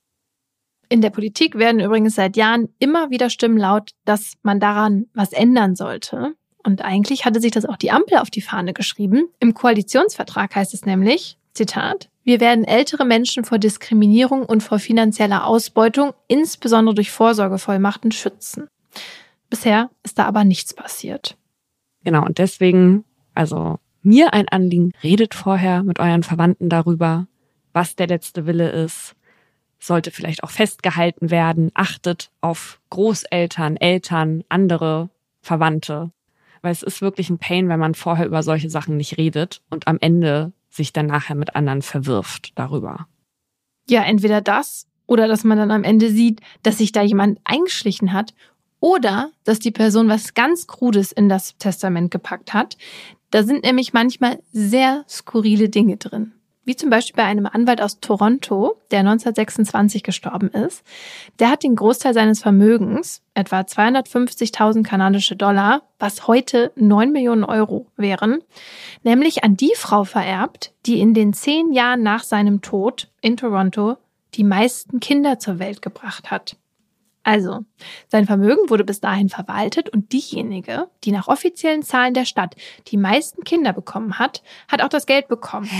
In der Politik werden übrigens seit Jahren immer wieder Stimmen laut, dass man daran was ändern sollte. Und eigentlich hatte sich das auch die Ampel auf die Fahne geschrieben. Im Koalitionsvertrag heißt es nämlich, Zitat, wir werden ältere Menschen vor Diskriminierung und vor finanzieller Ausbeutung, insbesondere durch Vorsorgevollmachten, schützen. Bisher ist da aber nichts passiert. Genau, und deswegen, also mir ein Anliegen, redet vorher mit euren Verwandten darüber, was der letzte Wille ist. Sollte vielleicht auch festgehalten werden. Achtet auf Großeltern, Eltern, andere Verwandte. Weil es ist wirklich ein Pain, wenn man vorher über solche Sachen nicht redet und am Ende sich dann nachher mit anderen verwirft darüber. Ja, entweder das oder dass man dann am Ende sieht, dass sich da jemand eingeschlichen hat oder dass die Person was ganz Krudes in das Testament gepackt hat. Da sind nämlich manchmal sehr skurrile Dinge drin. Wie zum Beispiel bei einem Anwalt aus Toronto, der 1926 gestorben ist. Der hat den Großteil seines Vermögens, etwa 250.000 kanadische Dollar, was heute 9 Millionen Euro wären, nämlich an die Frau vererbt, die in den 10 Jahren nach seinem Tod in Toronto die meisten Kinder zur Welt gebracht hat. Also, sein Vermögen wurde bis dahin verwaltet und diejenige, die nach offiziellen Zahlen der Stadt die meisten Kinder bekommen hat, hat auch das Geld bekommen.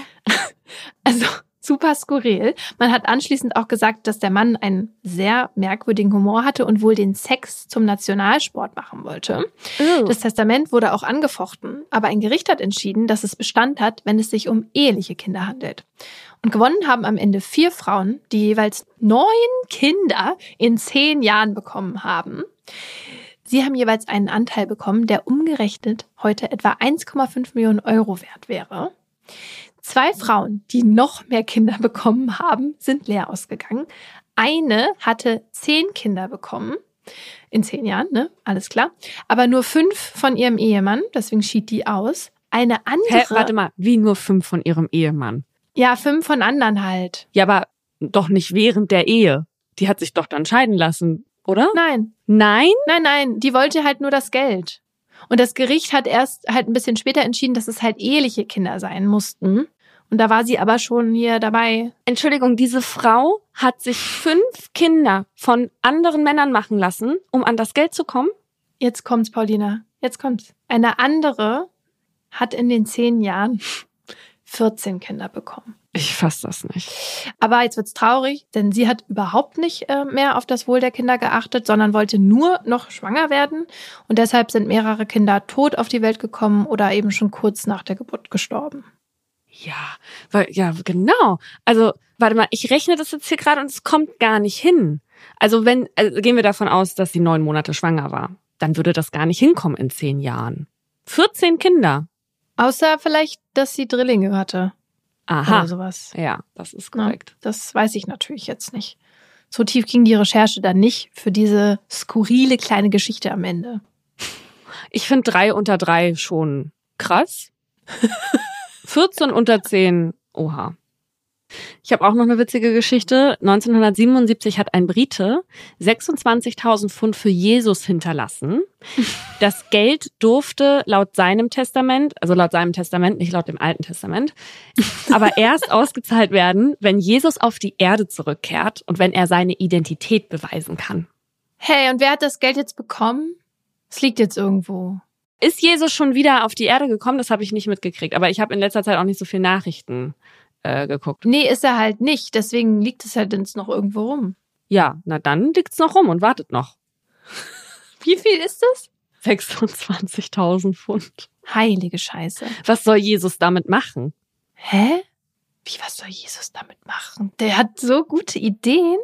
Also, super skurril. Man hat anschließend auch gesagt, dass der Mann einen sehr merkwürdigen Humor hatte und wohl den Sex zum Nationalsport machen wollte. Das Testament wurde auch angefochten, aber ein Gericht hat entschieden, dass es Bestand hat, wenn es sich um eheliche Kinder handelt. Und gewonnen haben am Ende 4 Frauen, die jeweils 9 Kinder in 10 Jahren bekommen haben. Sie haben jeweils einen Anteil bekommen, der umgerechnet heute etwa 1,5 Millionen Euro wert wäre. 2 Frauen, die noch mehr Kinder bekommen haben, sind leer ausgegangen. Eine hatte 10 Kinder bekommen. In 10 Jahren, ne? Alles klar. Aber nur 5 von ihrem Ehemann, deswegen schied die aus. Eine andere... Warte mal, wie nur 5 von ihrem Ehemann? Ja, 5 von anderen halt. Ja, aber doch nicht während der Ehe. Die hat sich doch dann scheiden lassen, oder? Nein. Nein? Nein, die wollte halt nur das Geld. Und das Gericht hat erst halt ein bisschen später entschieden, dass es halt eheliche Kinder sein mussten. Und da war sie aber schon hier dabei. Entschuldigung, diese Frau hat sich 5 Kinder von anderen Männern machen lassen, um an das Geld zu kommen? Jetzt kommt's, Paulina. Jetzt kommt's. Eine andere hat in den 10 Jahren 14 Kinder bekommen. Ich fass das nicht. Aber jetzt wird's traurig, denn sie hat überhaupt nicht mehr auf das Wohl der Kinder geachtet, sondern wollte nur noch schwanger werden. Und deshalb sind mehrere Kinder tot auf die Welt gekommen oder eben schon kurz nach der Geburt gestorben. Ja, genau. Also, warte mal, ich rechne das jetzt hier gerade und es kommt gar nicht hin. Also gehen wir davon aus, dass sie 9 Monate schwanger war. Dann würde das gar nicht hinkommen in 10 Jahren. 14 Kinder. Außer vielleicht, dass sie Drillinge hatte. Aha. Oder sowas. Ja, das ist korrekt. Ja, das weiß ich natürlich jetzt nicht. So tief ging die Recherche dann nicht für diese skurrile kleine Geschichte am Ende. Ich finde 3 unter 3 schon krass. 14 unter 10, oha. Ich habe auch noch eine witzige Geschichte. 1977 hat ein Brite 26.000 Pfund für Jesus hinterlassen. Das Geld durfte laut seinem Testament, nicht laut dem Alten Testament, aber erst ausgezahlt werden, wenn Jesus auf die Erde zurückkehrt und wenn er seine Identität beweisen kann. Hey, und wer hat das Geld jetzt bekommen? Es liegt jetzt irgendwo. Ist Jesus schon wieder auf die Erde gekommen? Das habe ich nicht mitgekriegt. Aber ich habe in letzter Zeit auch nicht so viel Nachrichten geguckt. Nee, ist er halt nicht. Deswegen liegt es halt jetzt noch irgendwo rum. Ja, na dann liegt's noch rum und wartet noch. Wie viel ist das? 26.000 Pfund. Heilige Scheiße. Was soll Jesus damit machen? Hä? Wie, was soll Jesus damit machen? Der hat so gute Ideen.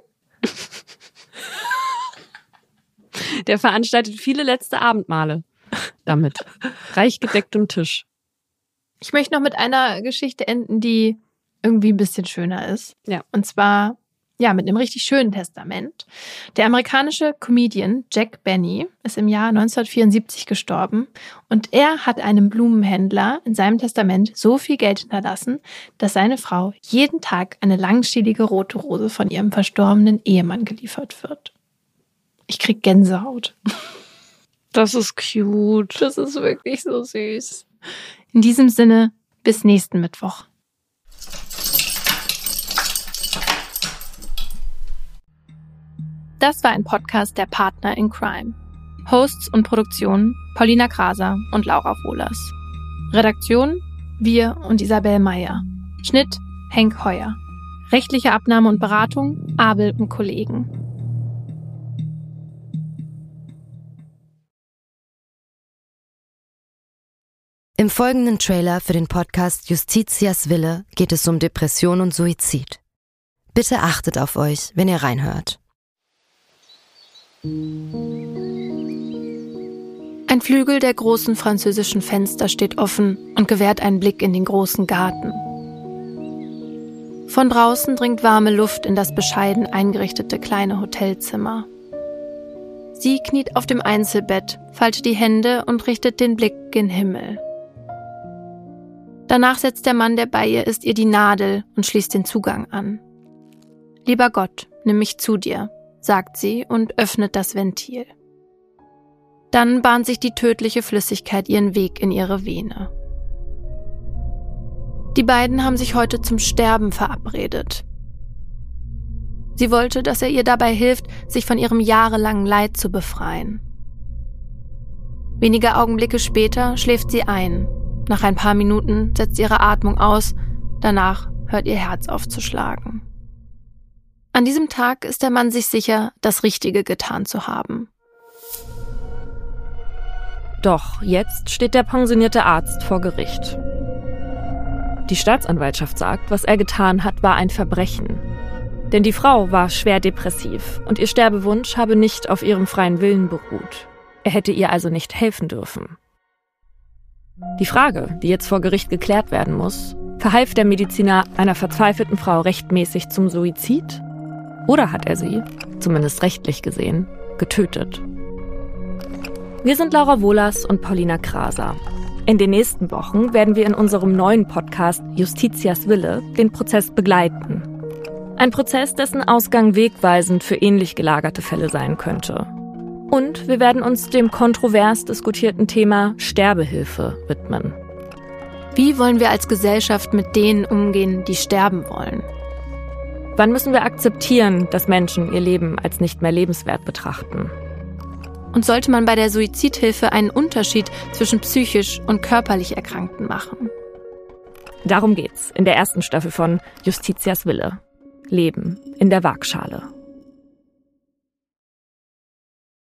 Der veranstaltet viele letzte Abendmahle damit. Reich gedecktem Tisch. Ich möchte noch mit einer Geschichte enden, die irgendwie ein bisschen schöner ist. Ja. Und zwar, ja, mit einem richtig schönen Testament. Der amerikanische Comedian Jack Benny ist im Jahr 1974 gestorben und er hat einem Blumenhändler in seinem Testament so viel Geld hinterlassen, dass seine Frau jeden Tag eine langstielige rote Rose von ihrem verstorbenen Ehemann geliefert wird. Ich krieg Gänsehaut. Das ist cute. Das ist wirklich so süß. In diesem Sinne, bis nächsten Mittwoch. Das war ein Podcast der Partner in Crime. Hosts und Produktion Paulina Kraser und Laura Wohlers. Redaktion wir und Isabel Meyer. Schnitt Henk Heuer. Rechtliche Abnahme und Beratung Abel und Kollegen. Im folgenden Trailer für den Podcast Justitias Wille geht es um Depression und Suizid. Bitte achtet auf euch, wenn ihr reinhört. Ein Flügel der großen französischen Fenster steht offen und gewährt einen Blick in den großen Garten. Von draußen dringt warme Luft in das bescheiden eingerichtete kleine Hotelzimmer. Sie kniet auf dem Einzelbett, faltet die Hände und richtet den Blick gen Himmel. Danach setzt der Mann, der bei ihr ist, ihr die Nadel und schließt den Zugang an. »Lieber Gott, nimm mich zu dir«, sagt sie und öffnet das Ventil. Dann bahnt sich die tödliche Flüssigkeit ihren Weg in ihre Vene. Die beiden haben sich heute zum Sterben verabredet. Sie wollte, dass er ihr dabei hilft, sich von ihrem jahrelangen Leid zu befreien. Wenige Augenblicke später schläft sie ein. Nach ein paar Minuten setzt sie ihre Atmung aus, danach hört ihr Herz auf zu schlagen. An diesem Tag ist der Mann sich sicher, das Richtige getan zu haben. Doch jetzt steht der pensionierte Arzt vor Gericht. Die Staatsanwaltschaft sagt, was er getan hat, war ein Verbrechen. Denn die Frau war schwer depressiv und ihr Sterbewunsch habe nicht auf ihrem freien Willen beruht. Er hätte ihr also nicht helfen dürfen. Die Frage, die jetzt vor Gericht geklärt werden muss, verhalf der Mediziner einer verzweifelten Frau rechtmäßig zum Suizid? Oder hat er sie, zumindest rechtlich gesehen, getötet? Wir sind Laura Wohlers und Paulina Kraser. In den nächsten Wochen werden wir in unserem neuen Podcast Justitias Wille den Prozess begleiten. Ein Prozess, dessen Ausgang wegweisend für ähnlich gelagerte Fälle sein könnte. Und wir werden uns dem kontrovers diskutierten Thema Sterbehilfe widmen. Wie wollen wir als Gesellschaft mit denen umgehen, die sterben wollen? Wann müssen wir akzeptieren, dass Menschen ihr Leben als nicht mehr lebenswert betrachten? Und sollte man bei der Suizidhilfe einen Unterschied zwischen psychisch und körperlich Erkrankten machen? Darum geht's in der ersten Staffel von Justitias Wille. Leben in der Waagschale.